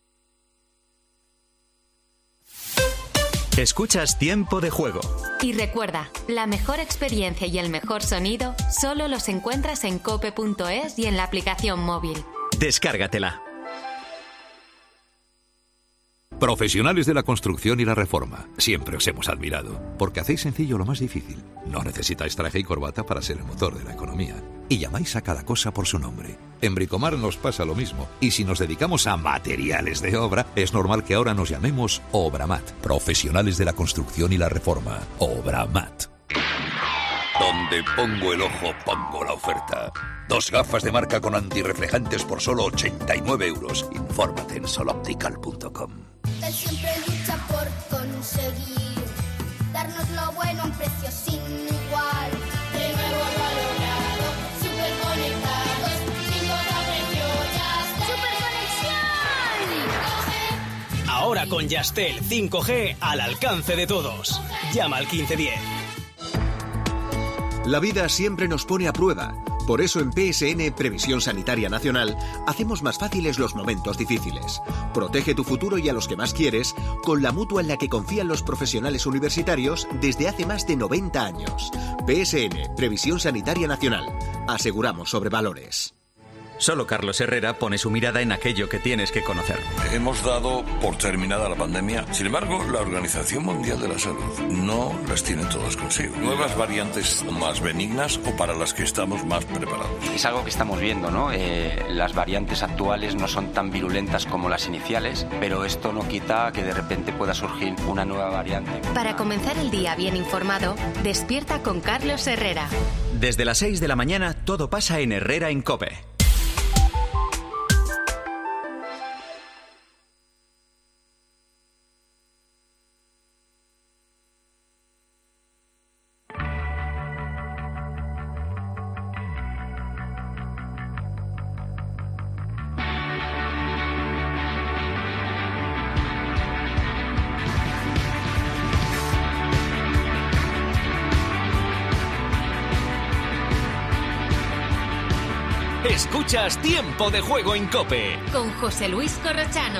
Escuchas Tiempo de Juego. Y recuerda, la mejor experiencia y el mejor sonido solo los encuentras en cope.es y en la aplicación móvil. Descárgatela. Profesionales de la construcción y la reforma. Siempre os hemos admirado, porque hacéis sencillo lo más difícil. No necesitáis traje y corbata para ser el motor de la economía. Y llamáis a cada cosa por su nombre. En Bricomar nos pasa lo mismo. Y si nos dedicamos a materiales de obra, es normal que ahora nos llamemos Obramat. Profesionales de la construcción y la reforma. Obramat. Donde pongo el ojo, pongo la oferta. 2 gafas de marca con antirreflejantes por solo 89 euros. Infórmate en soloptical.com. Él siempre lucha por conseguir darnos lo bueno a un precio sin igual. De nuevo valorado, super conectados, sin precio ya. ¡Super conexión! Ahora con Yastel 5G al alcance de todos. Llama al 1510. La vida siempre nos pone a prueba. Por eso en PSN, Previsión Sanitaria Nacional, hacemos más fáciles los momentos difíciles. Protege tu futuro y a los que más quieres con la mutua en la que confían los profesionales universitarios desde hace más de 90 años. PSN, Previsión Sanitaria Nacional. Aseguramos sobre valores. Solo Carlos Herrera pone su mirada en aquello que tienes que conocer. Hemos dado por terminada la pandemia. Sin embargo, la Organización Mundial de la Salud no las tiene todas consigo. Nuevas variantes más benignas o para las que estamos más preparados. Es algo que estamos viendo, ¿no? Las variantes actuales no son tan virulentas como las iniciales, pero esto no quita que de repente pueda surgir una nueva variante. Para comenzar el día bien informado, despierta con Carlos Herrera. Desde las 6 de la mañana, todo pasa en Herrera en COPE. Escuchas Tiempo de Juego en COPE. Con José Luis Corrochano.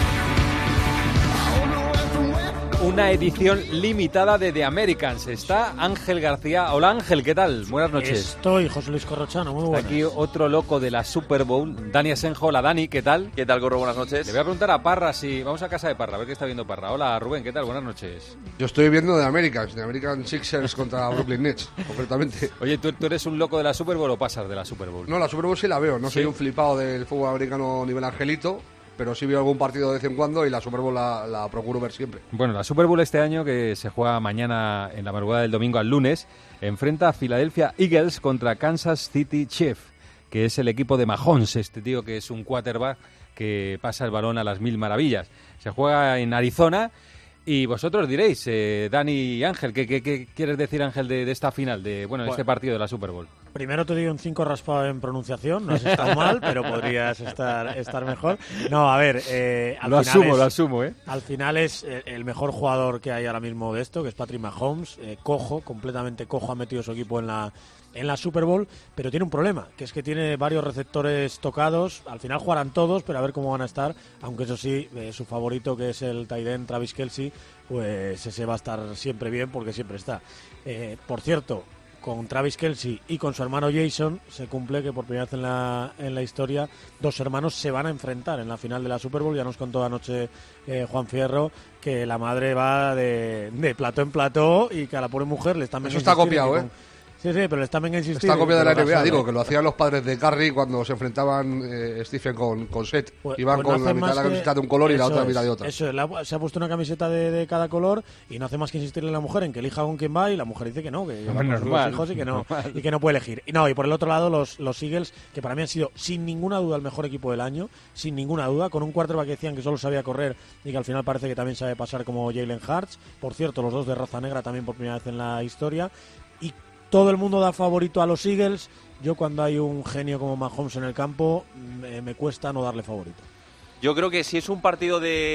Una edición limitada de The Americans. Está Ángel García. Hola Ángel, ¿qué tal? Buenas noches. Estoy, José Luis Corrochano, muy buenas. Aquí otro loco de la Super Bowl, Dani Asenjo. Hola Dani, ¿qué tal? ¿Qué tal, Gorro? Buenas noches. Le voy a preguntar a Parra si... Vamos a casa de Parra, a ver qué está viendo Parra. Hola Rubén, ¿qué tal? Buenas noches. Yo estoy viendo The Americans, The American Sixers contra Brooklyn Nets, concretamente. Oye, ¿tú eres un loco de la Super Bowl o pasas de la Super Bowl? No, la Super Bowl sí la veo. No soy un flipado del fútbol americano nivel angelito, pero sí veo algún partido de vez en cuando y la Super Bowl la procuro ver siempre. Bueno, la Super Bowl este año, que se juega mañana en la madrugada del domingo al lunes, enfrenta a Philadelphia Eagles contra Kansas City Chiefs, que es el equipo de Mahomes, este tío que es un quarterback que pasa el balón a las mil maravillas. Se juega en Arizona y vosotros diréis, Dani y Ángel, ¿qué quieres decir, Ángel, de esta final, de este partido de la Super Bowl? Primero te digo un 5 raspado en pronunciación, no has estado mal, pero podrías estar mejor. No, a ver, lo asumo, ¿eh? Al final es el mejor jugador que hay ahora mismo de esto, que es Patrick Mahomes, completamente cojo, ha metido su equipo en la Super Bowl, pero tiene un problema, que es que tiene varios receptores tocados. Al final jugarán todos, pero a ver cómo van a estar, aunque eso sí, su favorito, que es el tight end Travis Kelce, pues ese va a estar siempre bien porque siempre está. Por cierto, con Travis Kelce y con su hermano Jason se cumple que por primera vez en la historia dos hermanos se van a enfrentar en la final de la Super Bowl. Ya nos contó anoche Juan Fierro que la madre va de plató en plató y que a la pobre mujer le están... Eso está copiado, ¿eh? Sí, pero le están venga a insistir. Está copiado de la NBA, digo, que lo hacían los padres de Curry cuando se enfrentaban Stephen con Seth. Iban con la mitad de la camiseta de un color y la otra mitad de otra. Eso, se ha puesto una camiseta de cada color y no hace más que insistirle a la mujer en que elija con quién va, y la mujer dice que no, que va con sus hijos y que no puede elegir. Y por el otro lado, los Eagles, que para mí han sido sin ninguna duda el mejor equipo del año, sin ninguna duda, con un quarterback que decían que solo sabía correr y que al final parece que también sabe pasar como Jalen Hurts. Por cierto, los dos de raza negra también por primera vez en la historia. Y todo el mundo da favorito a los Eagles. Yo, cuando hay un genio como Mahomes en el campo, me cuesta no darle favorito. Yo creo que si es un partido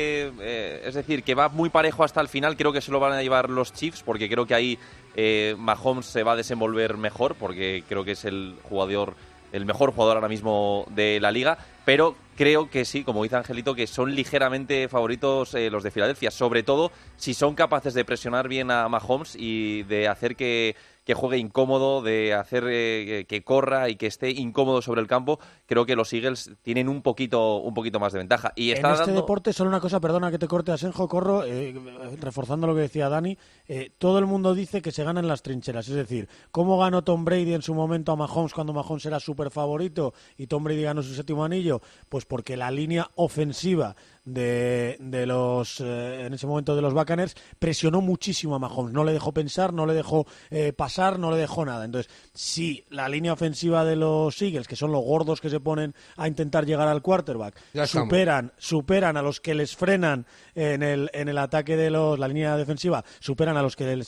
es decir, que va muy parejo hasta el final, creo que se lo van a llevar los Chiefs, porque creo que ahí Mahomes se va a desenvolver mejor, porque creo que es el mejor jugador ahora mismo de la liga, pero creo que sí, como dice Angelito, que son ligeramente favoritos los de Filadelfia, sobre todo si son capaces de presionar bien a Mahomes y de hacer que juegue incómodo, de hacer que corra y que esté incómodo sobre el campo. Creo que los Eagles tienen un poquito más de ventaja. Y en este deporte, solo una cosa, perdona que te corte, Asenjo, Corro, reforzando lo que decía Dani, todo el mundo dice que se gana en las trincheras. Es decir, ¿cómo ganó Tom Brady en su momento a Mahomes cuando Mahomes era súper favorito y Tom Brady ganó su 7º anillo? Pues porque la línea ofensiva de los en ese momento de los Buccaneers presionó muchísimo a Mahomes, no le dejó pensar, no le dejó pasar, no le dejó nada. Entonces, si la línea ofensiva de los Eagles, que son los gordos que se ponen a intentar llegar al quarterback, superan a los que les frenan en el ataque de la línea defensiva, superan a los que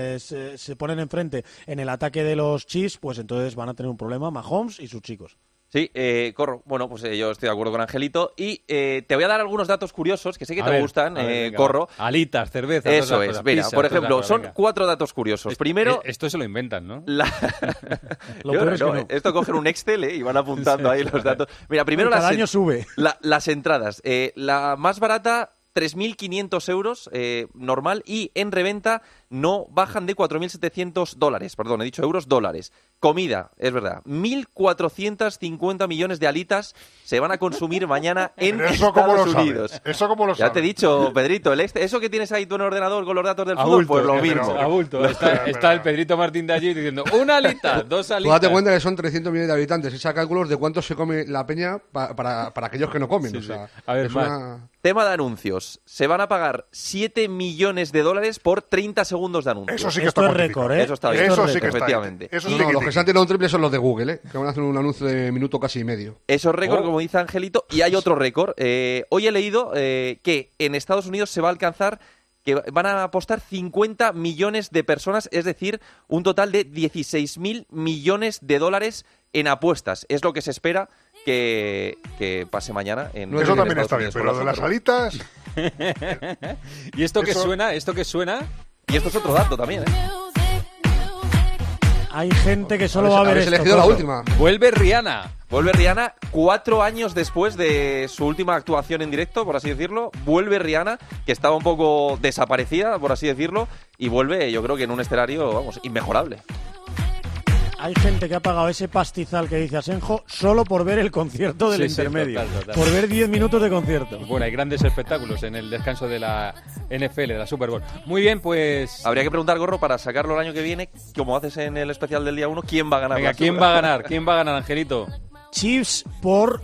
se ponen enfrente en el ataque de los Chiefs, pues entonces van a tener un problema Mahomes y sus chicos. Sí, Corro. Bueno, pues yo estoy de acuerdo con Angelito. Y te voy a dar algunos datos curiosos que sé que te gustan, Corro. Alitas, cerveza. Eso es. Mira, pizza, por ejemplo, son 4 datos curiosos. Primero... Esto se lo inventan, ¿no? Lo peor es que no. Esto cogen un Excel y van apuntando ahí los datos. Mira, primero cada año sube. Las entradas. La más barata... 3.500 euros normal, y en reventa no bajan de $4.700. Perdón, he dicho euros, dólares. Comida, es verdad. 1.450 millones de alitas se van a consumir mañana en Estados Unidos. ¿Eso cómo lo sabes? Ya te he dicho, Pedrito, eso que tienes ahí tú en el ordenador con los datos del fútbol, pues lo mismo. Abulto. Está el Pedrito Martín de allí diciendo, una alita, 2 alitas. Tú date cuenta que son 300 millones de habitantes. Echa cálculos de cuánto se come la peña para aquellos que no comen. Sí, o sea, A ver, Tema de anuncios. Se van a pagar $7 millones por 30 segundos de anuncios. Eso sí que está récord, ¿eh? Eso está bien. Eso sí que efectivamente. Eso sí no, que los que se han tirado un triple son los de Google, ¿eh? Que van a hacer un anuncio de minuto casi y medio. Eso es récord, como dice Angelito. Y hay otro récord. Hoy he leído que en Estados Unidos se va a alcanzar, que van a apostar 50 millones de personas, es decir, un total de $16.000 millones en apuestas. Es lo que se espera que pase mañana en Eso también Estados está bien, Unidos pero lo de las alitas... ¿Y esto qué suena? ¿Esto qué suena? Y esto es otro dato también, ¿eh? Hay gente que solo va a ver esto. Elegido la última. Vuelve Rihanna 4 años después de su última actuación en directo, por así decirlo. Vuelve Rihanna, que estaba un poco desaparecida, por así decirlo, y vuelve, yo creo que en un escenario, vamos, inmejorable. Hay gente que ha pagado ese pastizal que dice Asenjo solo por ver el concierto del intermedio. Total. Por ver 10 minutos de concierto. Bueno, hay grandes espectáculos en el descanso de la NFL, de la Super Bowl. Muy bien, pues... Habría que preguntar, Gorro, para sacarlo el año que viene, como haces en el especial del día 1, ¿quién va a ganar? Venga, ¿quién va a ganar? ¿Quién va a ganar, Angelito? Chiefs por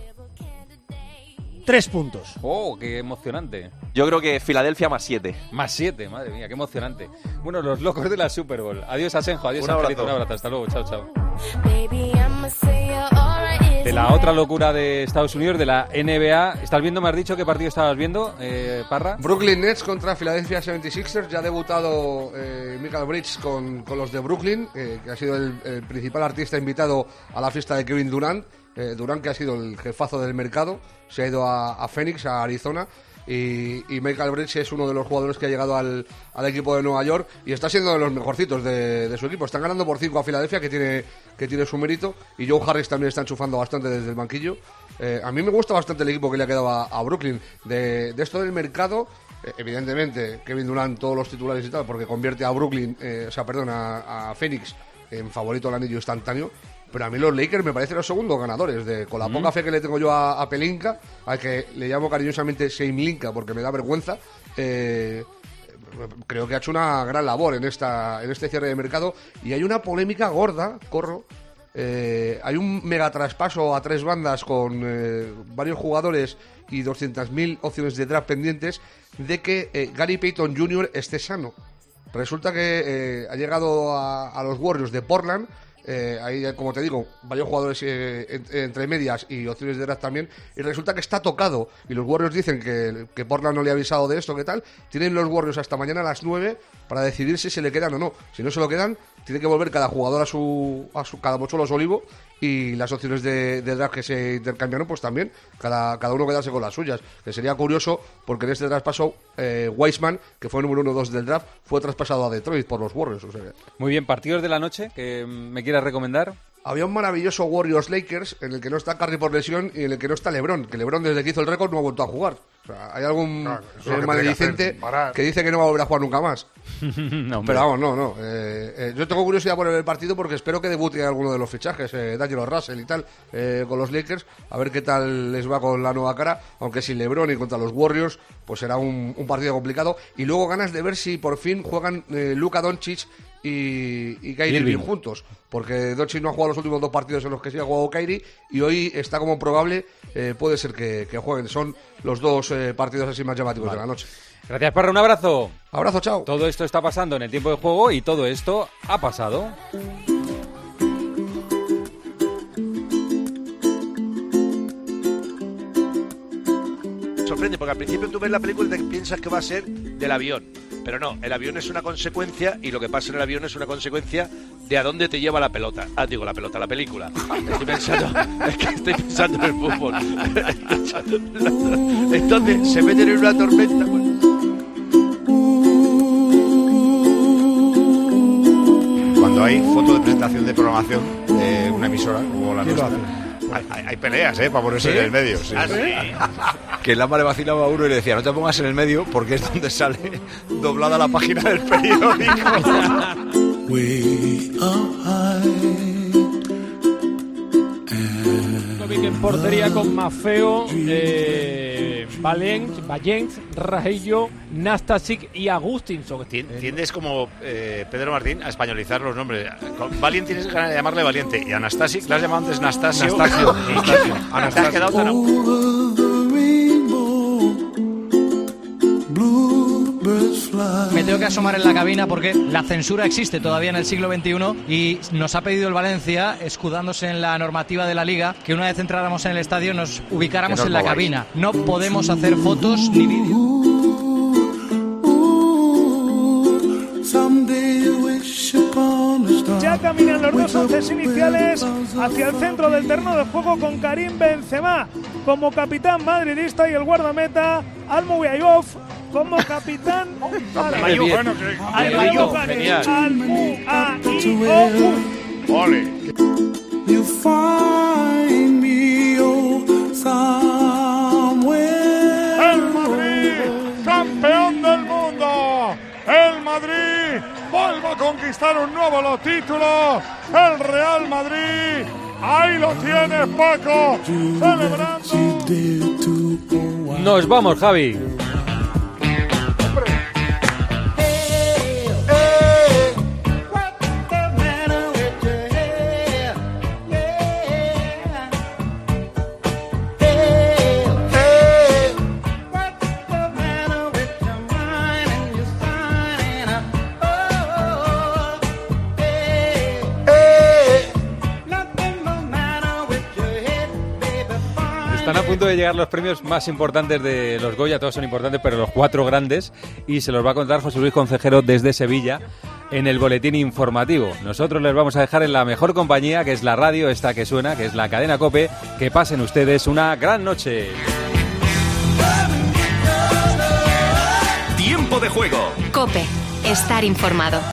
3 puntos. ¡Oh, qué emocionante! Yo creo que Filadelfia más 7. Más 7, madre mía, qué emocionante. Bueno, los locos de la Super Bowl. Adiós, Asenjo, adiós, Un Angelito. abrazo. Un abrazo, hasta luego, chao. De la otra locura de Estados Unidos, de la NBA. ¿Estás viendo, me has dicho, qué partido estabas viendo, Parra? Brooklyn Nets contra Philadelphia 76ers. Ya ha debutado Michael Bridges con los de Brooklyn, que ha sido el principal artista invitado a la fiesta de Kevin Durant. Durant, que ha sido el jefazo del mercado, se ha ido a Phoenix, a Arizona. Y Michael Bridges es uno de los jugadores que ha llegado al equipo de Nueva York y está siendo de los mejorcitos de su equipo. Están ganando por 5 a Filadelfia, que tiene su mérito, y Joe Harris también está enchufando bastante desde el banquillo. A mí me gusta bastante el equipo que le ha quedado a Brooklyn. De esto del mercado, evidentemente Kevin Durant, todos los titulares y tal, porque convierte a Brooklyn, a Phoenix en favorito al anillo instantáneo. Pero a mí los Lakers me parecen los segundos ganadores, con la poca fe que le tengo yo a Pelinka, al que le llamo cariñosamente Seimlinka porque me da vergüenza. Creo que ha hecho una gran labor en este cierre de mercado, y hay una polémica gorda, Corro. Hay un mega traspaso a 3 bandas con varios jugadores y 200.000 opciones de draft pendientes de que Gary Payton Jr. esté sano. Resulta que ha llegado a los Warriors de Portland. Ahí, como te digo, varios jugadores entre medias y opciones de draft también, y resulta que está tocado, y los Warriors dicen que Portland no le ha avisado de esto, ¿qué tal? Tienen los Warriors hasta mañana a las 9 para decidir si se le quedan o no. Si no se lo quedan, tiene que volver cada jugador a su cada mochuelo a su olivo, y las opciones de draft que se intercambiaron, pues también cada uno quedarse con las suyas, que sería curioso porque en este traspaso Wiseman, que fue el número 1-2 del draft, fue traspasado a Detroit por los Warriors. O sea, muy bien, partidos de la noche que me quieras recomendar. Había un maravilloso Warriors-Lakers en el que no está Curry por lesión y en el que no está LeBron, que LeBron desde que hizo el récord no ha vuelto a jugar. O sea, hay algún maledicente que dice que no va a volver a jugar nunca más. No, pero vamos, no. Yo tengo curiosidad por el partido porque espero que debute alguno de los fichajes, D'Angelo Russell y tal, con los Lakers, a ver qué tal les va con la nueva cara, aunque sin LeBron y contra los Warriors, pues será un partido complicado. Y luego ganas de ver si por fin juegan Luka Doncic y Kyrie Irving juntos, porque Doncic no ha jugado los últimos 2 partidos en los que sí ha jugado Kyrie, y hoy está como probable, puede ser que jueguen. Son los 2 partidos así más llamativos de la noche. Gracias, Parra, un abrazo. Abrazo, chao. Todo esto está pasando en el tiempo de juego y todo esto ha pasado. Sorprende, porque al principio tú ves la película y piensas que va a ser del avión, pero no, el avión es una consecuencia, y lo que pasa en el avión es una consecuencia de a dónde te lleva la pelota. Digo, la pelota, la película. Estoy pensando en el fútbol. Entonces, se meten en una tormenta. Cuando hay foto de presentación de programación de una emisora como la nuestra, hay peleas, para ponerse en el medio. Sí. ¿Ah, sí? Que Lama le vacilaba a uno y le decía, no te pongas en el medio porque es donde sale doblada la página del periódico. En portería con Maffeo, Valent, Rajillo, Nastasic y Agustinson. Tiendes como Pedro Martín a españolizar los nombres. Valient tienes ganas de llamarle Valiente. Y a Nastasic le has llamado antes Nastasio. Te has quedado tan... Me tengo que asomar en la cabina porque la censura existe todavía en el siglo XXI y nos ha pedido el Valencia, escudándose en la normativa de la Liga, que una vez entráramos en el estadio nos ubicáramos en la cabina. No podemos hacer fotos ni vídeos. Ya caminan los dos onces iniciales hacia el centro del terreno de juego con Karim Benzema como capitán madridista y el guardameta Almouayov como capitán Almouayov. Ole. You find me somewhere. El Madrid, campeón del mundo. El Madrid vuelve a conquistar un nuevo título. El Real Madrid. Ahí lo tienes, Paco. Celebrando. Nos vamos, Javi. Están a punto de llegar los premios más importantes de los Goya, todos son importantes, pero los 4 grandes, y se los va a contar José Luis Concejero desde Sevilla en el boletín informativo. Nosotros les vamos a dejar en la mejor compañía, que es la radio esta que suena, que es la cadena COPE. Que pasen ustedes una gran noche. Tiempo de juego. COPE. Estar informado.